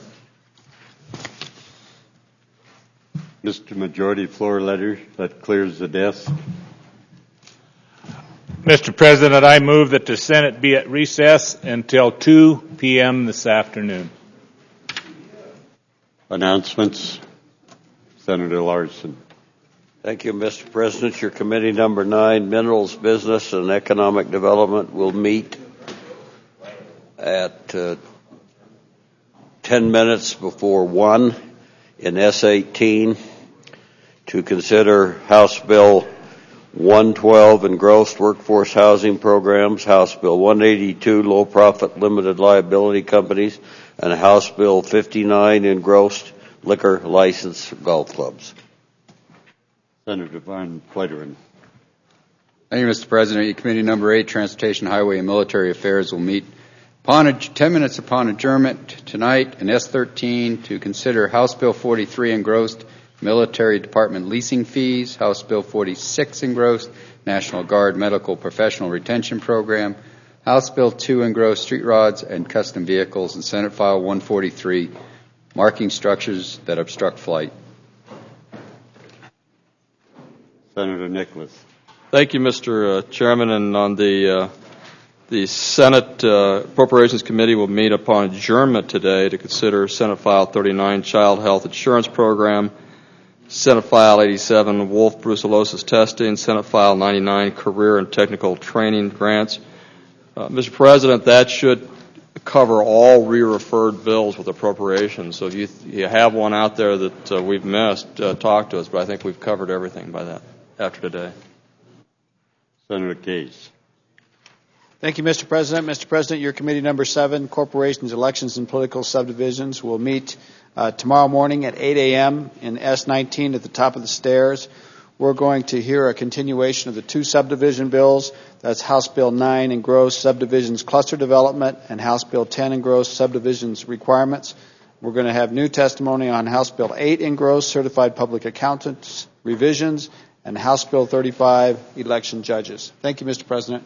Mr. Majority Floor Leader, that clears the desk. Mr. President, I move that the Senate be at recess until 2 p.m. this afternoon. Announcements. Senator Larson. Thank you, Mr. President. Your committee number 9, Minerals, Business, and Economic Development, will meet at 10 minutes before 1 in S18 to consider House Bill 112, Engrossed Workforce Housing Programs, House Bill 182, Low Profit Limited Liability Companies, and House Bill 59, Engrossed Liquor License Golf Clubs. Senator Van Flederen. Thank you, Mr. President. Committee number 8, Transportation, Highway, and Military Affairs, will meet 10 minutes upon adjournment tonight in S13 to consider House Bill 43, Engrossed Military Department Leasing Fees, House Bill 46, Engrossed National Guard Medical Professional Retention Program, House Bill 2, Engrossed Street Rods and Custom Vehicles, and Senate File 143, Marking Structures that Obstruct Flight. Senator Nicholas. Thank you, Mr. Chairman. And on the Senate Appropriations Committee will meet upon adjournment today to consider Senate File 39, Child Health Insurance Program, Senate File 87, wolf brucellosis testing, Senate File 99, Career and Technical Training Grants. Mr. President, that should cover all re-referred bills with appropriations. So if you have one out there that we've missed, talk to us. But I think we've covered everything by that after today. Senator Case. Thank you, Mr. President. Mr. President, your committee number 7, Corporations, Elections, and Political Subdivisions, will meet tomorrow morning at 8 a.m. in S19 at the top of the stairs. We're going to hear a continuation of the 2 subdivision bills. That's House Bill 9, Engrossed Subdivisions Cluster Development, and House Bill 10, Engrossed Subdivisions Requirements. We're going to have new testimony on House Bill 8, Engrossed Certified Public Accountants Revisions, and House Bill 35, Election Judges. Thank you, Mr. President.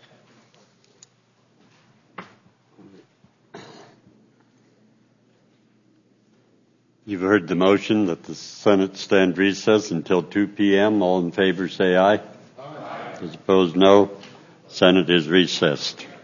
You've heard the motion that the Senate stand recess until 2 p.m. All in favor say aye. Aye. Those opposed, no. Senate is recessed.